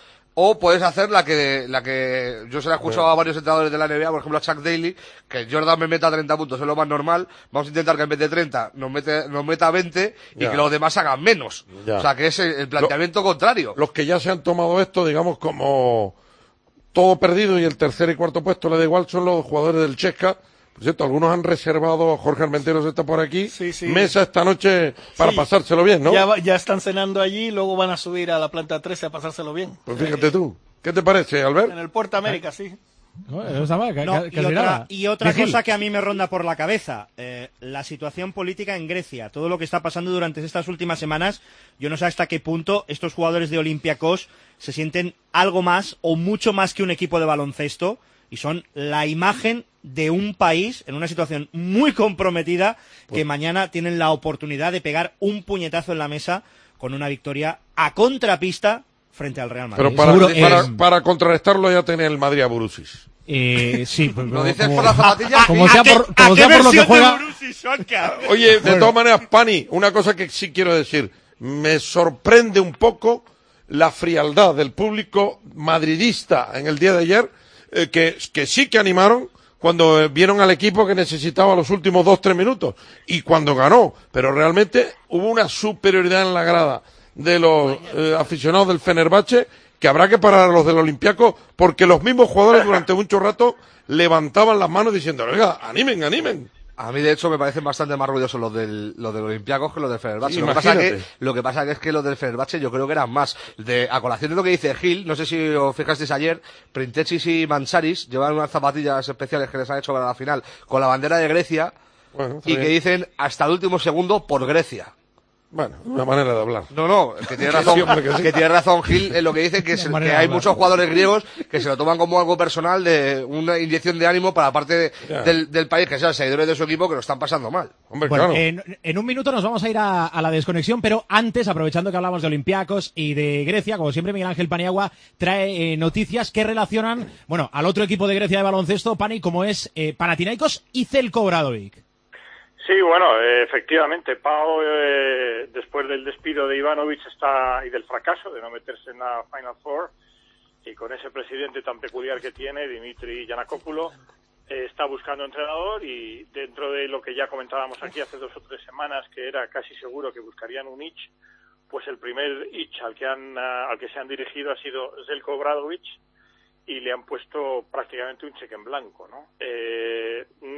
O puedes hacer la que, la que yo se la he escuchado a varios entrenadores de la N B A, por ejemplo a Chuck Daly, que Jordan me meta treinta puntos, es lo más normal. Vamos a intentar que en vez de treinta nos, mete, nos meta veinte y Ya. que los demás hagan menos. Ya. O sea, que es el, el planteamiento contrario. Los que ya se han tomado esto, digamos, como todo perdido y el tercer y cuarto puesto le da igual, son los jugadores del Chesca. Por cierto, algunos han reservado, Jorge Armenteros está por aquí, Sí, sí. mesa esta noche para Sí. pasárselo bien, ¿no? Ya, va- ya están cenando allí y luego van a subir a la planta trece a pasárselo bien. Pues fíjate tú. ¿Qué te parece, Albert? En el Puerto América, sí. No, eso está mal, ca- No, ca- y casi otra, nada. y otra Vigil. cosa que a mí me ronda por la cabeza, eh, la situación política en Grecia, todo lo que está pasando durante estas últimas semanas, yo no sé hasta qué punto estos jugadores de Olympiacos se sienten algo más o mucho más que un equipo de baloncesto y son la imagen de un país en una situación muy comprometida que mañana tienen la oportunidad de pegar un puñetazo en la mesa con una victoria a contrapista frente al Real Madrid. Pero para, Seguro, para, eh, para contrarrestarlo ya tiene el Madrid a Burusis. Eh, sí, pues, ¿Lo como, dices como- por la zapatilla? como ¿A sea qué- por, a como qué sea por lo que versión de juega. Borussia Schonka? Oye, de Bueno. todas maneras, Pani, una cosa que sí quiero decir. Me sorprende un poco la frialdad del público madridista en el día de ayer, eh, que, que sí que animaron cuando eh, vieron al equipo que necesitaba los últimos dos, tres minutos. Y cuando ganó. Pero realmente hubo una superioridad en la grada de los eh, aficionados del Fenerbahce que habrá que parar a los del Olympiacos porque los mismos jugadores durante mucho rato levantaban las manos diciendo, oiga, animen, animen. A mí, de hecho, me parecen bastante más ruidosos los del, los del Olympiacos que los del Fenerbahce. Sí, lo, que pasa que, imagínate. lo que pasa que es que los del Fenerbahce yo creo que eran más. De, a colación de lo que dice Gil, no sé si os fijasteis ayer, Printechis y Mansaris llevan unas zapatillas especiales que les han hecho para la final con la bandera de Grecia Bueno, está y que bien. dicen hasta el último segundo por Grecia. Bueno, una manera de hablar. No, no, que tiene razón, Sí, hombre, que sí. que tiene razón Gil en lo que dice que, es- Una manera que de hay hablar. muchos jugadores griegos que se lo toman como algo personal de una inyección de ánimo para la parte de- Ya. del, del país, que sean seguidores de su equipo que lo están pasando mal. Hombre, Bueno, claro. en, en un minuto nos vamos a ir a, a la desconexión, pero antes, aprovechando que hablamos de Olympiacos y de Grecia, como siempre Miguel Ángel Paniagua trae eh, noticias que relacionan, bueno, al otro equipo de Grecia de baloncesto, Pani, como es eh, Panathinaikos y Zelko Obradovic. Sí, bueno, eh, efectivamente, Pau, eh, después del despido de Ivanovic está y del fracaso de no meterse en la Final Four, y con ese presidente tan peculiar que tiene, Dimitri Giannakopoulos, eh, está buscando entrenador, y dentro de lo que ya comentábamos aquí hace dos o tres semanas, que era casi seguro que buscarían un Ich, pues el primer Ich al que han uh, al que se han dirigido ha sido Zelko Obradovic, y le han puesto prácticamente un cheque en blanco, ¿no? Eh,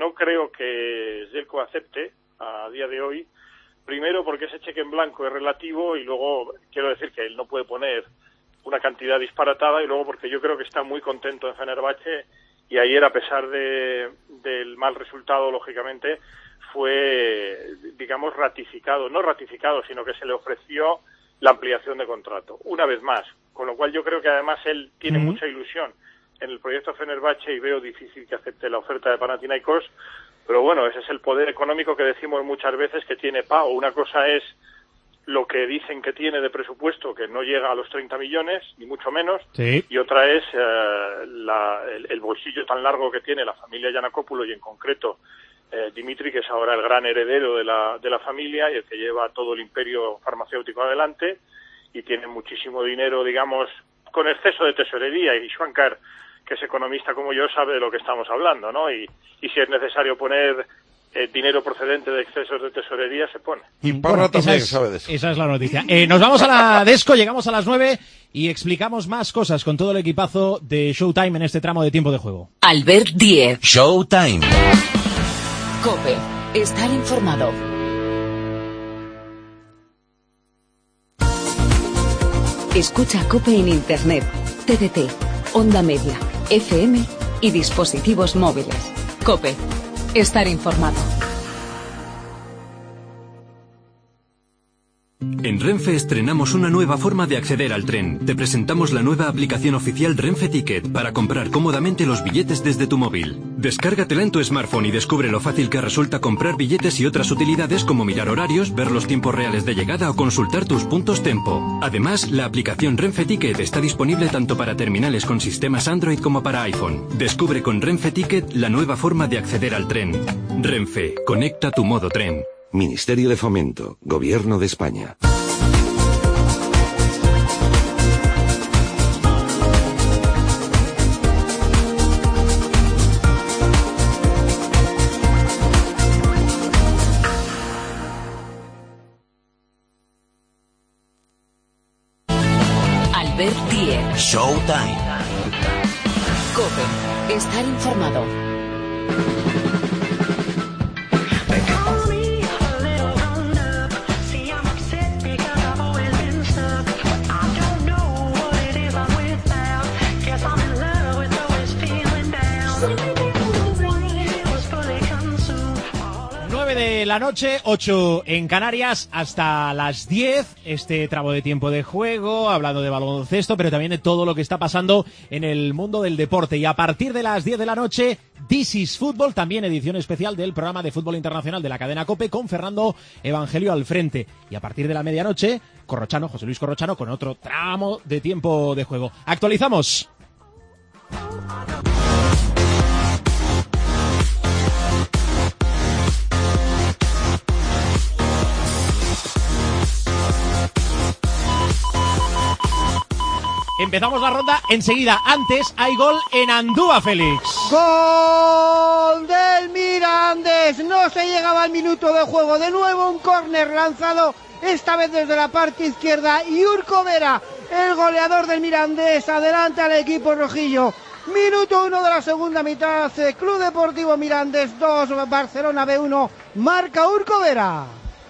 no creo que Željko acepte a día de hoy, primero porque ese cheque en blanco es relativo y luego quiero decir que él no puede poner una cantidad disparatada y luego porque yo creo que está muy contento en Fenerbahce y ayer, a pesar de del mal resultado, lógicamente, fue, digamos, ratificado, no ratificado, sino que se le ofreció la ampliación de contrato, una vez más, con lo cual yo creo que además él tiene uh-huh. mucha ilusión en el proyecto Fenerbahce y veo difícil que acepte la oferta de Panathinaikos, pero bueno, ese es el poder económico que decimos muchas veces que tiene Pau. Una cosa es lo que dicen que tiene de presupuesto, que no llega a los treinta millones, ni mucho menos, sí. y otra es eh, la, el, el bolsillo tan largo que tiene la familia Giannakopoulos y en concreto eh, Dimitri, que es ahora el gran heredero de la, de la familia y el que lleva todo el imperio farmacéutico adelante y tiene muchísimo dinero, digamos, con exceso de tesorería, y Shankar, que es economista como yo, sabe de lo que estamos hablando, ¿no? Y, y si es necesario poner eh, dinero procedente de excesos de tesorería, se pone. Y Parra bueno, también es, sabe de eso. Esa es la noticia. Eh, nos vamos a la Desco, llegamos a las nueve y explicamos más cosas con todo el equipazo de Showtime en este tramo de tiempo de juego. Albert Diez. Showtime. COPE. Estar informado. Escucha COPE en Internet, T D T, Onda Media, F M y dispositivos móviles. COPE. Estar informado. En Renfe estrenamos una nueva forma de acceder al tren. Te presentamos la nueva aplicación oficial Renfe Ticket para comprar cómodamente los billetes desde tu móvil. Descárgatela en tu smartphone y descubre lo fácil que resulta comprar billetes y otras utilidades como mirar horarios, ver los tiempos reales de llegada o consultar tus puntos Tempo. Además, la aplicación Renfe Ticket está disponible tanto para terminales con sistemas Android como para iPhone. Descubre con Renfe Ticket la nueva forma de acceder al tren. Renfe, conecta tu modo tren. Ministerio de Fomento, Gobierno de España. Albert Diez. Showtime. COPE. Estar informado. De la noche, ocho en Canarias, hasta las diez, este tramo de tiempo de juego, hablando de baloncesto, pero también de todo lo que está pasando en el mundo del deporte. Y a partir de las diez de la noche, This is Fútbol, también edición especial del programa de fútbol internacional de la cadena COPE, con Fernando Evangelio al frente. Y a partir de la medianoche, Corrochano, José Luis Corrochano, con otro tramo de tiempo de juego. Actualizamos. Empezamos la ronda enseguida. Antes hay gol en Andúa, Félix. Gol del Mirandés. No se llegaba al minuto de juego. De nuevo un córner lanzado, esta vez desde la parte izquierda. Y Urco Vera, el goleador del Mirandés, adelanta al equipo rojillo. Minuto uno de la segunda mitad. Club Deportivo Mirandés dos, Barcelona B uno. Marca Urco Vera.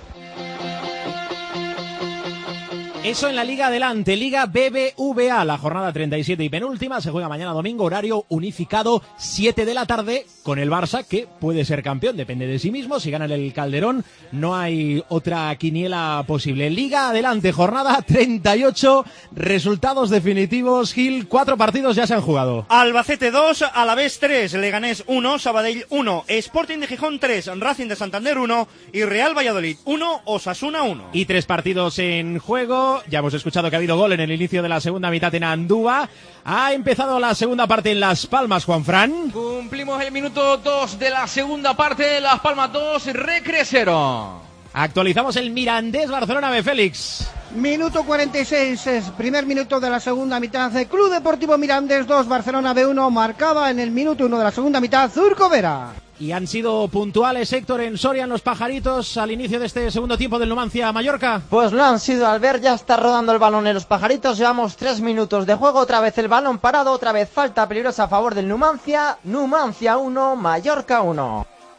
Eso en la Liga Adelante, Liga B B V A, la jornada treinta y siete y penúltima, se juega mañana domingo, horario unificado, siete de la tarde, con el Barça, que puede ser campeón, depende de sí mismo, si gana el Calderón, no hay otra quiniela posible. Liga Adelante, jornada treinta y ocho, resultados definitivos, Gil, cuatro partidos ya se han jugado. Albacete dos, Alavés tres, Leganés uno, Sabadell uno, Sporting de Gijón tres, Racing de Santander uno y Real Valladolid uno, Osasuna uno. Y tres partidos en juego. Ya hemos escuchado que ha habido gol en el inicio de la segunda mitad en Andúa. Ha empezado la segunda parte en Las Palmas, Juanfran. Cumplimos el minuto dos de la segunda parte. Las Palmas dos, Recre cero. Actualizamos el Mirandés Barcelona B, Félix. Minuto cuarenta y seis, primer minuto de la segunda mitad. Club Deportivo Mirandés dos, Barcelona B uno. Marcaba en el minuto uno de la segunda mitad Urco Vera. Y han sido puntuales, Héctor, en Soria, en los Pajaritos, al inicio de este segundo tiempo del Numancia-Mallorca. Pues lo han sido, Albert, ya está rodando el balón en los Pajaritos, llevamos tres minutos de juego, otra vez el balón parado, otra vez falta peligrosa a favor del Numancia, Numancia uno, Mallorca uno.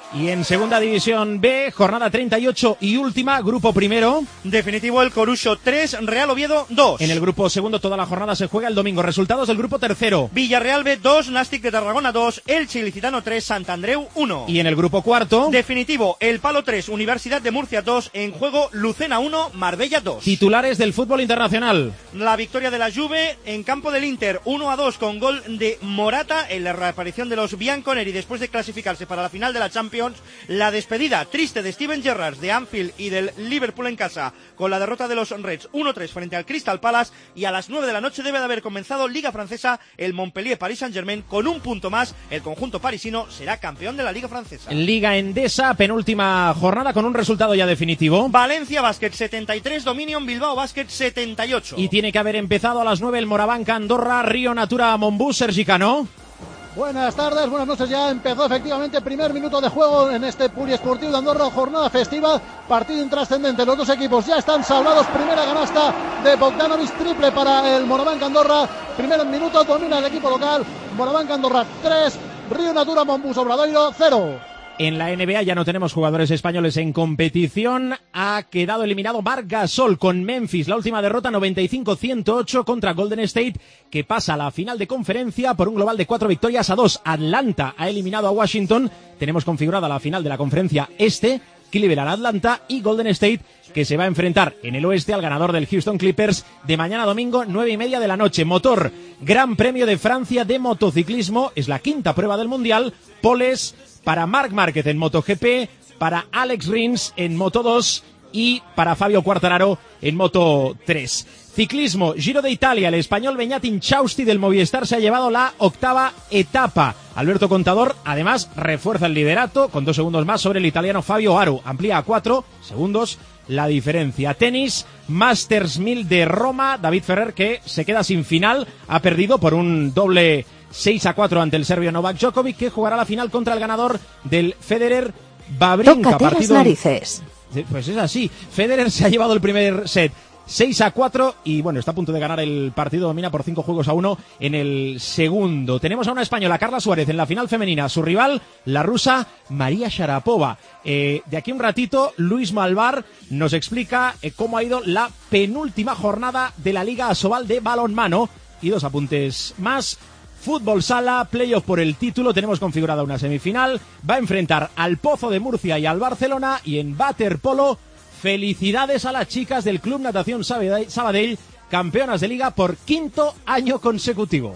Y en segunda división B, jornada treinta y ocho y última, grupo primero. Definitivo el Coruso tres, Real Oviedo dos. En el grupo segundo toda la jornada se juega el domingo. Resultados del grupo tercero. Villarreal B dos, Nàstic de Tarragona dos, Elche Ilicitano tres, Santandreu uno. Y en el grupo cuarto. Definitivo el Palo tres, Universidad de Murcia dos, en juego Lucena uno, Marbella dos. Titulares del fútbol internacional. La victoria de la Juve en campo del Inter uno a dos con gol de Morata en la reaparición de los bianconeri después de clasificarse para la final de la Champions. La despedida triste de Steven Gerrard de Anfield y del Liverpool en casa con la derrota de los Reds uno tres frente al Crystal Palace, y a las nueve de la noche debe de haber comenzado Liga Francesa, el Montpellier Paris Saint-Germain con un punto más. El conjunto parisino será campeón de la Liga Francesa. Liga Endesa, penúltima jornada con un resultado ya definitivo. Valencia Basket setenta y tres, Dominion Bilbao Basket setenta y ocho. Y tiene que haber empezado a las nueve el Moraván Andorra, Río Natura Montbus, Sergi Cano. Buenas tardes, buenas noches. Ya empezó efectivamente el primer minuto de juego en este Poliesportiu de Andorra, jornada festiva, partido intrascendente. Los dos equipos ya están salvados. Primera canasta de Bogdanovic, triple para el Moraván Andorra. Primer minuto, domina el equipo local. Moraván Andorra tres, Río Natura Montbus Obradoiro cero. En la N B A ya no tenemos jugadores españoles en competición. Ha quedado eliminado Marc Gasol con Memphis. La última derrota noventa y cinco a ciento ocho contra Golden State, que pasa a la final de conferencia por un global de cuatro victorias a dos. Atlanta ha eliminado a Washington. Tenemos configurada la final de la conferencia este. Cleveland Atlanta y Golden State, que se va a enfrentar en el oeste al ganador del Houston Clippers de mañana domingo, nueve y media de la noche. Motor, Gran Premio de Francia de motociclismo. Es la quinta prueba del Mundial. Poles para Marc Márquez en MotoGP, para Alex Rins en Moto dos y para Fabio Quartararo en Moto tres. Ciclismo, Giro de Italia, el español Beñat Inchausti del Movistar se ha llevado la octava etapa. Alberto Contador, además, refuerza el liderato con dos segundos más sobre el italiano Fabio Aru. Amplía a cuatro segundos la diferencia. Tenis, Masters mil de Roma, David Ferrer, que se queda sin final, ha perdido por un doble seis a cuatro ante el serbio Novak Djokovic, que jugará la final contra el ganador del Federer Wawrinka. Tócate las narices. Pues es así. Federer se ha llevado el primer set seis a cuatro y bueno, está a punto de ganar el partido, domina por cinco juegos a uno en el segundo. Tenemos a una española, Carla Suárez, en la final femenina. Su rival, la rusa María Sharapova. Eh, de aquí un ratito, Luis Malvar nos explica eh, cómo ha ido la penúltima jornada de la Liga Asobal de balonmano. Y dos apuntes más. Fútbol Sala, playoff por el título, tenemos configurada una semifinal, va a enfrentar al Pozo de Murcia y al Barcelona, y en waterpolo, felicidades a las chicas del Club Natación Sabadell, campeonas de liga por quinto año consecutivo.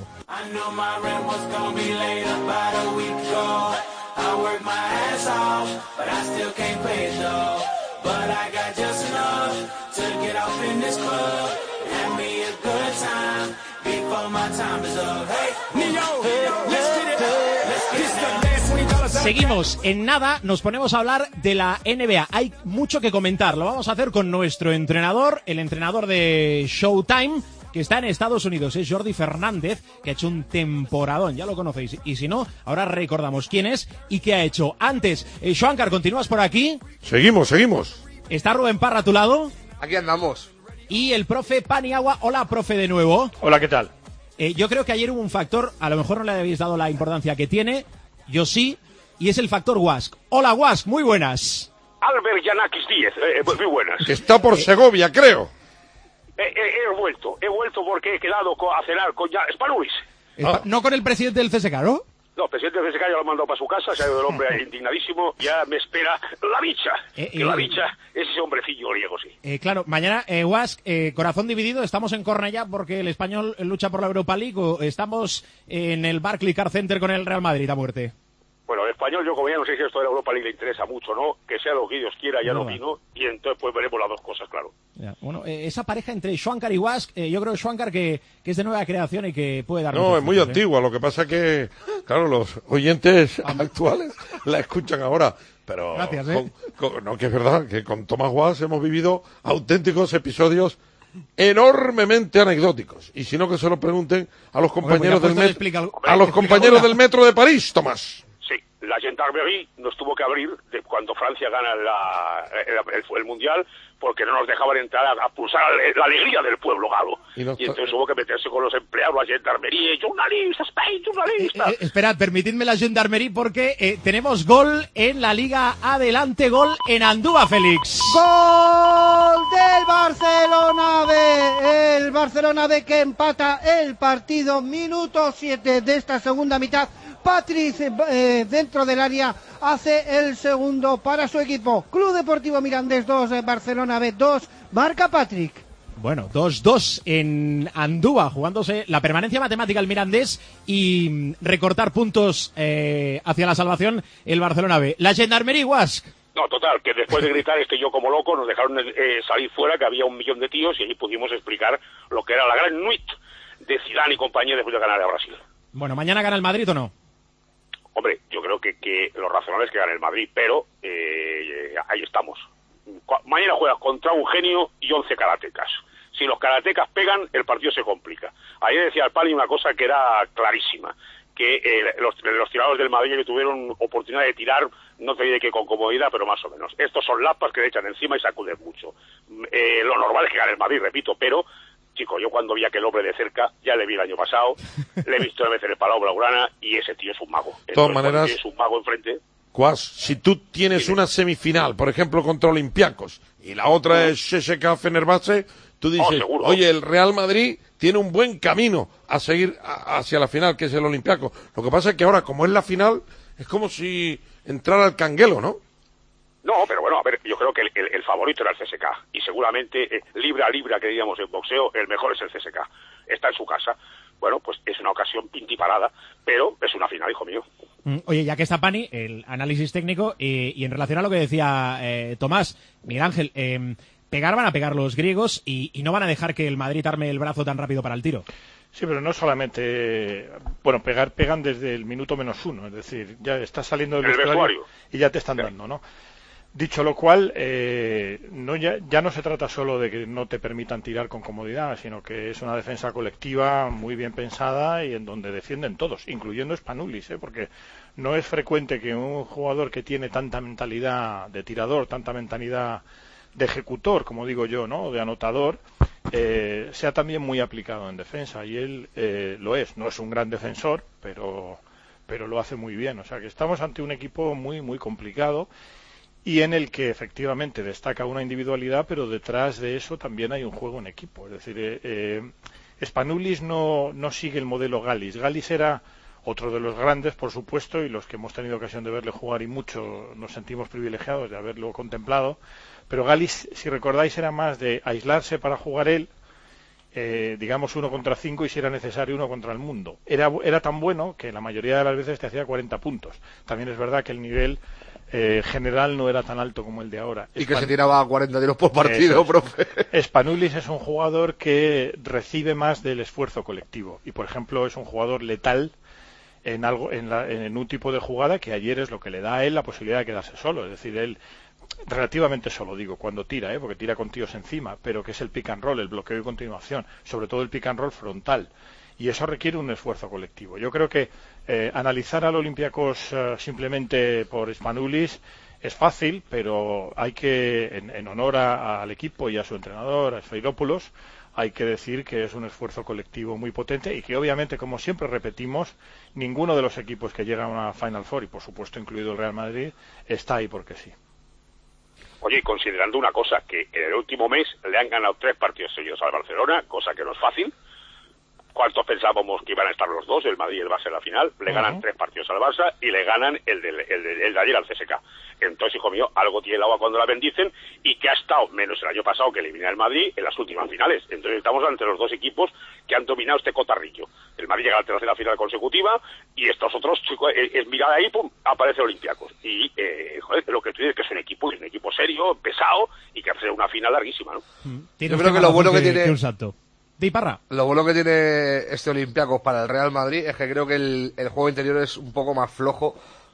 Seguimos, en nada nos ponemos a hablar de la N B A. Hay mucho que comentar, lo vamos a hacer con nuestro entrenador, el entrenador de Showtime, que está en Estados Unidos, es Jordi Fernández, que ha hecho un temporadón, ya lo conocéis, y si no, ahora recordamos quién es y qué ha hecho. Antes, eh, Schwankar, ¿continúas por aquí? Seguimos, seguimos. ¿Está Rubén Parra a tu lado? Aquí andamos. Y el profe Paniagua. Hola, profe, de nuevo. Hola, ¿qué tal? Eh, yo creo que ayer hubo un factor, a lo mejor no le habéis dado la importancia que tiene, yo sí, y es el factor Wask. Hola, Wask, muy buenas. Albert Yanakis Díez, eh, muy buenas. Que está por Segovia, creo. Eh, eh, he vuelto, he vuelto porque he quedado con, a cenar con ya Spanulis. Ah. No con el presidente del C S K, ¿no? No, el presidente del C S K ya lo ha mandado para su casa, se ha ido el hombre indignadísimo, ya me espera la bicha. Eh, que eh, la bicha es ese hombrecillo griego, sí. Eh, claro, mañana, eh, Wask, eh, corazón dividido, estamos en Cornellá porque el español lucha por la Europa League, o estamos en el Barclays Car Center con el Real Madrid a muerte. Bueno, el español, yo como ya no sé si esto de la Europa League le interesa mucho, ¿no? Que sea lo que Dios quiera, ya no vino, y entonces pues veremos las dos cosas, claro. Ya, bueno, eh, esa pareja entre Schwankar y Wask, eh, yo creo Schwankar que, que es de nueva creación y que puede dar... No, es muy frutos, antigua, ¿eh? Lo que pasa que, claro, los oyentes actuales la escuchan ahora, pero... Gracias, ¿eh? Con, con, no, que es verdad, que con Tomás Wask hemos vivido auténticos episodios enormemente anecdóticos, y si no que se lo pregunten a los compañeros, Hombre, del, explica, a los compañeros del metro de París, Tomás. Sí, la Gendarmerie nos tuvo que abrir de cuando Francia gana la, el, el, el Mundial, porque no nos dejaban entrar a, a pulsar la alegría del pueblo galo. Y, no y entonces hubo que meterse con los empleados, la Gendarmerie, journalista, Spain, journalista. Eh, eh, esperad, permitidme la Gendarmerie porque eh, tenemos gol en la Liga Adelante, gol en Andúa, Félix. Gol del Barcelona B, el Barcelona B que empata el partido, minuto siete de esta segunda mitad. Patrick eh, dentro del área hace el segundo para su equipo. Club Deportivo Mirandés dos, eh, Barcelona B dos, marca Patrick. Bueno, dos dos en Andúa, jugándose la permanencia matemática el Mirandés y recortar puntos eh, hacia la salvación el Barcelona B. La Gendarmerie, Guasc. No, total, que después de gritar este yo como loco, nos dejaron eh, salir fuera, que había un millón de tíos, y allí pudimos explicar lo que era la gran nuit de Zidane y compañía después de ganar a Brasil. Bueno, ¿mañana gana el Madrid o no? Hombre, yo creo que, que lo razonable es que gane el Madrid, pero eh, ahí estamos. Mañana juegas contra un genio y once karatecas. Si los karatecas pegan, el partido se complica. Ayer decía el Pali una cosa que era clarísima, que eh, los, los tiradores del Madrid que tuvieron oportunidad de tirar, no te diré que con comodidad, pero más o menos. Estos son lapas que le echan encima y sacuden mucho. Eh, lo normal es que gane el Madrid, repito, pero... Chico, yo cuando vi a aquel hombre de cerca, ya le vi el año pasado, le he visto de veces en el Palau Blaugrana y ese tío es un mago. De todas maneras, es un mago enfrente. Cuas, si tú tienes una semifinal, por ejemplo, contra Olympiacos, y la otra es C S K A Fenerbahce, tú dices, oh, oye, el Real Madrid tiene un buen camino a seguir a, hacia la final, que es el Olympiacos. Lo que pasa es que ahora, como es la final, es como si entrara el canguelo, ¿no? No, pero bueno, a ver, yo creo que el, el, el favorito era el C S K A y seguramente eh, libra a libra, que diríamos en boxeo, el mejor es el C S K A. Está en su casa. Bueno, pues es una ocasión pintiparada, pero es una final, hijo mío. Oye, ya que está Pani, el análisis técnico, eh, y en relación a lo que decía eh, Tomás, Miguel Ángel, eh, pegar van a pegar los griegos y, y no van a dejar que el Madrid arme el brazo tan rápido para el tiro. Sí, pero no solamente, bueno, pegar, pegan desde el minuto menos uno, es decir, ya estás saliendo del vestuario, vestuario y ya te están sí. dando, ¿no? Dicho lo cual, eh, no ya, ya no se trata solo de que no te permitan tirar con comodidad, sino que es una defensa colectiva muy bien pensada y en donde defienden todos, incluyendo Spanulis, ¿eh? Porque no es frecuente que un jugador que tiene tanta mentalidad de tirador, tanta mentalidad de ejecutor, como digo yo, ¿no? De anotador, eh, sea también muy aplicado en defensa, y él eh, lo es. No es un gran defensor, pero, pero lo hace muy bien. O sea que estamos ante un equipo muy, muy complicado, y en el que efectivamente destaca una individualidad, pero detrás de eso también hay un juego en equipo. Es decir, eh, eh, Spanulis no, no sigue el modelo Galis. Galis era otro de los grandes, por supuesto, y los que hemos tenido ocasión de verle jugar y mucho nos sentimos privilegiados de haberlo contemplado, pero Galis, si recordáis, era más de aislarse para jugar él, eh, digamos uno contra cinco, y si era necesario uno contra el mundo. Era, era tan bueno que la mayoría de las veces te hacía cuarenta puntos. También es verdad que el nivel Eh, general no era tan alto como el de ahora. Y Span... que se tiraba cuarenta tiros por partido, es. profe. Spanulis es un jugador que recibe más del esfuerzo colectivo y, por ejemplo, es un jugador letal en algo en, la, en un tipo de jugada que ayer es lo que le da a él la posibilidad de quedarse solo. Es decir, él relativamente solo, digo, cuando tira, ¿eh? Porque tira con tíos encima, pero que es el pick and roll, el bloqueo y continuación, sobre todo el pick and roll frontal. Y eso requiere un esfuerzo colectivo. Yo creo que eh, analizar al Olympiacos uh, simplemente por Spanulis es fácil, pero hay que, en, en honor a, al equipo y a su entrenador, a Sfairopoulos, hay que decir que es un esfuerzo colectivo muy potente y que obviamente, como siempre repetimos, ninguno de los equipos que llegan a una Final Four, y por supuesto incluido el Real Madrid, está ahí porque sí. Oye, y considerando una cosa, que en el último mes le han ganado tres partidos seguidos al Barcelona, cosa que no es fácil. ¿Cuántos pensábamos que iban a estar los dos, el Madrid y el Barça en la final? Le uh-huh. ganan tres partidos al Barça y le ganan el de, el, de, el de ayer al C S K A. Entonces, hijo mío, algo tiene el agua cuando la bendicen, y que ha estado, menos el año pasado que elimina el Madrid, en las últimas finales. Entonces estamos ante los dos equipos que han dominado este cotarrillo. El Madrid llega a la tercera final consecutiva y estos otros, chicos, es, es mirada ahí, pum, aparece Olympiacos. Y, eh, joder, lo que tú dices que es un equipo, es un equipo serio, pesado, y que hace una final larguísima, ¿no? Mm. Yo creo que lo bueno que, que tiene... Que un salto. De Iparra. Lo bueno que tiene este Olympiacos para el Real Madrid es que creo que el, el juego interior es un poco más flojo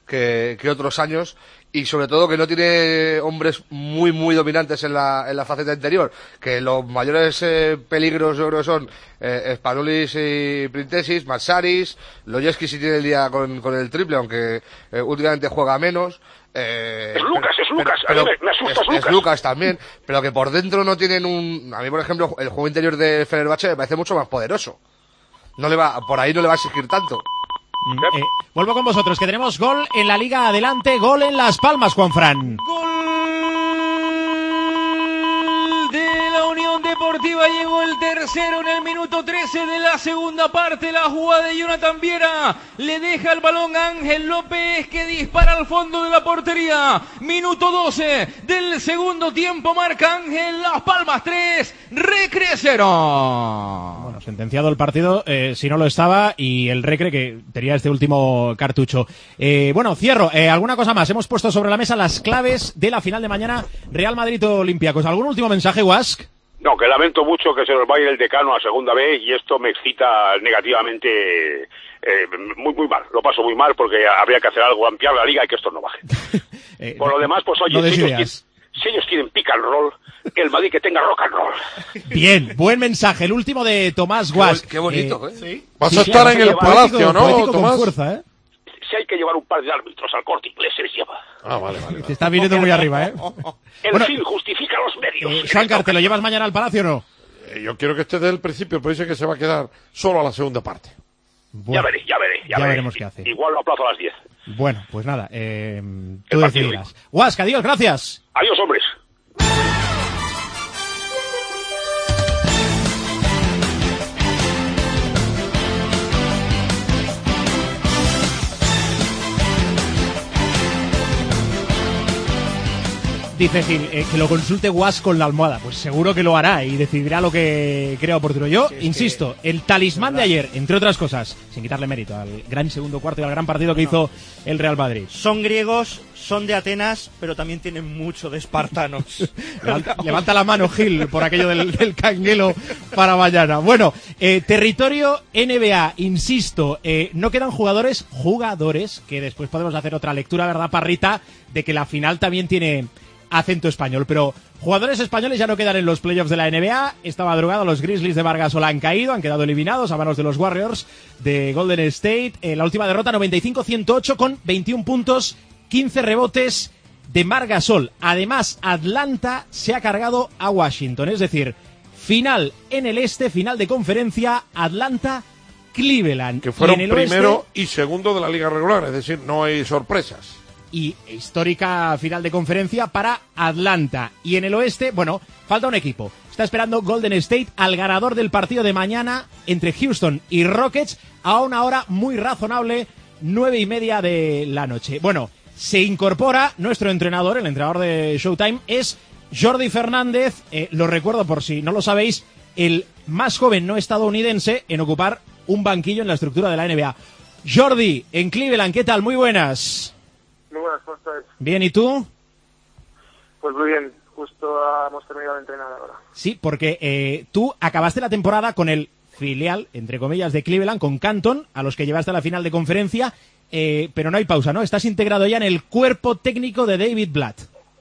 que, que otros años, y sobre todo que no tiene hombres muy muy dominantes en la, en la faceta interior, que los mayores eh, peligros yo creo que son eh, Spanulis y Printesis, Matsaris, Lojeski si tiene el día con, con el triple, aunque eh, últimamente juega menos. Eh, es Lucas, pero, es Lucas, pero, a mí me, me asusta es, Lucas. Es Lucas también, pero que por dentro no tienen un... A mí, por ejemplo, el juego interior de Fenerbahce me parece mucho más poderoso. No le va, por ahí no le va a exigir tanto. Eh, vuelvo con vosotros, que tenemos gol en la Liga Adelante, gol en Las Palmas, Juanfran. Gol de la Unión Deportiva, llegó el tercero en el minuto trece de la segunda parte. La jugada de Jonathan Viera le deja el balón a Ángel López, que dispara al fondo de la portería. Minuto doce del segundo tiempo, marca Ángel. Las Palmas tres, Recre cero. Bueno, sentenciado el partido, eh, si no lo estaba, y el Recre que tenía este último cartucho. Eh, bueno, cierro. Eh, ¿Alguna cosa más? Hemos puesto sobre la mesa las claves de la final de mañana, Real Madrid-Olympiacos. ¿Algún último mensaje, Wask? No, que lamento mucho que se nos vaya el decano a segunda vez, y esto me excita negativamente, eh, muy muy mal. Lo paso muy mal porque habría que hacer algo, ampliar la liga y que esto no baje. eh, Por lo demás, pues oye, no si, ellos quieren, si ellos quieren pick and roll, que el Madrid que tenga rock and roll. Bien, buen mensaje. El último de Tomás Wask. Qué, qué bonito, ¿eh? eh ¿Sí? Vas a estar en el Palacio, ¿no, Tomás? Con fuerza, ¿eh? Si hay que llevar un par de árbitros al Corte Inglés, se les lleva. Ah, vale, vale. vale. Te está viniendo muy arriba, ¿eh? El bueno, fin justifica los medios. Eh, Shankar, ¿te lo llevas mañana al Palacio o no? Eh, yo quiero que esté desde el principio, pero dice que se va a quedar solo a la segunda parte. Bueno, ya veré, ya veré. Ya, ya veré. veremos qué hace. Igual lo aplazo a las diez. Bueno, pues nada, eh, tú decidirás. Wask, adiós, gracias. Adiós, hombres. Dice Gil, eh, que lo consulte Wask con la almohada. Pues seguro que lo hará y decidirá lo que crea oportuno. Yo, sí, insisto, que... el talismán de ayer, entre otras cosas, sin quitarle mérito al gran segundo cuarto y al gran partido que no. hizo el Real Madrid. Son griegos, son de Atenas, pero también tienen mucho de espartanos. levanta, levanta la mano, Gil, por aquello del, del canguelo para mañana. Bueno, eh, territorio N B A, insisto, eh, no quedan jugadores, jugadores, que después podemos hacer otra lectura, ¿verdad, Parrita? De que la final también tiene acento español, pero jugadores españoles ya no quedan en los playoffs de la N B A. Esta madrugada los Grizzlies de Margasol han caído, han quedado eliminados a manos de los Warriors de Golden State. Eh, la última derrota noventa y cinco a ciento ocho con veintiún puntos, quince rebotes de Margasol. Además, Atlanta se ha cargado a Washington, es decir, final en el este, final de conferencia, Atlanta-Cleveland. Que fueron y en el primero oeste, y segundo de la liga regular, es decir, no hay sorpresas. Y histórica final de conferencia para Atlanta. Y en el oeste, bueno, falta un equipo. Está esperando Golden State al ganador del partido de mañana entre Houston y Rockets a una hora muy razonable, nueve y media de la noche. Bueno, se incorpora nuestro entrenador, el entrenador de Showtime, es Jordi Fernández. Eh, lo recuerdo por si no lo sabéis, el más joven no estadounidense en ocupar un banquillo en la estructura de la N B A. Jordi, en Cleveland, ¿qué tal? Muy buenas. Muy buenas, ¿cómo estás? Bien, ¿y tú? Pues muy bien, justo hemos terminado de entrenar ahora. Sí, porque eh, tú acabaste la temporada con el filial, entre comillas, de Cleveland, con Canton, a los que llevaste a la final de conferencia, eh, pero no hay pausa, ¿no? Estás integrado ya en el cuerpo técnico de David Blatt.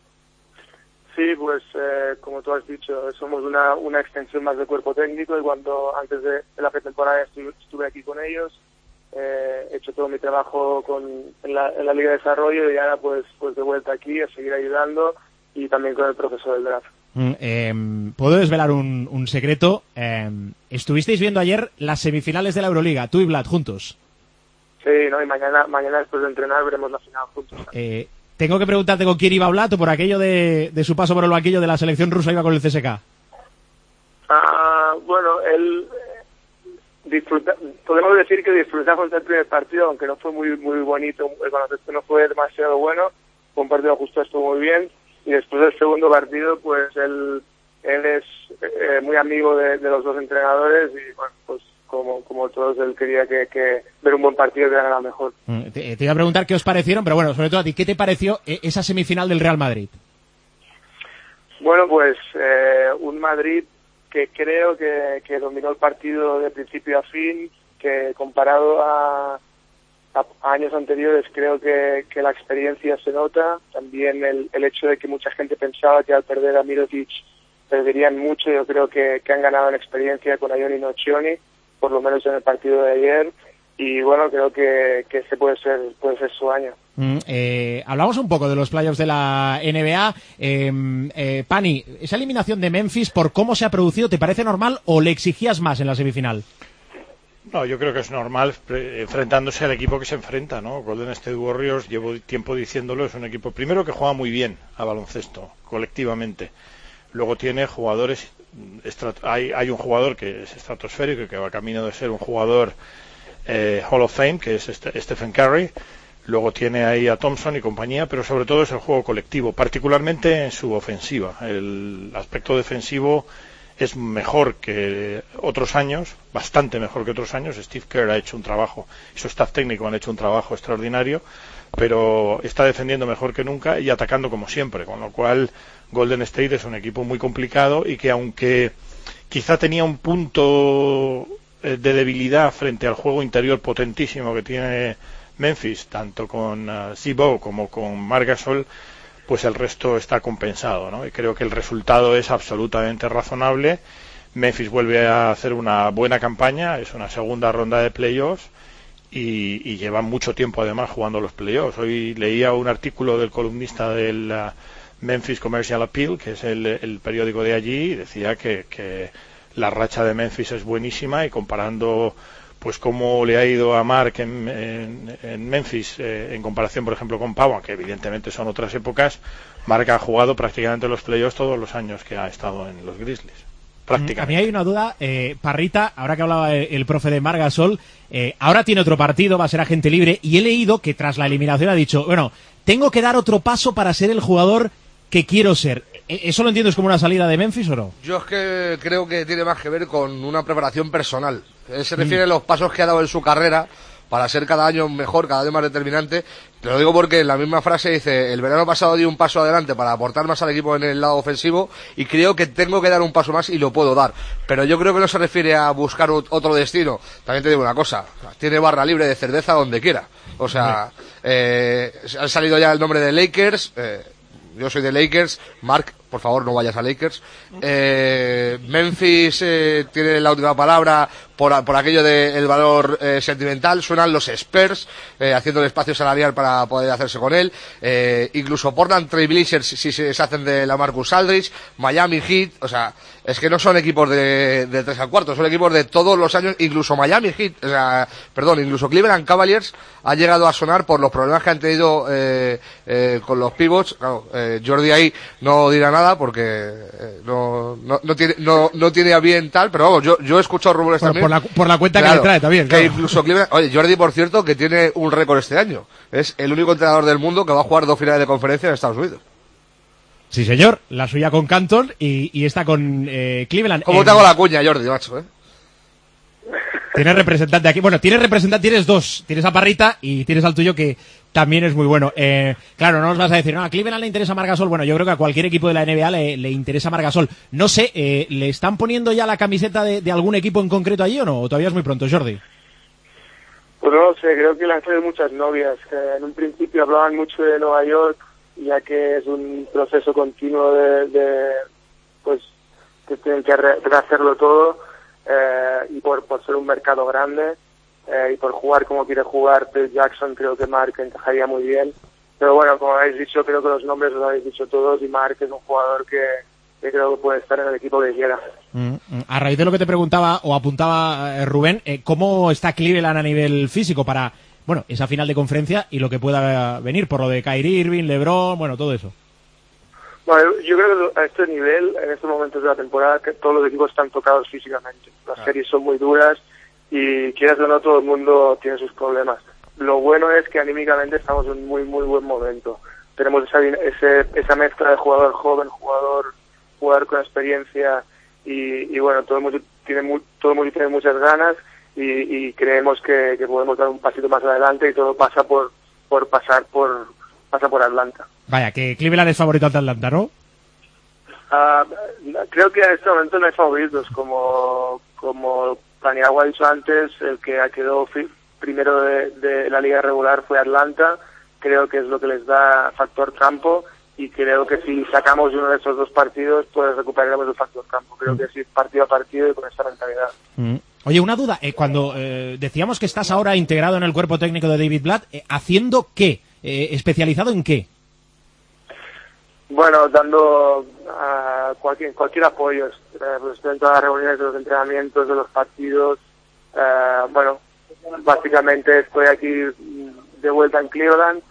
Sí, pues eh, como tú has dicho, somos una, una extensión más del cuerpo técnico, y cuando antes de, de la pretemporada estuve, estuve aquí con ellos. Eh, he hecho todo mi trabajo con, en, la, en la Liga de Desarrollo, y ahora pues, pues de vuelta aquí a seguir ayudando, y también con el profesor del draft. Mm, eh, ¿Puedo desvelar un, un secreto? Eh, estuvisteis viendo ayer las semifinales de la Euroliga, tú y Vlad, juntos. Sí, ¿no? Y mañana, mañana después de entrenar veremos la final juntos. Eh, tengo que preguntarte con quién iba Vlad, o por aquello de, de su paso por el banquillo de la selección rusa iba con el C S K. Ah, bueno, él... Disfruta, podemos decir que disfrutamos del primer partido, aunque no fue muy muy bonito, el baloncesto no fue demasiado bueno, fue un partido justo, estuvo muy bien, y después del segundo partido, pues él él es eh, muy amigo de, de los dos entrenadores, y bueno, pues como como todos él quería que, que ver un buen partido y ganar mejor. Te, te iba a preguntar qué os parecieron, pero bueno, sobre todo a ti, ¿qué te pareció esa semifinal del Real Madrid? Bueno, pues eh, un Madrid que creo que, que dominó el partido de principio a fin, que comparado a, a, a años anteriores creo que, que la experiencia se nota, también el, el hecho de que mucha gente pensaba que al perder a Mirotic perderían mucho, yo creo que, que han ganado en experiencia con Ioni Nocioni, por lo menos en el partido de ayer, y bueno, creo que, que este puede ser, puede ser su año. Mm, eh, hablamos un poco de los playoffs de la N B A. Eh, eh, Pani, esa eliminación de Memphis, por cómo se ha producido, ¿te parece normal o le exigías más en la semifinal? No, yo creo que es normal enfrentándose al equipo que se enfrenta, ¿no? Golden State Warriors, llevo tiempo diciéndolo, es un equipo, primero, que juega muy bien a baloncesto, colectivamente. Luego tiene jugadores, hay, hay un jugador que es estratosférico y que va camino de ser un jugador eh, Hall of Fame, que es Stephen Curry. Luego tiene ahí a Thompson y compañía, pero sobre todo es el juego colectivo, particularmente en su ofensiva. El aspecto defensivo es mejor que otros años, bastante mejor que otros años. Steve Kerr ha hecho un trabajo, y su staff técnico han hecho un trabajo extraordinario, pero está defendiendo mejor que nunca y atacando como siempre, con lo cual Golden State es un equipo muy complicado y que, aunque quizá tenía un punto de debilidad frente al juego interior potentísimo que tiene Memphis, tanto con uh, Z-Bo como con Marc Gasol, pues el resto está compensado, ¿no? Y creo que el resultado es absolutamente razonable. Memphis vuelve a hacer una buena campaña, es una segunda ronda de playoffs y, y lleva mucho tiempo además jugando los playoffs. Hoy leía un artículo del columnista del uh, Memphis Commercial Appeal, que es el, el periódico de allí, y decía que, que la racha de Memphis es buenísima, y comparando pues cómo le ha ido a Mark en, en, en Memphis eh, en comparación, por ejemplo, con Pau, que evidentemente son otras épocas, Mark ha jugado prácticamente los playoffs todos los años que ha estado en los Grizzlies. Prácticamente. A mí hay una duda, eh, Parrita, ahora que hablaba el, el profe de Marc Gasol, eh, ahora tiene otro partido, va a ser agente libre, y he leído que tras la eliminación ha dicho, bueno, tengo que dar otro paso para ser el jugador que quiero ser. ¿Eso lo entiendes como una salida de Memphis o no? Yo es que creo que tiene más que ver con una preparación personal. Él se refiere mm. a los pasos que ha dado en su carrera para ser cada año mejor, cada año más determinante. Te lo digo porque en la misma frase dice, el verano pasado di un paso adelante para aportar más al equipo en el lado ofensivo y creo que tengo que dar un paso más y lo puedo dar. Pero yo creo que no se refiere a buscar otro destino. También te digo una cosa, tiene barra libre de cerveza donde quiera. O sea, eh, ha salido ya el nombre de Lakers, eh, yo soy de Lakers, Mark, por favor no vayas a Lakers. Eh, Memphis eh, tiene la última palabra por, por aquello del valor eh, sentimental. Suenan los Spurs eh, haciendo el espacio salarial para poder hacerse con él. Eh, incluso Portland Trail Blazers si, si se hacen de la Marcus Aldridge, Miami Heat, o sea, es que no son equipos de, de tres al cuarto, son equipos de todos los años, incluso Miami Heat, o sea, perdón, incluso Cleveland Cavaliers ha llegado a sonar por los problemas que han tenido eh, eh, con los pivots. Claro, eh, Jordi ahí no dirá nada porque eh, no, no, no tiene no, no tiene a bien tal, pero vamos, yo, yo he escuchado rumores por, también. Por la, por la cuenta claro, que le trae también. Que claro. incluso Cleveland, oye, Jordi, por cierto, que tiene un récord este año. Es el único entrenador del mundo que va a jugar dos finales de conferencia en Estados Unidos. Sí, señor, la suya con Canton y, y esta con eh, Cleveland. ¿Cómo en... te hago la cuña, Jordi, macho, eh? Tienes representante aquí. Bueno, tienes representante, tienes dos. Tienes a Parrita y tienes al tuyo que también es muy bueno. Eh, claro, no nos vas a decir, no, a Cleveland le interesa Marc Gasol. Bueno, yo creo que a cualquier equipo de la N B A le, le interesa Marc Gasol. No sé, eh, ¿le están poniendo ya la camiseta de, de algún equipo en concreto allí o no? ¿O todavía es muy pronto, Jordi? Pues no lo sé, creo que le han salido muchas novias. Eh, en un principio hablaban mucho de Nueva York, ya que es un proceso continuo de, de pues, que tienen que re- rehacerlo todo. Eh, y por, por ser un mercado grande eh, y por jugar como quiere jugar Phil Jackson, creo que Mark encajaría muy bien. Pero bueno, como habéis dicho, creo que los nombres los habéis dicho todos y Mark es un jugador que, que creo que puede estar en el equipo que quiera. Mm, a raíz de lo que te preguntaba o apuntaba eh, Rubén, eh, ¿cómo está Cleveland a nivel físico para, bueno, esa final de conferencia y lo que pueda venir por lo de Kyrie Irving, LeBron, bueno, todo eso? Bueno, yo creo que a este nivel, en estos momentos de la temporada, que todos los equipos están tocados físicamente. Las series son muy duras y, quieras o no, todo el mundo tiene sus problemas. Lo bueno es que anímicamente estamos en un muy, muy buen momento. Tenemos esa, ese, esa mezcla de jugador joven, jugador, jugador con experiencia y, y bueno, todo el mundo tiene, muy, todo el mundo tiene muchas ganas y, y creemos que, que podemos dar un pasito más adelante y todo pasa por, por pasar por, pasa por Atlanta. Vaya, que Cleveland es favorito ante Atlanta, ¿no? Uh, creo que en este momento no hay favoritos. Como como Paniagua ha dicho antes, el que quedó fi- primero de, de la liga regular fue Atlanta. Creo que es lo que les da factor campo y creo que si sacamos uno de esos dos partidos, pues recuperaremos el factor campo. Creo que sí, partido a partido y con esta mentalidad. Mm. Oye, una duda. Eh, cuando eh, decíamos que estás ahora integrado en el cuerpo técnico de David Blatt, eh, ¿haciendo qué? Eh, ¿Especializado en qué? Bueno, dando uh, cualquier, cualquier apoyo. Eh, pues estoy en todas las reuniones de los entrenamientos, de los partidos. Uh, bueno, básicamente estoy aquí de vuelta en Cleveland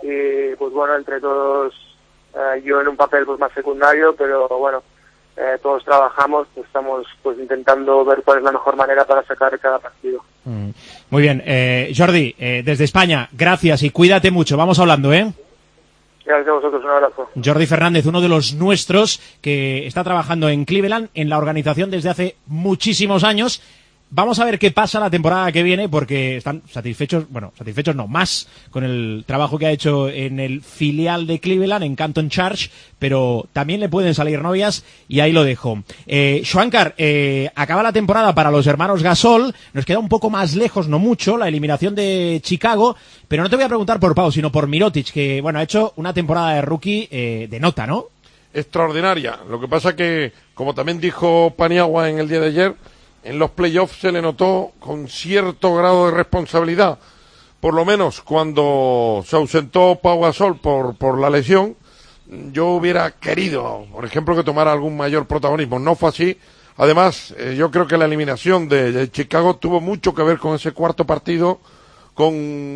y pues bueno, entre todos, uh, yo en un papel pues más secundario, pero bueno, eh, todos trabajamos, pues estamos pues intentando ver cuál es la mejor manera para sacar cada partido. Mm. Muy bien, eh, Jordi, eh, desde España, gracias y cuídate mucho, vamos hablando, ¿eh? Gracias a vosotros, un abrazo. Jordi Fernández, uno de los nuestros que está trabajando en Cleveland, en la organización desde hace muchísimos años. Vamos a ver qué pasa la temporada que viene, porque están satisfechos, bueno, satisfechos no, más con el trabajo que ha hecho en el filial de Cleveland, en Canton Charge, pero también le pueden salir novias y ahí lo dejo. Eh, Schwankar, eh, acaba la temporada para los hermanos Gasol, nos queda un poco más lejos, no mucho, la eliminación de Chicago, pero no te voy a preguntar por Pau, sino por Mirotic, que, bueno, ha hecho una temporada de rookie eh, de nota, ¿no? Extraordinaria. Lo que pasa que, como también dijo Paniagua en el día de ayer, en los playoffs se le notó con cierto grado de responsabilidad, por lo menos cuando se ausentó Pau Gasol por, por la lesión. Yo hubiera querido, por ejemplo, que tomara algún mayor protagonismo. No fue así. Además, eh, yo creo que la eliminación de, de Chicago tuvo mucho que ver con ese cuarto partido, con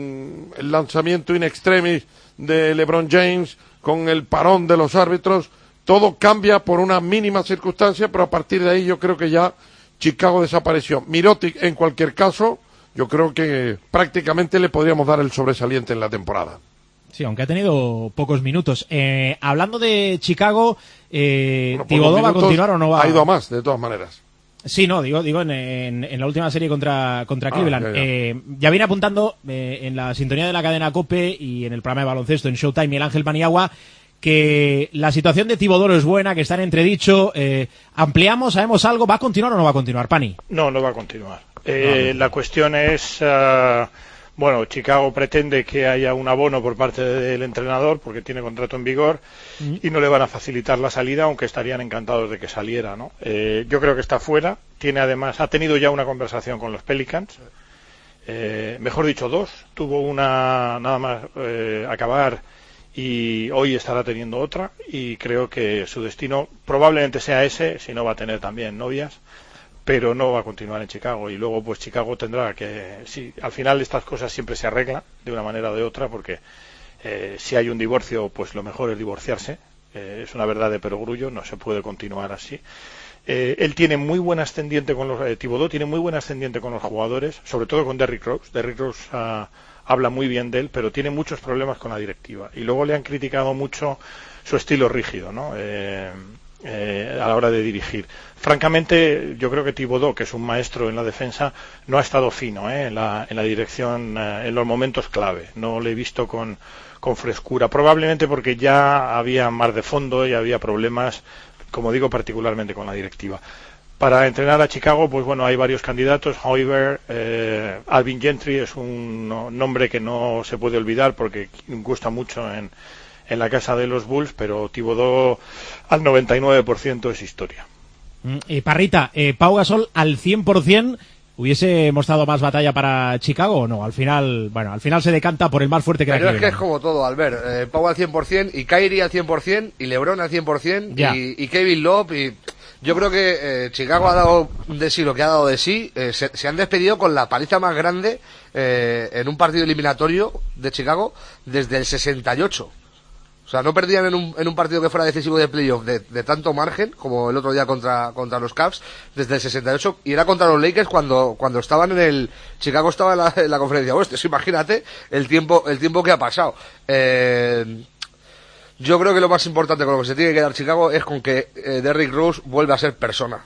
el lanzamiento in extremis de LeBron James, con el parón de los árbitros. Todo cambia por una mínima circunstancia, pero a partir de ahí yo creo que ya Chicago desapareció. Mirotic, en cualquier caso, yo creo que prácticamente le podríamos dar el sobresaliente en la temporada. Sí, aunque ha tenido pocos minutos. Eh, hablando de Chicago, eh, Bueno, ¿Thibodeau va a continuar o no va? Ha ido a más, de todas maneras. Sí, no, digo, digo en, en, en la última serie contra, contra Ah, Cleveland. ya, ya. Eh, ya viene apuntando eh, en la sintonía de la cadena COPE y en el programa de baloncesto en Showtime Miguel Ángel Paniagua que la situación de Thibodeau es buena, que está en entredicho. Eh, ampliamos, sabemos algo, ¿va a continuar o no va a continuar, Pani? No, no va a continuar. Eh, no, no. La cuestión es, uh, bueno, Chicago pretende que haya un abono por parte del entrenador porque tiene contrato en vigor mm. y no le van a facilitar la salida, aunque estarían encantados de que saliera, ¿no? Eh, yo creo que está fuera. Tiene además, ha tenido ya una conversación con los Pelicans. Eh, mejor dicho, dos. Tuvo una nada más eh, acabar y hoy estará teniendo otra y creo que su destino probablemente sea ese, si no va a tener también novias, pero no va a continuar en Chicago y luego pues Chicago tendrá que, sí, al final estas cosas siempre se arreglan de una manera o de otra porque eh, si hay un divorcio pues lo mejor es divorciarse, eh, es una verdad de perogrullo, no se puede continuar así. Eh, él tiene muy buen ascendiente con los eh, Thibodeau tiene muy buen ascendiente con los jugadores, sobre todo con Derrick Rose. Derrick Rose uh, habla muy bien de él, pero tiene muchos problemas con la directiva. Y luego le han criticado mucho su estilo rígido, ¿no? Eh, eh, a la hora de dirigir. Francamente, yo creo que Thibodeau, que es un maestro en la defensa, no ha estado fino ¿eh? en, la, en la dirección, eh, en los momentos clave. No le he visto con, con frescura. Probablemente porque ya había mar de fondo y había problemas, como digo, particularmente con la directiva. Para entrenar a Chicago, pues bueno, hay varios candidatos. Hoiberg, eh, Alvin Gentry es un no, nombre que no se puede olvidar porque gusta mucho en, en la casa de los Bulls, pero Thibodeau al noventa y nueve por ciento es historia. Mm, eh, Parrita, eh, Pau Gasol al cien por ciento, ¿hubiese mostrado más batalla para Chicago o no? Al final, bueno, al final se decanta por el más fuerte que Pero era es que es como todo, Albert. Eh, Pau al cien por ciento y Kyrie al cien por ciento y LeBron al cien por ciento y, y Kevin Love y... Yo creo que eh, Chicago ha dado de sí lo que ha dado de sí. Eh, se, se han despedido con la paliza más grande eh, en un partido eliminatorio de Chicago desde el sesenta y ocho. O sea, no perdían en un, en un partido que fuera decisivo de playoff de, de tanto margen como el otro día contra, contra los Cavs desde el sesenta y ocho y era contra los Lakers cuando, cuando estaban en el... Chicago estaba en la, en la conferencia oeste. Eso, imagínate el tiempo, el tiempo que ha pasado. Eh... Yo creo que lo más importante con lo que se tiene que quedar Chicago es con que eh, Derrick Rose vuelva a ser persona.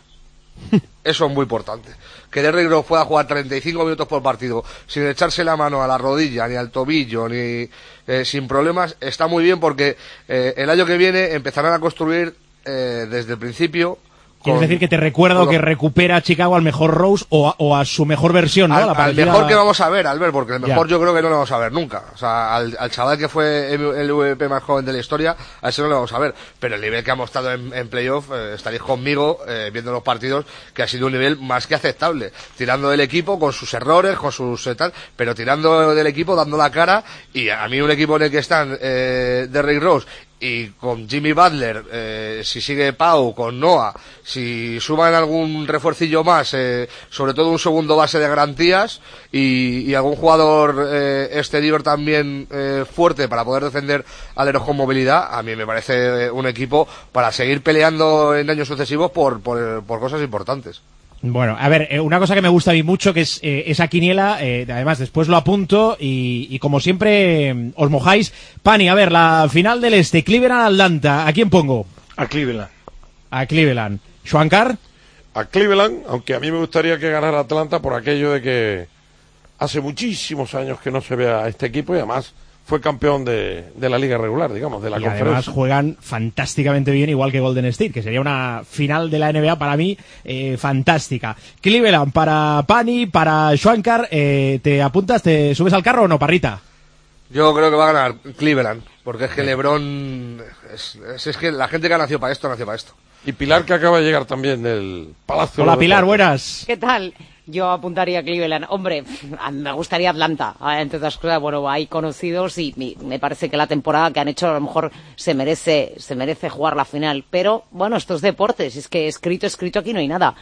Eso es muy importante. Que Derrick Rose pueda jugar treinta y cinco minutos por partido sin echarse la mano a la rodilla, ni al tobillo, ni eh, sin problemas, está muy bien porque eh, el año que viene empezarán a construir eh, desde el principio Quieres con, decir que te recuerdo que recupera a Chicago al mejor Rose o a, o a su mejor versión, ¿no? Al, la al mejor que vamos a ver, Albert, porque el mejor ya. yo creo que no lo vamos a ver nunca. O sea, al, al chaval que fue el M V P más joven de la historia, a ese no lo vamos a ver. Pero el nivel que ha mostrado en, en playoff, eh, estaréis conmigo eh, viendo los partidos, que ha sido un nivel más que aceptable. Tirando del equipo con sus errores, con sus eh, tal, pero tirando del equipo, dando la cara. Y a mí un equipo en el que están eh, Derrick Rose y con Jimmy Butler, eh, si sigue Pau, con Noah, si suman algún refuercillo más, eh, sobre todo un segundo base de garantías y, y algún jugador eh, exterior también eh, fuerte para poder defender aleros con movilidad, a mí me parece un equipo para seguir peleando en años sucesivos por, por, por cosas importantes. Bueno, a ver, eh, una cosa que me gusta a mí mucho, que es eh, esa quiniela, eh, además después lo apunto y, y como siempre eh, os mojáis. Pani, a ver, la final del este, Cleveland-Atlanta, ¿a quién pongo? A Cleveland. A Cleveland. ¿Schwankar? A Cleveland, aunque a mí me gustaría que ganara Atlanta por aquello de que hace muchísimos años que no se ve a este equipo y además fue campeón de, de la liga regular, digamos, de la y conferencia. Además juegan fantásticamente bien, igual que Golden State, que sería una final de la N B A para mí eh, fantástica. Cleveland para Pani, para Schwankar, eh, ¿te apuntas, te subes al carro o no, Parrita? Yo creo que va a ganar Cleveland, porque es que LeBron, es, es, es que la gente que ha nacido para esto, nació para esto. Y Pilar, que acaba de llegar también del Palacio. Hola Pilar, buenas. ¿Qué tal? Yo apuntaría a Cleveland. Hombre, me gustaría Atlanta. Entre otras cosas, bueno, hay conocidos y me parece que la temporada que han hecho a lo mejor se merece, se merece jugar la final. Pero, bueno, estos deportes, es que escrito, escrito aquí no hay nada.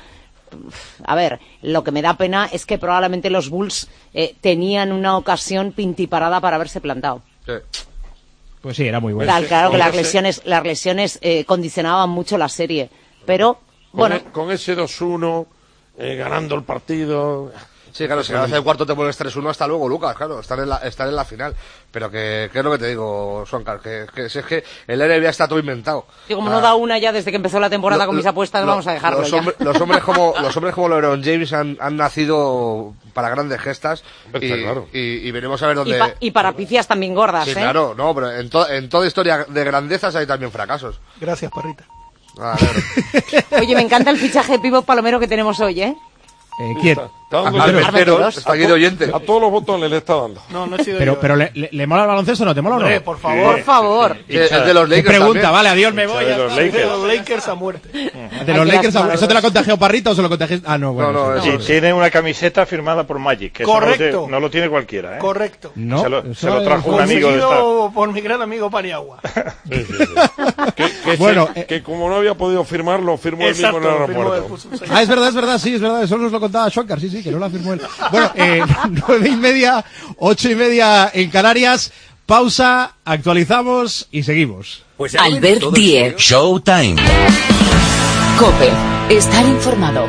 A ver, lo que me da pena es que probablemente los Bulls eh, tenían una ocasión pintiparada para haberse plantado. Sí. Pues sí, era muy bueno. Claro, claro que las lesiones, las lesiones eh, condicionaban mucho la serie. Pero, bueno. Con, e, con ese dos uno... Eh, ganando el partido. Sí, claro, si ganas el cuarto te pones tres uno, hasta luego, Lucas, claro, estar en la, estar en la final. Pero que, que es lo que te digo, Schwankar, que, que si es que el N B A está todo inventado. Y como ah, no da una ya desde que empezó la temporada lo, con mis apuestas, lo, vamos a dejarlo los, ya. Hombre, los hombres como los hombres como LeBron James han, han nacido para grandes gestas y, claro. y, y veremos a ver dónde... Y, pa, y para pifias también gordas, sí, ¿eh? claro, no, pero en, to, en toda historia de grandezas hay también fracasos. Gracias, Parrita. Ah, claro. Oye, me encanta el fichaje de pívot palomero que tenemos hoy, ¿eh? Eh, ¿Quién? Está, está Alberteros, está aquí de oyente. A todos los botones le está dando. No, no he sido pero, yo. Pero le, le, ¿le mola el baloncesto o no? ¿Te mola o no? Hombre, por favor. Por favor. Y es de los Lakers. Pregunta, también. vale, adiós, me voy. De los Lakers. De los Lakers a muerte. De los Lakers a muerte. ¿Eso te lo ha contagiado Parrita o se lo contagió? Ah, no, bueno. No, no, sí, tiene una camiseta firmada por Magic. Que Correcto. No lo, tiene, no lo tiene cualquiera, ¿eh? Correcto. No, se lo, se lo trajo un amigo de esta... por mi gran amigo Paniagua. Sí, sí, sí. que, que, bueno, se, eh... que como no había podido firmarlo, firmó Exacto, él mismo en el aeropuerto. Ah, es verdad, es verdad, sí, es verdad. Eso nos lo contaba Schwankar, sí, sí, que no la firmó él. Bueno, eh, nueve y media, ocho y media en Canarias. Pausa, actualizamos y seguimos. Pues Albert Diez. Showtime. COPE. Estar informado.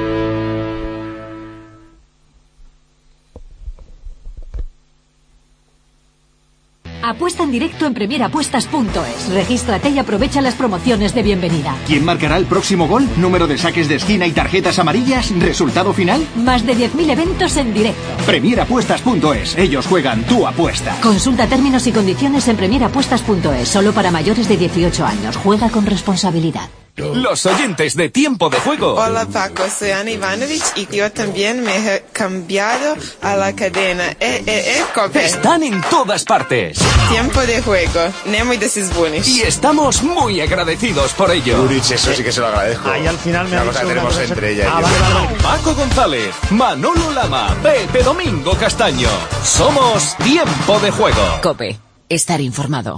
Apuesta en directo en premier apuestas punto es. Regístrate y aprovecha las promociones de bienvenida. ¿Quién marcará el próximo gol? ¿Número de saques de esquina y tarjetas amarillas? ¿Resultado final? Más de diez mil eventos en directo. premier apuestas punto es. Ellos juegan, tú apuesta. Consulta términos y condiciones en premier apuestas punto es. Solo para mayores de dieciocho años. Juega con responsabilidad. Los oyentes de Tiempo de Juego. Hola Paco, soy Ana Ivanovich y yo también me he cambiado a la cadena E E E COPE. Están en todas partes. Tiempo de Juego, Nemo de Sisbunis. Y estamos muy agradecidos por ello. Urich, eso sí que se lo agradezco. Ahí al final me una ha cosa dicho que tenemos una cosa entre ella ah, y yo. vale, vale, vale. Paco González, Manolo Lama, Pepe Domingo Castaño. Somos Tiempo de Juego. COPE. Estar informado.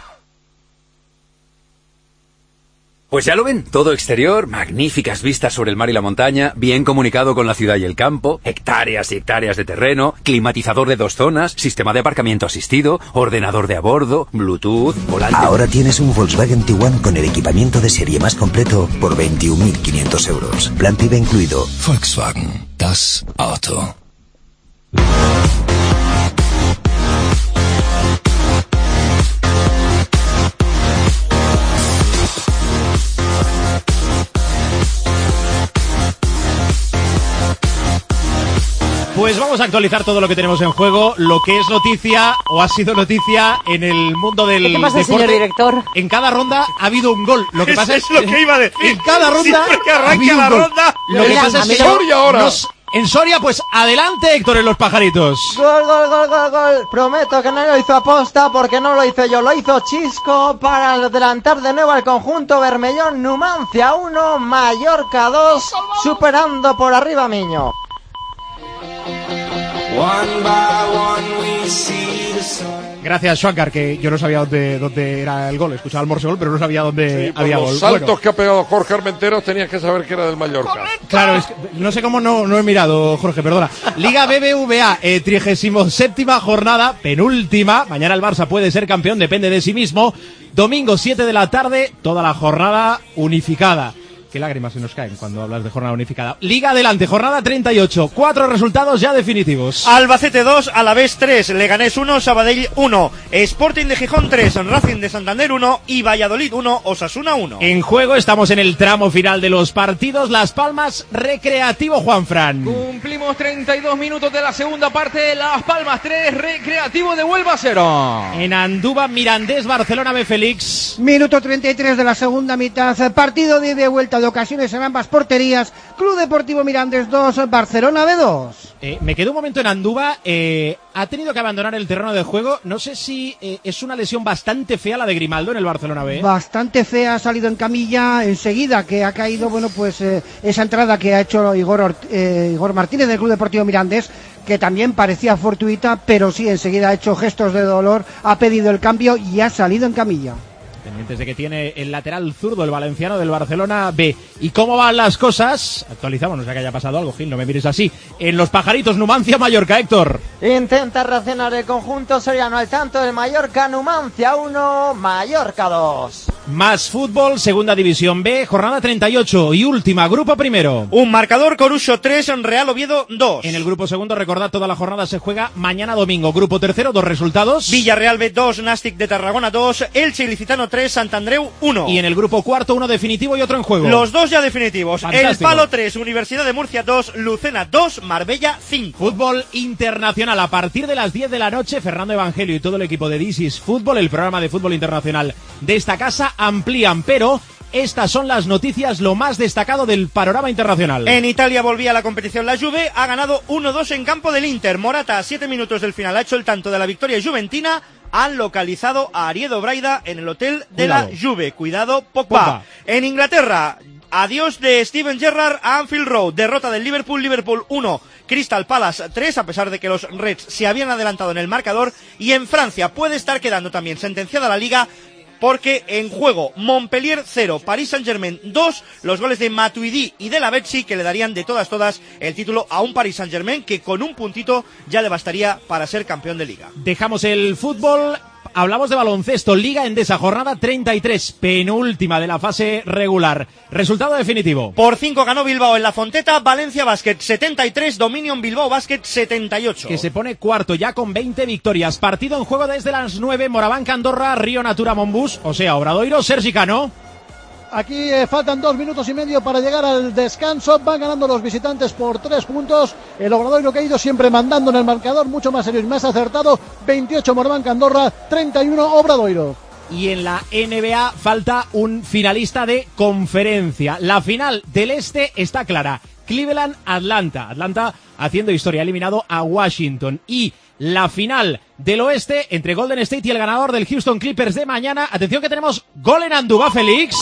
Pues ya lo ven, todo exterior, magníficas vistas sobre el mar y la montaña, bien comunicado con la ciudad y el campo, hectáreas y hectáreas de terreno, climatizador de dos zonas, sistema de aparcamiento asistido, ordenador de a bordo, Bluetooth, volante... Ahora tienes un Volkswagen Tiguan con el equipamiento de serie más completo por veintiún mil quinientos euros. Plan PIB incluido. Volkswagen, das Auto. Pues Pues vamos a actualizar todo lo que tenemos en juego, lo que es noticia o ha sido noticia en el mundo del ¿Qué pasa, deporte. señor director? En cada ronda ha habido un gol. Lo que pasa es, es lo que iba a decir. En cada ronda Siempre que ha arranca habido la un gol. ronda. Lo que Mira, pasa a es mí que no- Soria ahora. nos- en Soria, pues adelante, Héctor, en los pajaritos. Gol, gol, gol, gol, gol. Prometo que no lo hizo aposta porque no lo hice yo, lo hizo Chisco para adelantar de nuevo al conjunto Bermellón. Numancia uno, Mallorca dos, superando por arriba a Miño. Gracias, Schwankar, que yo no sabía dónde, dónde era el gol. Escuchaba el morse gol, pero no sabía dónde Sí, por había los gol. saltos Bueno, que ha pegado Jorge Armenteros tenías que saber que era del Mallorca. claro, es que no sé cómo no, no he mirado, Jorge, perdona. Liga B B V A, eh, trigésimo séptima jornada, penúltima. Mañana el Barça puede ser campeón, depende de sí mismo. Domingo siete de la tarde, toda la jornada unificada. Qué lágrimas se nos caen cuando hablas de jornada unificada. Liga adelante, jornada treinta y ocho. Cuatro resultados ya definitivos. Albacete dos, Alavés tres, Leganés uno, Sabadell uno, Sporting de Gijón tres, Racing de Santander uno y Valladolid uno, Osasuna uno. En juego estamos en el tramo final de los partidos. Las Palmas, Recreativo, Juanfran. Cumplimos treinta y dos minutos de la segunda parte. Las Palmas tres, Recreativo de Huelva cero. En Andúba, Mirandés, Barcelona B. Félix. Minuto treinta y tres de la segunda mitad. Partido de ida y vuelta de ocasiones en ambas porterías. Club Deportivo Mirandés dos, Barcelona B dos. Eh, me quedé un momento en Andúba. Eh, ha tenido que abandonar el terreno de juego. No sé si eh, es una lesión bastante fea la de Grimaldo en el Barcelona B. Bastante fea, ha salido en camilla enseguida que ha caído, bueno, pues eh, esa entrada que ha hecho Igor, Ort- eh, Igor Martínez del Club Deportivo Mirandés, que también parecía fortuita, pero sí, enseguida ha hecho gestos de dolor, ha pedido el cambio y ha salido en camilla. Pendientes de que tiene el lateral zurdo, el valenciano del Barcelona B. ¿Y cómo van las cosas? Actualizamos, no sé que haya pasado algo, Gil, no me mires así. En los pajaritos, Numancia, Mallorca, Héctor. Intenta reaccionar el conjunto soriano al tanto del Mallorca. Numancia uno, Mallorca dos. Más fútbol, segunda división B, jornada treinta y ocho y última, grupo primero. Un marcador, Coruso tres, Real Oviedo dos. En el grupo segundo, recordad, toda la jornada se juega mañana domingo. Grupo tercero, dos resultados. Villarreal B dos, Nastic de Tarragona dos, Elche Ilicitano tres, Santandreu uno. Y en el grupo cuarto, uno definitivo y otro en juego. Los dos ya definitivos. Fantástico. El Palo tres, Universidad de Murcia dos, Lucena dos, Marbella cinco. Fútbol internacional a partir de las diez de la noche. Fernando Evangelio y todo el equipo de This is Fútbol, el programa de fútbol internacional de esta casa, amplían, pero estas son las noticias, lo más destacado del panorama internacional. En Italia volvía a la competición la Juve, ha ganado uno dos en campo del Inter. Morata a siete minutos del final ha hecho el tanto de la victoria juventina. Han localizado a Ariedo Braida en el hotel de Cuidado. la Juve. Cuidado, Pogba. Pogba. En Inglaterra, adiós de Steven Gerrard a Anfield Road. Derrota del Liverpool, Liverpool uno, Crystal Palace tres, a pesar de que los Reds se habían adelantado en el marcador. Y en Francia puede estar quedando también sentenciada la Liga, porque en juego Montpellier cero, Paris Saint-Germain dos, los goles de Matuidi y de la Lavezzi, que le darían de todas todas el título a un Paris Saint-Germain que con un puntito ya le bastaría para ser campeón de Liga. Dejamos el fútbol, hablamos de baloncesto, Liga Endesa, jornada treinta y tres, penúltima de la fase regular. Resultado definitivo. Por cinco ganó Bilbao en la Fonteta, Valencia Basket setenta y tres, Dominion Bilbao Basket setenta y ocho. Que se pone cuarto ya con veinte victorias. Partido en juego desde las nueve, Moraván Andorra, Río Natura Monbus, o sea, Obradoiro, Sergi Cano. Aquí eh, faltan dos minutos y medio para llegar al descanso. Van ganando los visitantes por tres puntos. El Obradoiro que ha ido siempre mandando en el marcador, mucho más serio y más acertado. veintiocho Moraván Andorra, treinta y uno Obradoiro. Y en la N B A falta un finalista de conferencia. La final del este está clara. Cleveland-Atlanta. Atlanta haciendo historia, eliminado a Washington. Y la final del oeste entre Golden State y el ganador del Houston Clippers de mañana. Atención que tenemos gol en Andúba, Félix.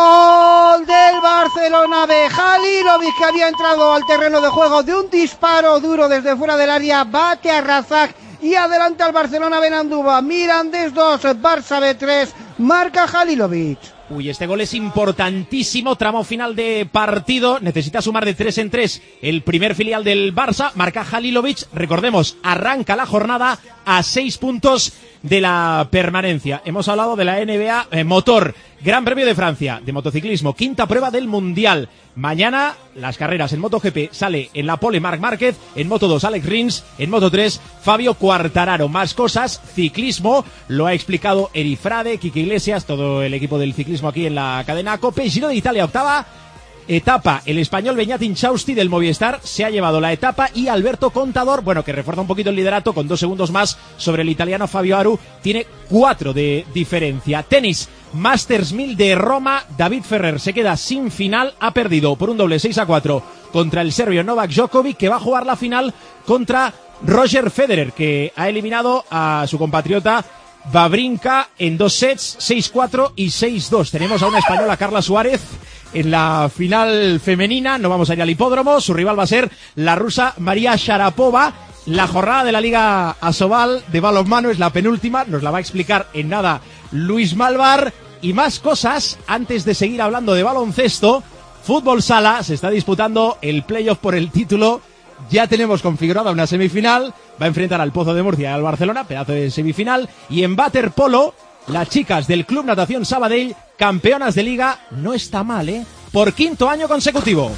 Gol del Barcelona B. Halilovic, que había entrado al terreno de juego de un disparo duro desde fuera del área. Bate a Razak y adelanta al Barcelona B en Andúba. Mirandés dos, Barça B tres. Marca Halilovic. Uy, este gol es importantísimo, tramo final de partido, necesita sumar de tres en tres el primer filial del Barça, marca Halilovic, recordemos, arranca la jornada a seis puntos de la permanencia. Hemos hablado de la N B A eh, Motor, Gran Premio de Francia, de motociclismo, quinta prueba del Mundial. Mañana las carreras en MotoGP sale en la pole Marc Márquez, en Moto dos Alex Rins, en Moto tres Fabio Quartararo. Más cosas, ciclismo, lo ha explicado Erifrade, Quique Iglesias, todo el equipo del ciclismo aquí en la cadena COPE. Giro de Italia, octava etapa. El español Beñat Inchausti del Movistar se ha llevado la etapa y Alberto Contador, bueno, que refuerza un poquito el liderato con dos segundos más sobre el italiano Fabio Aru, tiene cuatro de diferencia. Tenis, Masters mil de Roma, David Ferrer se queda sin final, ha perdido por un doble seis a cuatro contra el serbio Novak Djokovic, que va a jugar la final contra Roger Federer, que ha eliminado a su compatriota Wawrinka en dos sets, seis cuatro y seis dos. Tenemos a una española, Carla Suárez, en la final femenina. No vamos a ir al hipódromo, su rival va a ser la rusa María Sharapova. La jornada de la Liga Asobal de balonmano es la penúltima, nos la va a explicar en nada Luis Malvar. Y más cosas antes de seguir hablando de baloncesto. Fútbol Sala, se está disputando el playoff por el título. Ya tenemos configurada una semifinal, va a enfrentar al Pozo de Murcia y al Barcelona, pedazo de semifinal. Y en waterpolo, las chicas del Club Natación Sabadell, campeonas de liga, no está mal, ¿eh? Por quinto año consecutivo.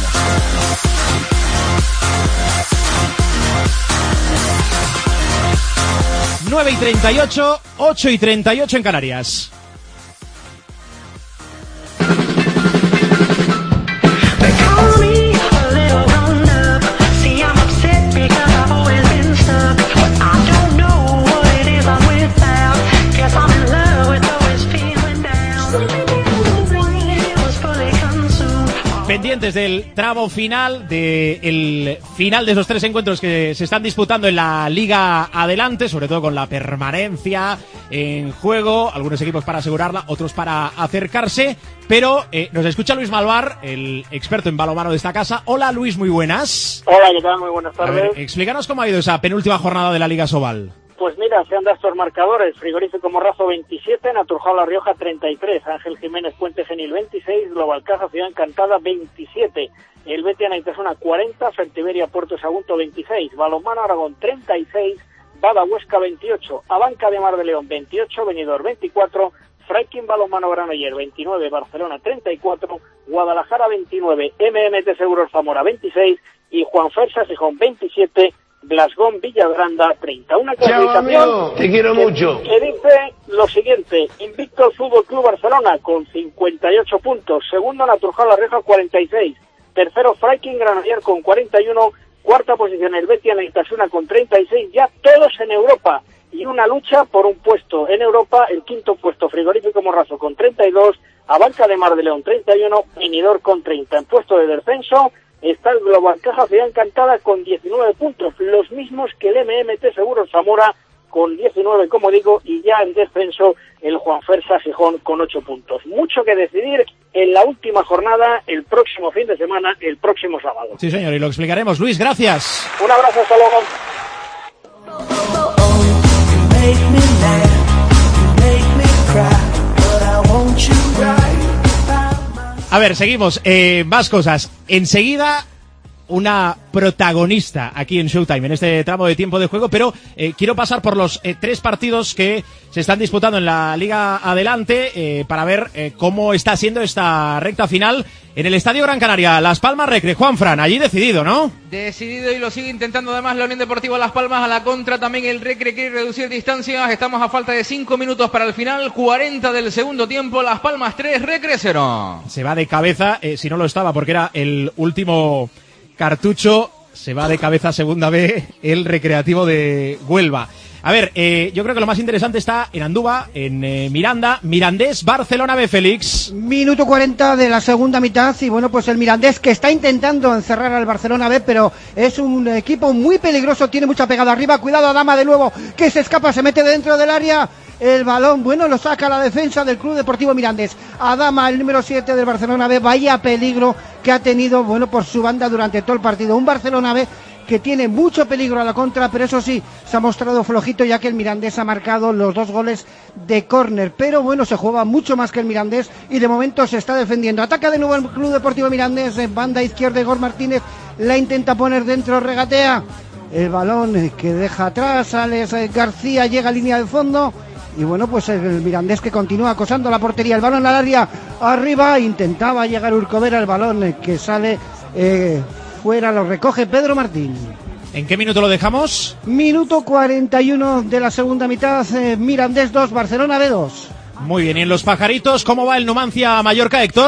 nueve y treinta y ocho, ocho y treinta y ocho en Canarias. Pendientes del tramo final, del final de esos tres encuentros que se están disputando en la Liga Adelante, sobre todo con la permanencia en juego, algunos equipos para asegurarla, otros para acercarse, pero eh, nos escucha Luis Malvar, el experto en balonmano de esta casa. Hola Luis, muy buenas. Hola, ¿qué tal? Muy buenas tardes. A ver, explícanos cómo ha ido esa penúltima jornada de la Liga Sobal. Pues mira, se han dado estos marcadores: Frigorífico Morrazo veintisiete, Naturjao La Rioja treinta y tres, Ángel Jiménez Puente Genil veintiséis, Global Caja Ciudad Encantada veintisiete, el Betia Naitasuna cuarenta, Fertiberia Puerto Sagunto veintiséis, Balonmano Aragón treinta y seis, Bada Huesca veintiocho, Abanca de Mar de León veintiocho, Benidorm veinticuatro, Fraikin Balonmano Granoller veintinueve, Barcelona treinta y cuatro, Guadalajara veintinueve, M M T Seguros Zamora veintiséis y Juan Fersa Gijón veintisiete, Glasgow Villagranda treinta. Una clasificación te quiero que, mucho. que dice lo siguiente: invicto el Fútbol Club Barcelona con cincuenta y ocho puntos, segundo Naturjao La Rioja cuarenta y seis, tercero Fraikin Granoller con cuarenta y uno, cuarta posición el Betia Naitasuna con treinta y seis, ya todos en Europa, y una lucha por un puesto en Europa. El quinto puesto Frigorífico Morrazo con treinta y dos, Abanca de Mar de León treinta y uno, Benidorm con treinta. En puesto de descenso está el Global Caja Ciudad Encantada con diecinueve puntos, los mismos que el M M T Seguros Zamora con diecinueve, como digo, y ya en descenso el Juan Fersa Gijón con ocho puntos. Mucho que decidir en la última jornada, el próximo fin de semana, el próximo sábado. Sí, señor, y lo explicaremos. Luis, gracias. Un abrazo, hasta luego. A ver, seguimos. Eh, más cosas. Enseguida, una protagonista aquí en Showtime, en este tramo de tiempo de juego, pero eh, quiero pasar por los eh, tres partidos que se están disputando en la Liga Adelante eh, para ver eh, cómo está siendo esta recta final en el Estadio Gran Canaria. Las Palmas Recre, Juanfran, allí decidido, ¿no? Decidido, y lo sigue intentando además la Unión Deportiva Las Palmas. A la contra también el Recre quiere reducir distancias. Estamos a falta de cinco minutos para el final, cuarenta del segundo tiempo. Las Palmas tres, Recre cero. Se va de cabeza, eh, si no lo estaba, porque era el último cartucho. Se va de cabeza segunda B el Recreativo de Huelva. A ver, eh, yo creo que lo más interesante está en Andúba, en eh, Miranda. Mirandés, Barcelona B, Félix. Minuto cuarenta de la segunda mitad, y bueno, pues el Mirandés, que está intentando encerrar al Barcelona B, pero es un equipo muy peligroso, tiene mucha pegada arriba. Cuidado, Adama de nuevo, que se escapa, se mete dentro del área. El balón, bueno, lo saca la defensa del Club Deportivo Mirandés. Adama, el número siete del Barcelona B, vaya peligro que ha tenido, bueno, por su banda durante todo el partido. Un Barcelona B que tiene mucho peligro a la contra, pero eso sí, se ha mostrado flojito, ya que el Mirandés ha marcado los dos goles de córner. Pero bueno, se juega mucho más que el Mirandés y de momento se está defendiendo. Ataca de nuevo el Club Deportivo Mirandés, en banda izquierda Igor Martínez, la intenta poner dentro, regatea. El balón que deja atrás, Alex García llega a línea de fondo. Y bueno, pues el Mirandés que continúa acosando la portería. El balón al área, arriba, intentaba llegar Urcovera, el balón que sale eh, fuera, lo recoge Pedro Martín. ¿En qué minuto lo dejamos? Minuto cuarenta y uno de la segunda mitad, eh, Mirandés dos, Barcelona B dos. Muy bien, y en los pajaritos, ¿cómo va el Numancia Mallorca, Héctor?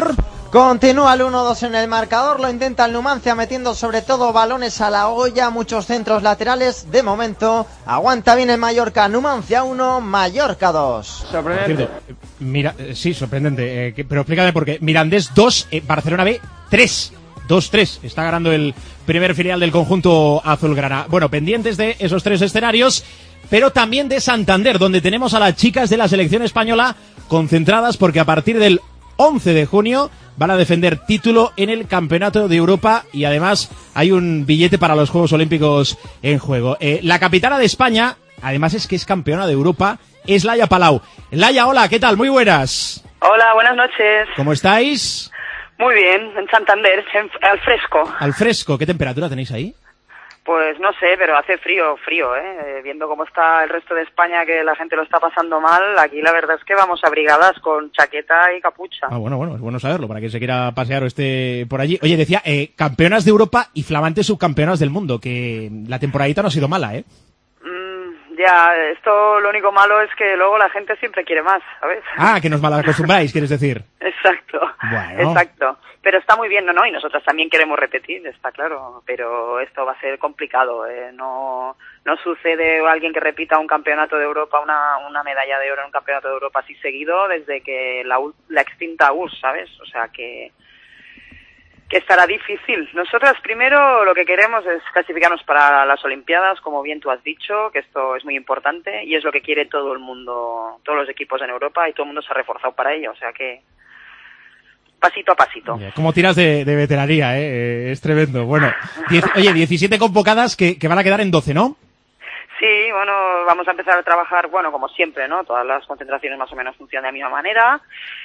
Continúa el uno dos en el marcador, lo intenta el Numancia metiendo sobre todo balones a la olla, muchos centros laterales. De momento aguanta bien el Mallorca. Numancia uno, Mallorca dos. Sorprendente. Mira, sí, sorprendente. Eh, que, pero explícame por qué. Mirandés dos, eh, Barcelona B tres. dos tres. Está ganando el primer filial del conjunto azulgrana. Bueno, pendientes de esos tres escenarios, pero también de Santander, donde tenemos a las chicas de la selección española concentradas porque a partir del once de junio van a defender título en el Campeonato de Europa y además hay un billete para los Juegos Olímpicos en juego. Eh, la capitana de España, además es que es campeona de Europa, es Laia Palau. Laia, hola, ¿qué tal? Muy buenas. Hola, buenas noches. ¿Cómo estáis? Muy bien, en Santander, en, al fresco. Al fresco, ¿qué temperatura tenéis ahí? Pues no sé, pero hace frío, frío, ¿eh? Viendo cómo está el resto de España, que la gente lo está pasando mal, aquí la verdad es que vamos abrigadas con chaqueta y capucha. Ah, bueno, bueno, es bueno saberlo, para quien se quiera pasear o esté por allí. Oye, decía, eh, campeonas de Europa y flamantes subcampeonas del mundo, que la temporadita no ha sido mala, ¿eh? Mm, ya, esto lo único malo es que luego la gente siempre quiere más, ¿sabes? Ah, que nos malacostumbráis, quieres decir. Exacto, bueno. Exacto. Pero está muy bien, ¿no? ¿no? Y nosotras también queremos repetir, está claro, pero esto va a ser complicado, ¿eh? No no sucede alguien que repita un campeonato de Europa, una, una medalla de oro en un campeonato de Europa así seguido desde que la, la extinta U R S S, ¿sabes? O sea que que estará difícil. Nosotras primero lo que queremos es clasificarnos para las Olimpiadas, como bien tú has dicho, que esto es muy importante y es lo que quiere todo el mundo, todos los equipos en Europa y todo el mundo se ha reforzado para ello, o sea que pasito a pasito. Como tiras de, de veteranía, ¿eh? Es tremendo. Bueno, diez, oye, diecisiete convocadas que, que van a quedar en doce, ¿no? Sí, bueno, vamos a empezar a trabajar, bueno, como siempre, ¿no? Todas las concentraciones más o menos funcionan de la misma manera.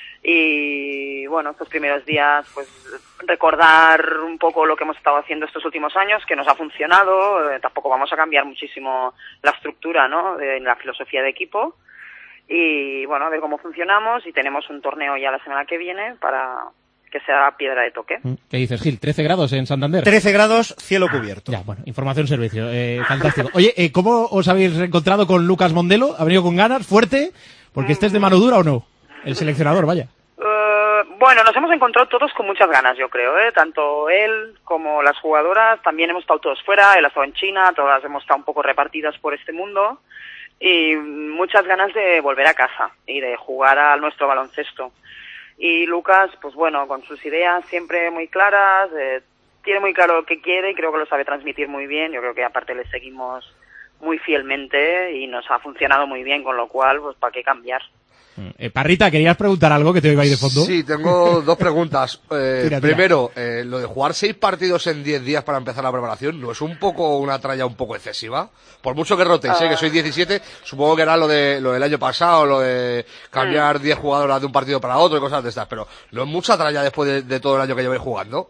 Y bueno, estos primeros días, pues recordar un poco lo que hemos estado haciendo estos últimos años, que nos ha funcionado. Eh, tampoco vamos a cambiar muchísimo la estructura, ¿no? De la filosofía de equipo. Y bueno, a ver cómo funcionamos y tenemos un torneo ya la semana que viene para que sea piedra de toque. ¿Qué dices, Gil? ¿trece grados en Santander? trece grados, cielo cubierto. Ya, bueno, información servicio, eh, fantástico. Oye, eh, ¿cómo os habéis encontrado con Lucas Mondelo? ¿Ha venido con ganas, fuerte? Porque este es de mano dura o no, el seleccionador, vaya. Uh, bueno, nos hemos encontrado todos con muchas ganas, yo creo, ¿eh? Tanto él como las jugadoras, también hemos estado todos fuera, él ha estado en China, todas hemos estado un poco repartidas por este mundo. Y muchas ganas de volver a casa y de jugar a nuestro baloncesto. Y Lucas, pues bueno, con sus ideas siempre muy claras, eh, tiene muy claro lo que quiere y creo que lo sabe transmitir muy bien. Yo creo que aparte le seguimos muy fielmente y nos ha funcionado muy bien, con lo cual, pues ¿para qué cambiar? Eh, Parrita, ¿querías preguntar algo que te oigo ahí de fondo? Sí, tengo dos preguntas. Eh, tira, tira. Primero, eh, lo de jugar seis partidos en diez días para empezar la preparación, ¿no es un poco una tralla un poco excesiva? Por mucho que rotéis, uh... eh, que sois diecisiete, supongo que era lo de lo del año pasado, lo de cambiar diez mm. jugadoras de un partido para otro y cosas de estas, pero ¿no es mucha tralla después de, de todo el año que lleváis jugando?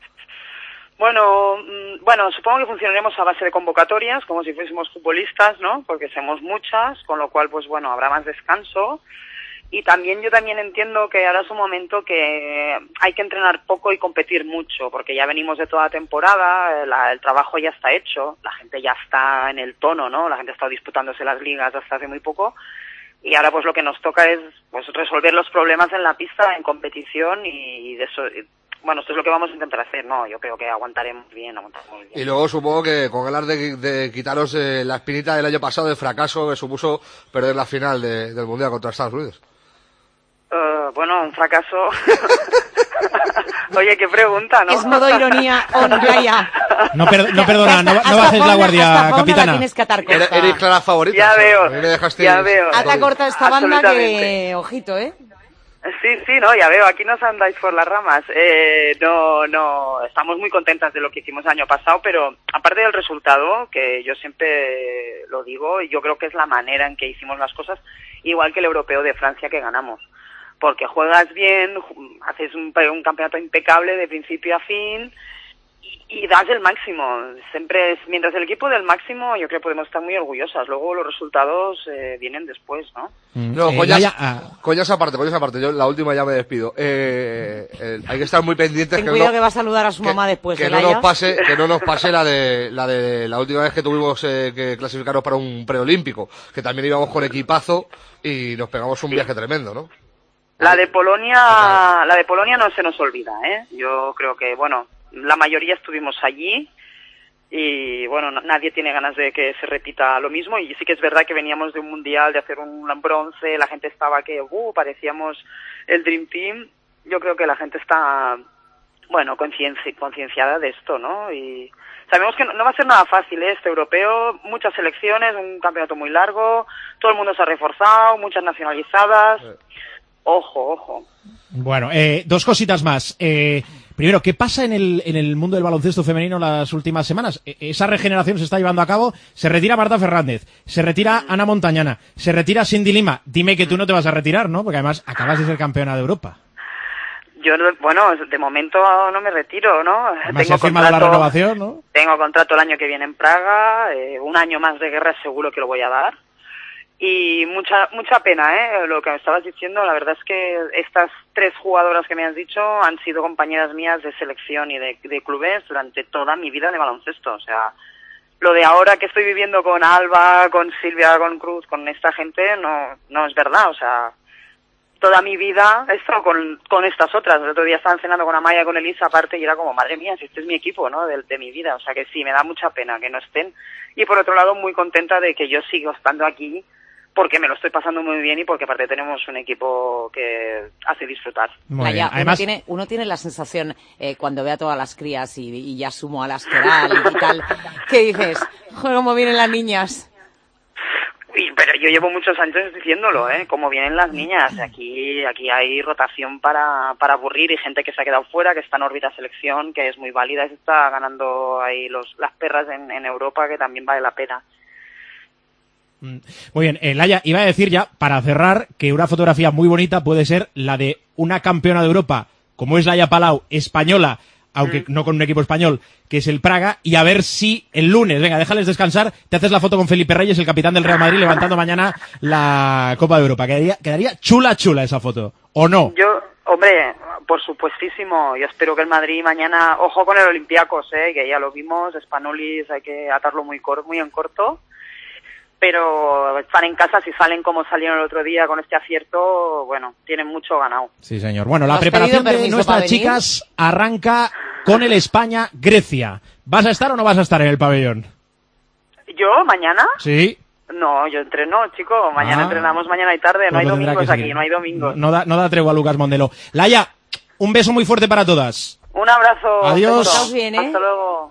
Bueno, bueno, supongo que funcionaremos a base de convocatorias, como si fuésemos futbolistas, ¿no? Porque somos muchas, con lo cual, pues bueno, habrá más descanso. Y también yo también entiendo que ahora es un momento que hay que entrenar poco y competir mucho, porque ya venimos de toda la temporada, la, el trabajo ya está hecho, la gente ya está en el tono, ¿no? La gente ha estado disputándose las ligas hasta hace muy poco. Y ahora pues lo que nos toca es pues resolver los problemas en la pista, en competición y de eso... Bueno, esto es lo que vamos a intentar hacer, ¿no? Yo creo que aguantaremos bien, aguantaremos bien. Y luego supongo que con ganas de, de quitaros eh, la espinita del año pasado del fracaso que supuso perder la final de, del Mundial contra Estados Unidos. Uh, bueno, un fracaso... Oye, qué pregunta, ¿no? Es modo ironía, on Laia. No, per, no perdona, no, no bajes la guardia, capitana. La tienes que atar corta. Eres, eres clara favorita. Ya veo, ya veo. Ata corta esta banda que... Ojito, ¿eh? Sí, sí, no, ya veo, aquí nos andáis por las ramas. Eh, no, no, estamos muy contentas de lo que hicimos el año pasado, pero aparte del resultado, que yo siempre lo digo, yo creo que es la manera en que hicimos las cosas, igual que el europeo de Francia que ganamos. Porque juegas bien, haces un, un campeonato impecable de principio a fin y, y das el máximo. Siempre es, mientras el equipo del máximo, yo creo que podemos estar muy orgullosas. Luego los resultados eh, vienen después, ¿no? No, eh, coñas, ya, ah. coñas aparte, coñas aparte. Yo la última ya me despido. Eh, eh, hay que estar muy pendientes. Ten que cuidado no, que va a saludar a su que, mamá después. Que no nos pase, que no nos pase la de la de la última vez que tuvimos eh, que clasificarnos para un preolímpico, que también íbamos con equipazo y nos pegamos un viaje tremendo, ¿no? La de Polonia, la de Polonia no se nos olvida, ¿eh? Yo creo que, bueno, la mayoría estuvimos allí y, bueno, no, nadie tiene ganas de que se repita lo mismo y sí que es verdad que veníamos de un mundial, de hacer un bronce, la gente estaba que, uh, parecíamos el Dream Team. Yo creo que la gente está, bueno, concienci- concienciada de esto, ¿no? Y sabemos que no, no va a ser nada fácil, ¿eh? Este europeo, muchas selecciones, un campeonato muy largo, todo el mundo se ha reforzado, muchas nacionalizadas. Ojo, ojo. Bueno, eh, dos cositas más. Eh, primero, ¿qué pasa en el, en el mundo del baloncesto femenino las últimas semanas? E- esa regeneración se está llevando a cabo. Se retira Marta Fernández, se retira Ana Montañana, se retira Cindy Lima. Dime que tú no te vas a retirar, ¿no? Porque además acabas de ser campeona de Europa. Yo, no- bueno, de momento no me retiro, ¿no? Además se ha firmado la renovación, ¿no? Tengo contrato el año que viene en Praga, eh, un año más de guerra seguro que lo voy a dar. Y mucha mucha pena, ¿eh? Lo que me estabas diciendo, la verdad es que estas tres jugadoras que me has dicho han sido compañeras mías de selección y de, de clubes durante toda mi vida de baloncesto. O sea, lo de ahora que estoy viviendo con Alba, con Silvia, con Cruz, con esta gente, no no es verdad. O sea, toda mi vida he estado con, con estas otras. El otro día estaba cenando con Amaya, con Elisa aparte y era como, madre mía, si este es mi equipo, ¿no? De, de mi vida. O sea que sí, me da mucha pena que no estén. Y por otro lado, muy contenta de que yo sigo estando aquí porque me lo estoy pasando muy bien y porque aparte tenemos un equipo que hace disfrutar. Muy bien. Además, uno tiene, uno tiene la sensación, eh, cuando ve a todas las crías y, y ya sumo a las Keral y tal, que dices, joder, cómo vienen las niñas. Uy, pero yo llevo muchos años diciéndolo, ¿eh? Cómo vienen las niñas. Aquí aquí hay rotación para, para aburrir y gente que se ha quedado fuera, que está en órbita selección, que es muy válida y se está ganando ahí los, las perras en, en Europa, que también vale la pena. Muy bien, eh, Laia, iba a decir ya, para cerrar, que una fotografía muy bonita puede ser la de una campeona de Europa, como es Laia Palau, española, aunque mm. no con un equipo español, que es el Praga, y a ver si el lunes, venga, déjales descansar, te haces la foto con Felipe Reyes, el capitán del Real Madrid, levantando mañana la Copa de Europa. Quedaría, quedaría chula, chula esa foto, ¿o no? Yo, hombre, por supuestísimo, yo espero que el Madrid mañana, ojo con el Olympiacos, eh, que ya lo vimos, Spanulis hay que atarlo muy, cor- muy en corto. Pero están en casa, si salen como salieron el otro día con este acierto, bueno, tienen mucho ganado. Sí, señor. Bueno, la preparación de nuestras chicas arranca con el España-Grecia. ¿Vas a estar o no vas a estar en el pabellón? ¿Yo? ¿Mañana? Sí. No, yo entreno, chico. Mañana ah. entrenamos mañana y tarde. No hay domingos aquí, no hay domingos. No, no, da, no da tregua a Lucas Mondelo. Laia, un beso muy fuerte para todas. Un abrazo. Adiós. Estás bien, ¿eh? Hasta luego.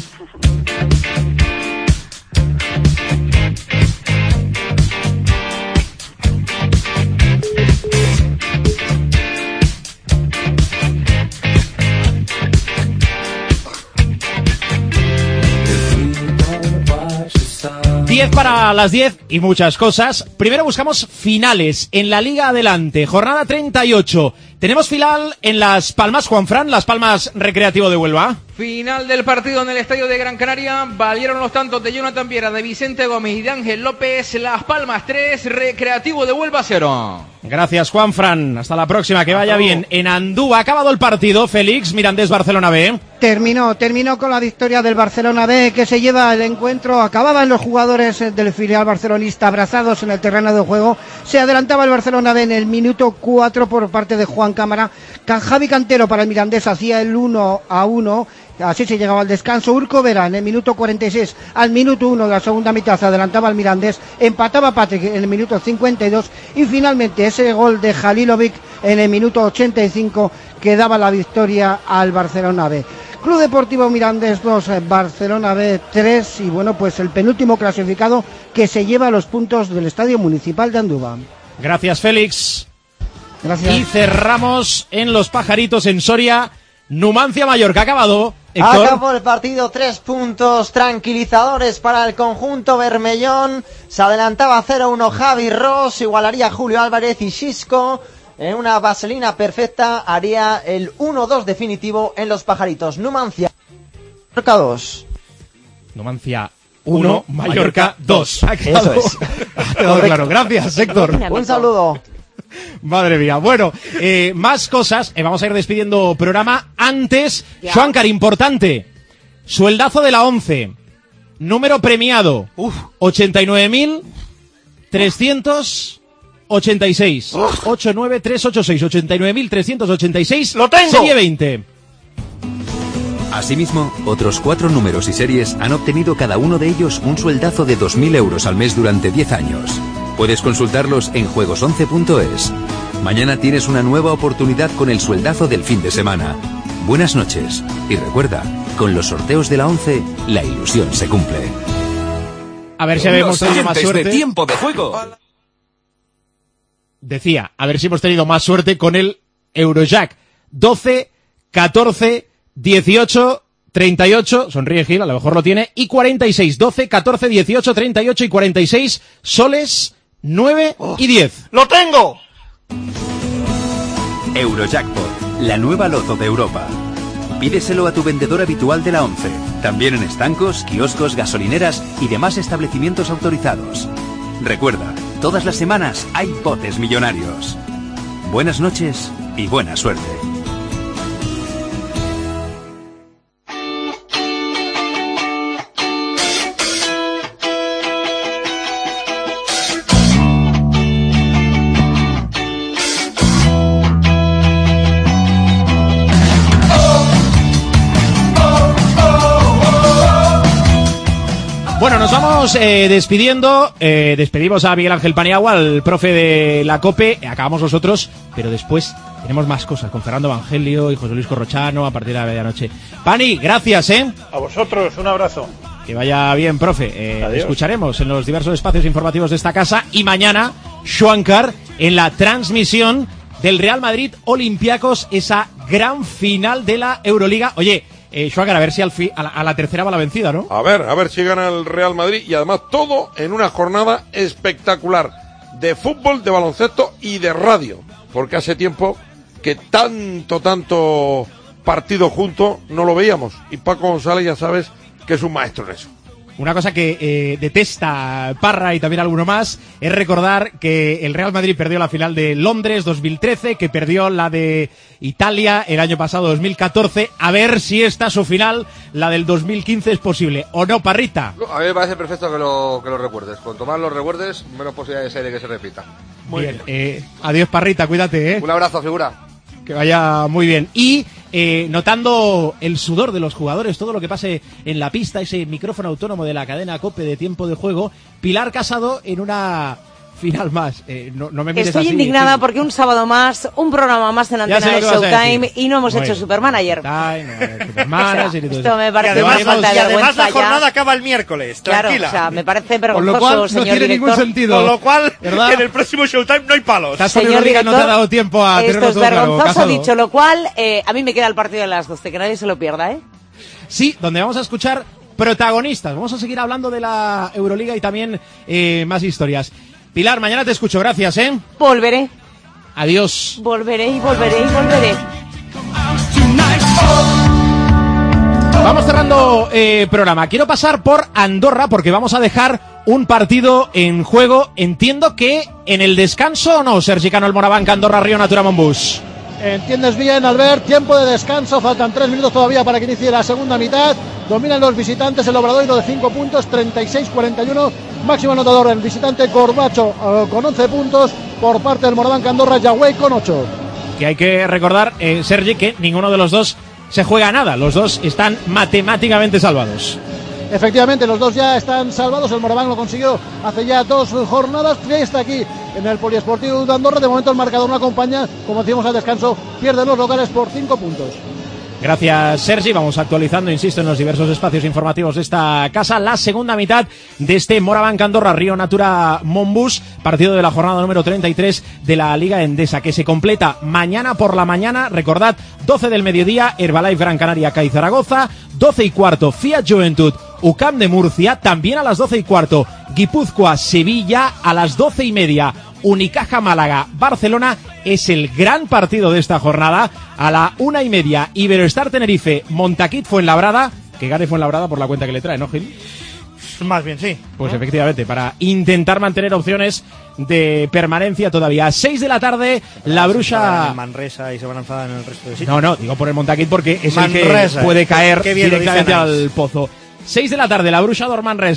diez para las diez y muchas cosas. Primero buscamos finales en la Liga Adelante. Jornada treinta y ocho. Tenemos final en Las Palmas, Juanfran, Las Palmas Recreativo de Huelva. Final del partido en el Estadio de Gran Canaria. Valieron los tantos de Jonathan Viera, de Vicente Gómez y de Ángel López. Las Palmas tres, Recreativo de Huelva cero. Gracias, Juanfran. Hasta la próxima, que vaya bien. En Andúa ha acabado el partido. Félix, Mirandés, Barcelona B. Terminó, terminó con la victoria del Barcelona B, que se lleva el encuentro. Acababan los jugadores del filial barcelonista abrazados en el terreno de juego. Se adelantaba el Barcelona B en el minuto cuatro por parte de Juan Cámara. Javi Cantero para el Mirandés hacía el uno a uno. Así se llegaba al descanso. Urco Vera en el minuto cuarenta y seis, al minuto uno de la segunda mitad, se adelantaba al Mirandés, empataba Patrick en el minuto cincuenta y dos y finalmente ese gol de Halilovic en el minuto ochenta y cinco que daba la victoria al Barcelona B. Club Deportivo Mirandés dos, Barcelona B tres, y bueno, pues el penúltimo clasificado que se lleva los puntos del Estadio Municipal de Andúba. Gracias, Félix. Gracias. Y cerramos en Los Pajaritos, en Soria, Numancia Mallorca. Ha acabado, Héctor. Acabó el partido, tres puntos tranquilizadores para el conjunto bermellón. Se adelantaba cero uno Javi Ross, igualaría Julio Álvarez y Xisco. En una vaselina perfecta haría el uno dos definitivo en Los Pajaritos. Numancia Mallorca dos. Numancia uno, Mallorca dos. Eso es. Todo claro. Gracias, Héctor. Un saludo. Madre mía. Bueno, eh, más cosas. Eh, vamos a ir despidiendo programa. Antes, Juancar, importante. Sueldazo de la once. Número premiado. Uf. ochenta y nueve mil trescientos ochenta y seis. ochenta y nueve mil trescientos ochenta y seis. ochenta y nueve mil trescientos ochenta y seis. ¡Lo tengo! Serie veinte. Asimismo, otros cuatro números y series han obtenido cada uno de ellos un sueldazo de dos mil euros al mes durante diez años. Puedes consultarlos en juegos once punto es. Mañana tienes una nueva oportunidad con el sueldazo del fin de semana. Buenas noches. Y recuerda, con los sorteos de la once, la ilusión se cumple. A ver si hemos tenido más suerte. De tiempo de juego. Decía, a ver si hemos tenido más suerte con el Eurojack. doce, catorce, dieciocho, treinta y ocho, sonríe Gil, a lo mejor lo tiene, y cuarenta y seis. doce, catorce, dieciocho, treinta y ocho y cuarenta y seis, soles, nueve y diez. ¡Lo tengo! Eurojackpot, la nueva loto de Europa. Pídeselo a tu vendedor habitual de la once, también en estancos, kioscos, gasolineras y demás establecimientos autorizados. Recuerda, todas las semanas hay botes millonarios. Buenas noches y buena suerte. Bueno, nos vamos eh, despidiendo, eh, despedimos a Miguel Ángel Paniagua, al profe de la COPE, acabamos nosotros, pero después tenemos más cosas con Fernando Evangelio y José Luis Corrochano a partir de la medianoche. Pani, gracias, ¿eh? A vosotros, un abrazo. Que vaya bien, profe. Eh, escucharemos en los diversos espacios informativos de esta casa y mañana, Schwankar, en la transmisión del Real Madrid Olympiacos, esa gran final de la Euroliga. Oye, Eh, Schwager, a ver si al fi, a, la, a la tercera va la vencida, ¿no? A ver, a ver si gana el Real Madrid y además todo en una jornada espectacular de fútbol, de baloncesto y de radio, porque hace tiempo que tanto, tanto partido junto no lo veíamos y Paco González ya sabes que es un maestro en eso. Una cosa que eh, detesta Parra y también alguno más es recordar que el Real Madrid perdió la final de Londres dos mil trece, que perdió la de Italia el año pasado dos mil catorce. A ver si esta su final, la del dos mil quince, es posible. ¿O no, Parrita? A mí me parece perfecto que lo, que lo recuerdes. Cuanto más lo recuerdes, menos posibilidades hay de que se repita. Muy bien. bien. Eh, adiós, Parrita, cuídate, ¿eh? Un abrazo, figura. Que vaya muy bien. Y eh, notando el sudor de los jugadores, todo lo que pase en la pista, ese micrófono autónomo de la cadena COPE de tiempo de juego, Pilar Casado en una final más. Eh, no, no me mires Estoy así, indignada sí. porque un sábado más, un programa más en Antena de Showtime y no hemos muy hecho Supermanager. Ay, no, Supermanager y todo Esto me parece y además, una falta de y además la jornada ya. acaba el miércoles, Claro, tranquila. o sea, me parece vergonzoso, Con lo cual, señor no tiene director. ningún sentido. Con lo cual, ¿verdad? en el próximo Showtime no hay palos. Señor director, no te ha dado tiempo a esto tenerlo es todo claro, vergonzoso, Casado. dicho lo cual, eh, a mí me queda el partido de las doce, que nadie se lo pierda, ¿eh? Sí, donde vamos a escuchar protagonistas. Vamos a seguir hablando de la Euroliga y también eh, más historias. Pilar, mañana te escucho, gracias, ¿eh? Volveré. Adiós. Volveré y volveré y volveré. Vamos cerrando eh, programa. Quiero pasar por Andorra porque vamos a dejar un partido en juego. Entiendo que en el descanso, ¿o no, Sergi Cano, el Morabanca, Andorra, Río Natura, Monbus? Entiendes bien, Albert, tiempo de descanso, faltan tres minutos todavía para que inicie la segunda mitad. Dominan los visitantes el Obradoiro de cinco puntos, treinta y seis cuarenta y uno. Máximo anotador el visitante Corbacho eh, con once puntos. Por parte del Morabanca Andorra, Yagüey con ocho. Que hay que recordar, eh, Sergi, que ninguno de los dos se juega nada. Los dos están matemáticamente salvados. Efectivamente, los dos ya están salvados. El Moraván lo consiguió hace ya dos jornadas. Ya está aquí en el Poliesportivo de Andorra. De momento el marcador no acompaña. Como decimos al descanso, pierden los locales por cinco puntos. Gracias, Sergi. Vamos actualizando, insisto, en los diversos espacios informativos de esta casa, la segunda mitad de este Morabanc Andorra Río Natura Monbus, partido de la jornada número treinta y tres de la Liga Endesa, que se completa mañana por la mañana. Recordad, doce del mediodía, Herbalife Gran Canaria, C A I Zaragoza, doce y cuarto, Fiat Juventud, U C A M de Murcia, también a las doce y cuarto, Guipúzcoa Sevilla, a las doce y media, Unicaja Málaga Barcelona. Es el gran partido de esta jornada. A la una y media, Iberoestar Tenerife Montaquit Fuenlabrada, que gane Fuenlabrada por la cuenta que le trae, ¿no, Gil? Más bien, sí. Pues ¿no? Efectivamente, para intentar mantener opciones de permanencia todavía. A seis de la tarde, la Bruxa... En Manresa y se van a enfadar en el resto de sitios. No, no, digo por el Montaquit porque es Manresa, el que puede caer qué bien directamente al pozo. seis de la tarde, la Bruxa Dor Manresa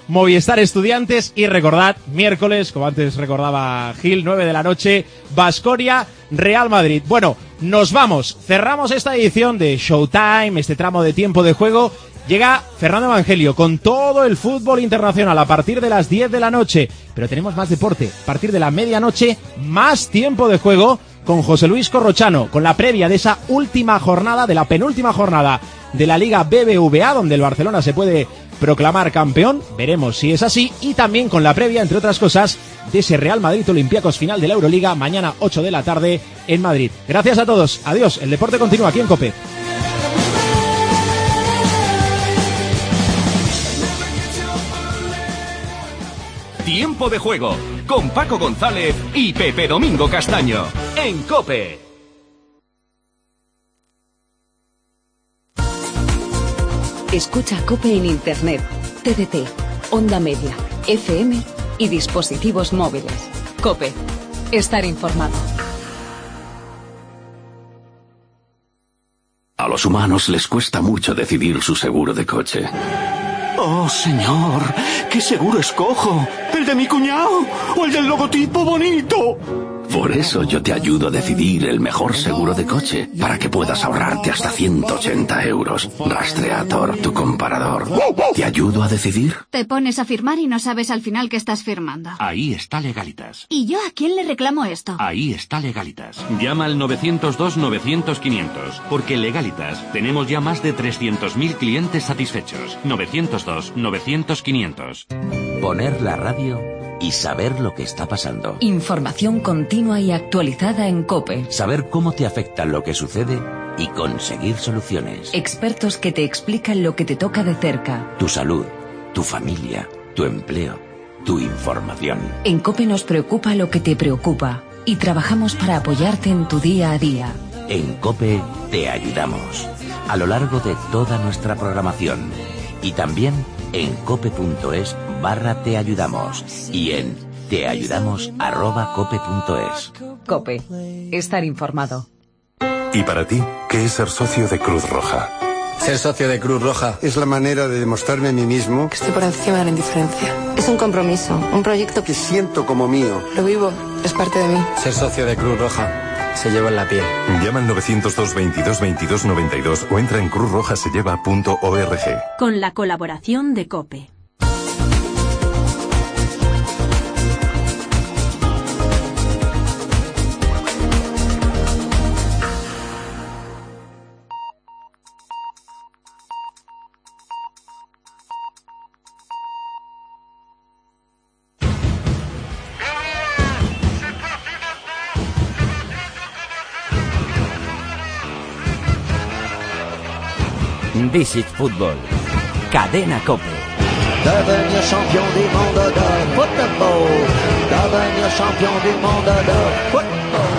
Movistar Estudiantes y recordad, miércoles, como antes recordaba Gil, nueve de la noche, Baskonia, Real Madrid. Bueno, nos vamos, cerramos esta edición de Showtime, este tramo de tiempo de juego. Llega Fernando Evangelio con todo el fútbol internacional a partir de las diez de la noche, pero tenemos más deporte, a partir de la medianoche, más tiempo de juego con José Luis Corrochano, con la previa de esa última jornada, de la penúltima jornada de la Liga B B V A, donde el Barcelona se puede proclamar campeón, veremos si es así, y también con la previa, entre otras cosas, de ese Real Madrid Olympiacos final de la Euroliga, mañana ocho de la tarde en Madrid. Gracias a todos, adiós, el deporte continúa aquí en COPE. Tiempo de juego con Paco González y Pepe Domingo Castaño en COPE. Escucha COPE en Internet, T D T, Onda Media, F M y dispositivos móviles. COPE. Estar informado. A los humanos les cuesta mucho decidir su seguro de coche. Oh, señor, ¿qué seguro escojo? ¿El de mi cuñado o el del logotipo bonito? Por eso yo te ayudo a decidir el mejor seguro de coche, para que puedas ahorrarte hasta ciento ochenta euros. Rastreator, tu comparador. ¿Te ayudo a decidir? Te pones a firmar y no sabes al final qué estás firmando. Ahí está Legalitas. ¿Y yo a quién le reclamo esto? Ahí está Legalitas. Llama al novecientos dos novecientos quinientos, porque Legalitas tenemos ya más de trescientos mil clientes satisfechos. novecientos dos novecientos quinientos. Poner la radio y saber lo que está pasando. Información continua y actualizada en COPE. Saber cómo te afecta lo que sucede y conseguir soluciones. Expertos que te explican lo que te toca de cerca. Tu salud, tu familia, tu empleo, tu información. En COPE nos preocupa lo que te preocupa y trabajamos para apoyarte en tu día a día. En COPE te ayudamos a lo largo de toda nuestra programación y también en cope.es barra te ayudamos y en teayudamos arroba cope.es. COPE. Estar informado. ¿Y para ti qué es ser socio de Cruz Roja? Ser socio de Cruz Roja es la manera de demostrarme a mí mismo que estoy por encima de la indiferencia. Es un compromiso, un proyecto que siento como mío. Lo vivo, es parte de mí. Ser socio de Cruz Roja se lleva en la piel. Llama al novecientos dos veintidós veintidós noventa y dos o entra en cruz roja se lleva punto org. Con la colaboración de COPE. Visit Football. Cadena COPE. Devenir champion du monde de football. Devenir champion du monde de football.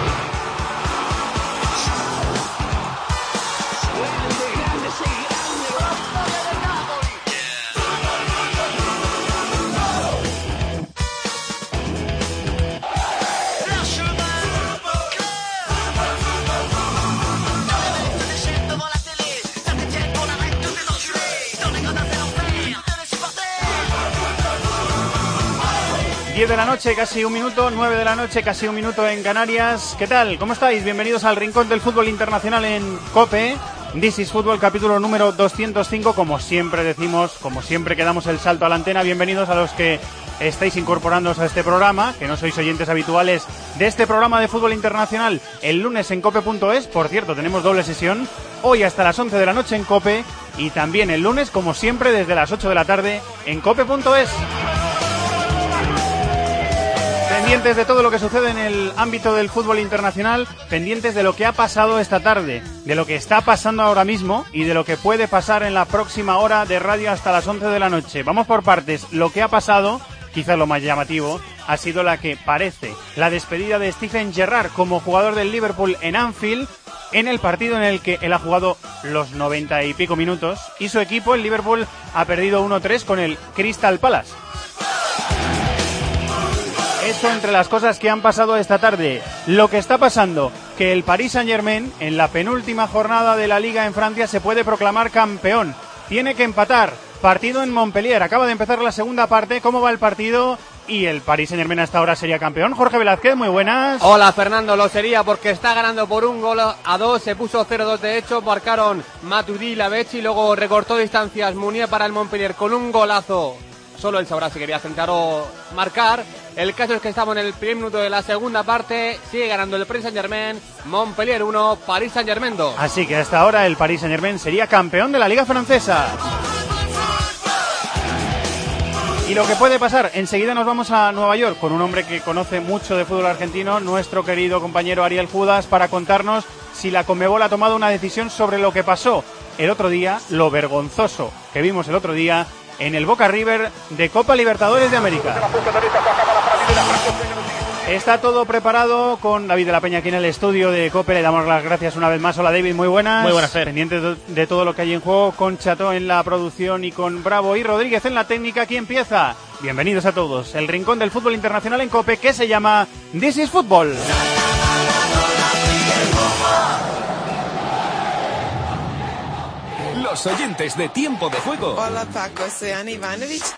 diez de la noche, casi un minuto, nueve de la noche, casi un minuto en Canarias. ¿Qué tal? ¿Cómo estáis? Bienvenidos al Rincón del Fútbol Internacional en COPE. This is Fútbol, capítulo número doscientos cinco. Como siempre decimos, como siempre que damos el salto a la antena, bienvenidos a los que estáis incorporándoos a este programa, que no sois oyentes habituales de este programa de fútbol internacional, el lunes en cope.es. Por cierto, tenemos doble sesión, hoy hasta las once de la noche en COPE y también el lunes, como siempre, desde las ocho de la tarde en cope.es. Pendientes de todo lo que sucede en el ámbito del fútbol internacional, pendientes de lo que ha pasado esta tarde, de lo que está pasando ahora mismo y de lo que puede pasar en la próxima hora de radio hasta las once de la noche. Vamos por partes. Lo que ha pasado, quizás lo más llamativo, ha sido la que parece la despedida de Steven Gerrard como jugador del Liverpool en Anfield, en el partido en el que él ha jugado los noventa y pico minutos y su equipo, el Liverpool, ha perdido uno tres con el Crystal Palace. Eso entre las cosas que han pasado esta tarde. Lo que está pasando, que el Paris Saint-Germain, en la penúltima jornada de la Liga en Francia, se puede proclamar campeón. Tiene que empatar Partido en Montpellier. Acaba de empezar la segunda parte. ¿Cómo va el partido? Y el Paris Saint-Germain hasta ahora sería campeón. Jorge Velázquez, muy buenas. Hola Fernando, lo sería porque está ganando por un gol a dos. Se puso cero dos de hecho. Marcaron Matuidi y Lavechi. Luego recortó distancias Munier para el Montpellier con un golazo. Solo él sabrá si quería centrar o marcar. El caso es que estamos en el primer minuto de la segunda parte. Sigue ganando el Paris Saint-Germain. Montpellier uno, Paris Saint-Germain dos. Así que hasta ahora el Paris Saint-Germain sería campeón de la Liga Francesa. Y lo que puede pasar, enseguida nos vamos a Nueva York con un hombre que conoce mucho de fútbol argentino, nuestro querido compañero Ariel Judas, para contarnos si la Conmebol ha tomado una decisión sobre lo que pasó el otro día, lo vergonzoso que vimos el otro día en el Boca River de Copa Libertadores de América. Está todo preparado con David de la Peña aquí en el estudio de COPE. Le damos las gracias una vez más. Hola David, muy buenas. Muy buenas, Fer. Pendientes de, de todo lo que hay en juego, con Chato en la producción y con Bravo y Rodríguez en la técnica. Aquí empieza. Bienvenidos a todos. El rincón del fútbol internacional en COPE que se llama This is Football. Los oyentes de Tiempo de Juego. Hola Paco, soy Ana Ivanovic.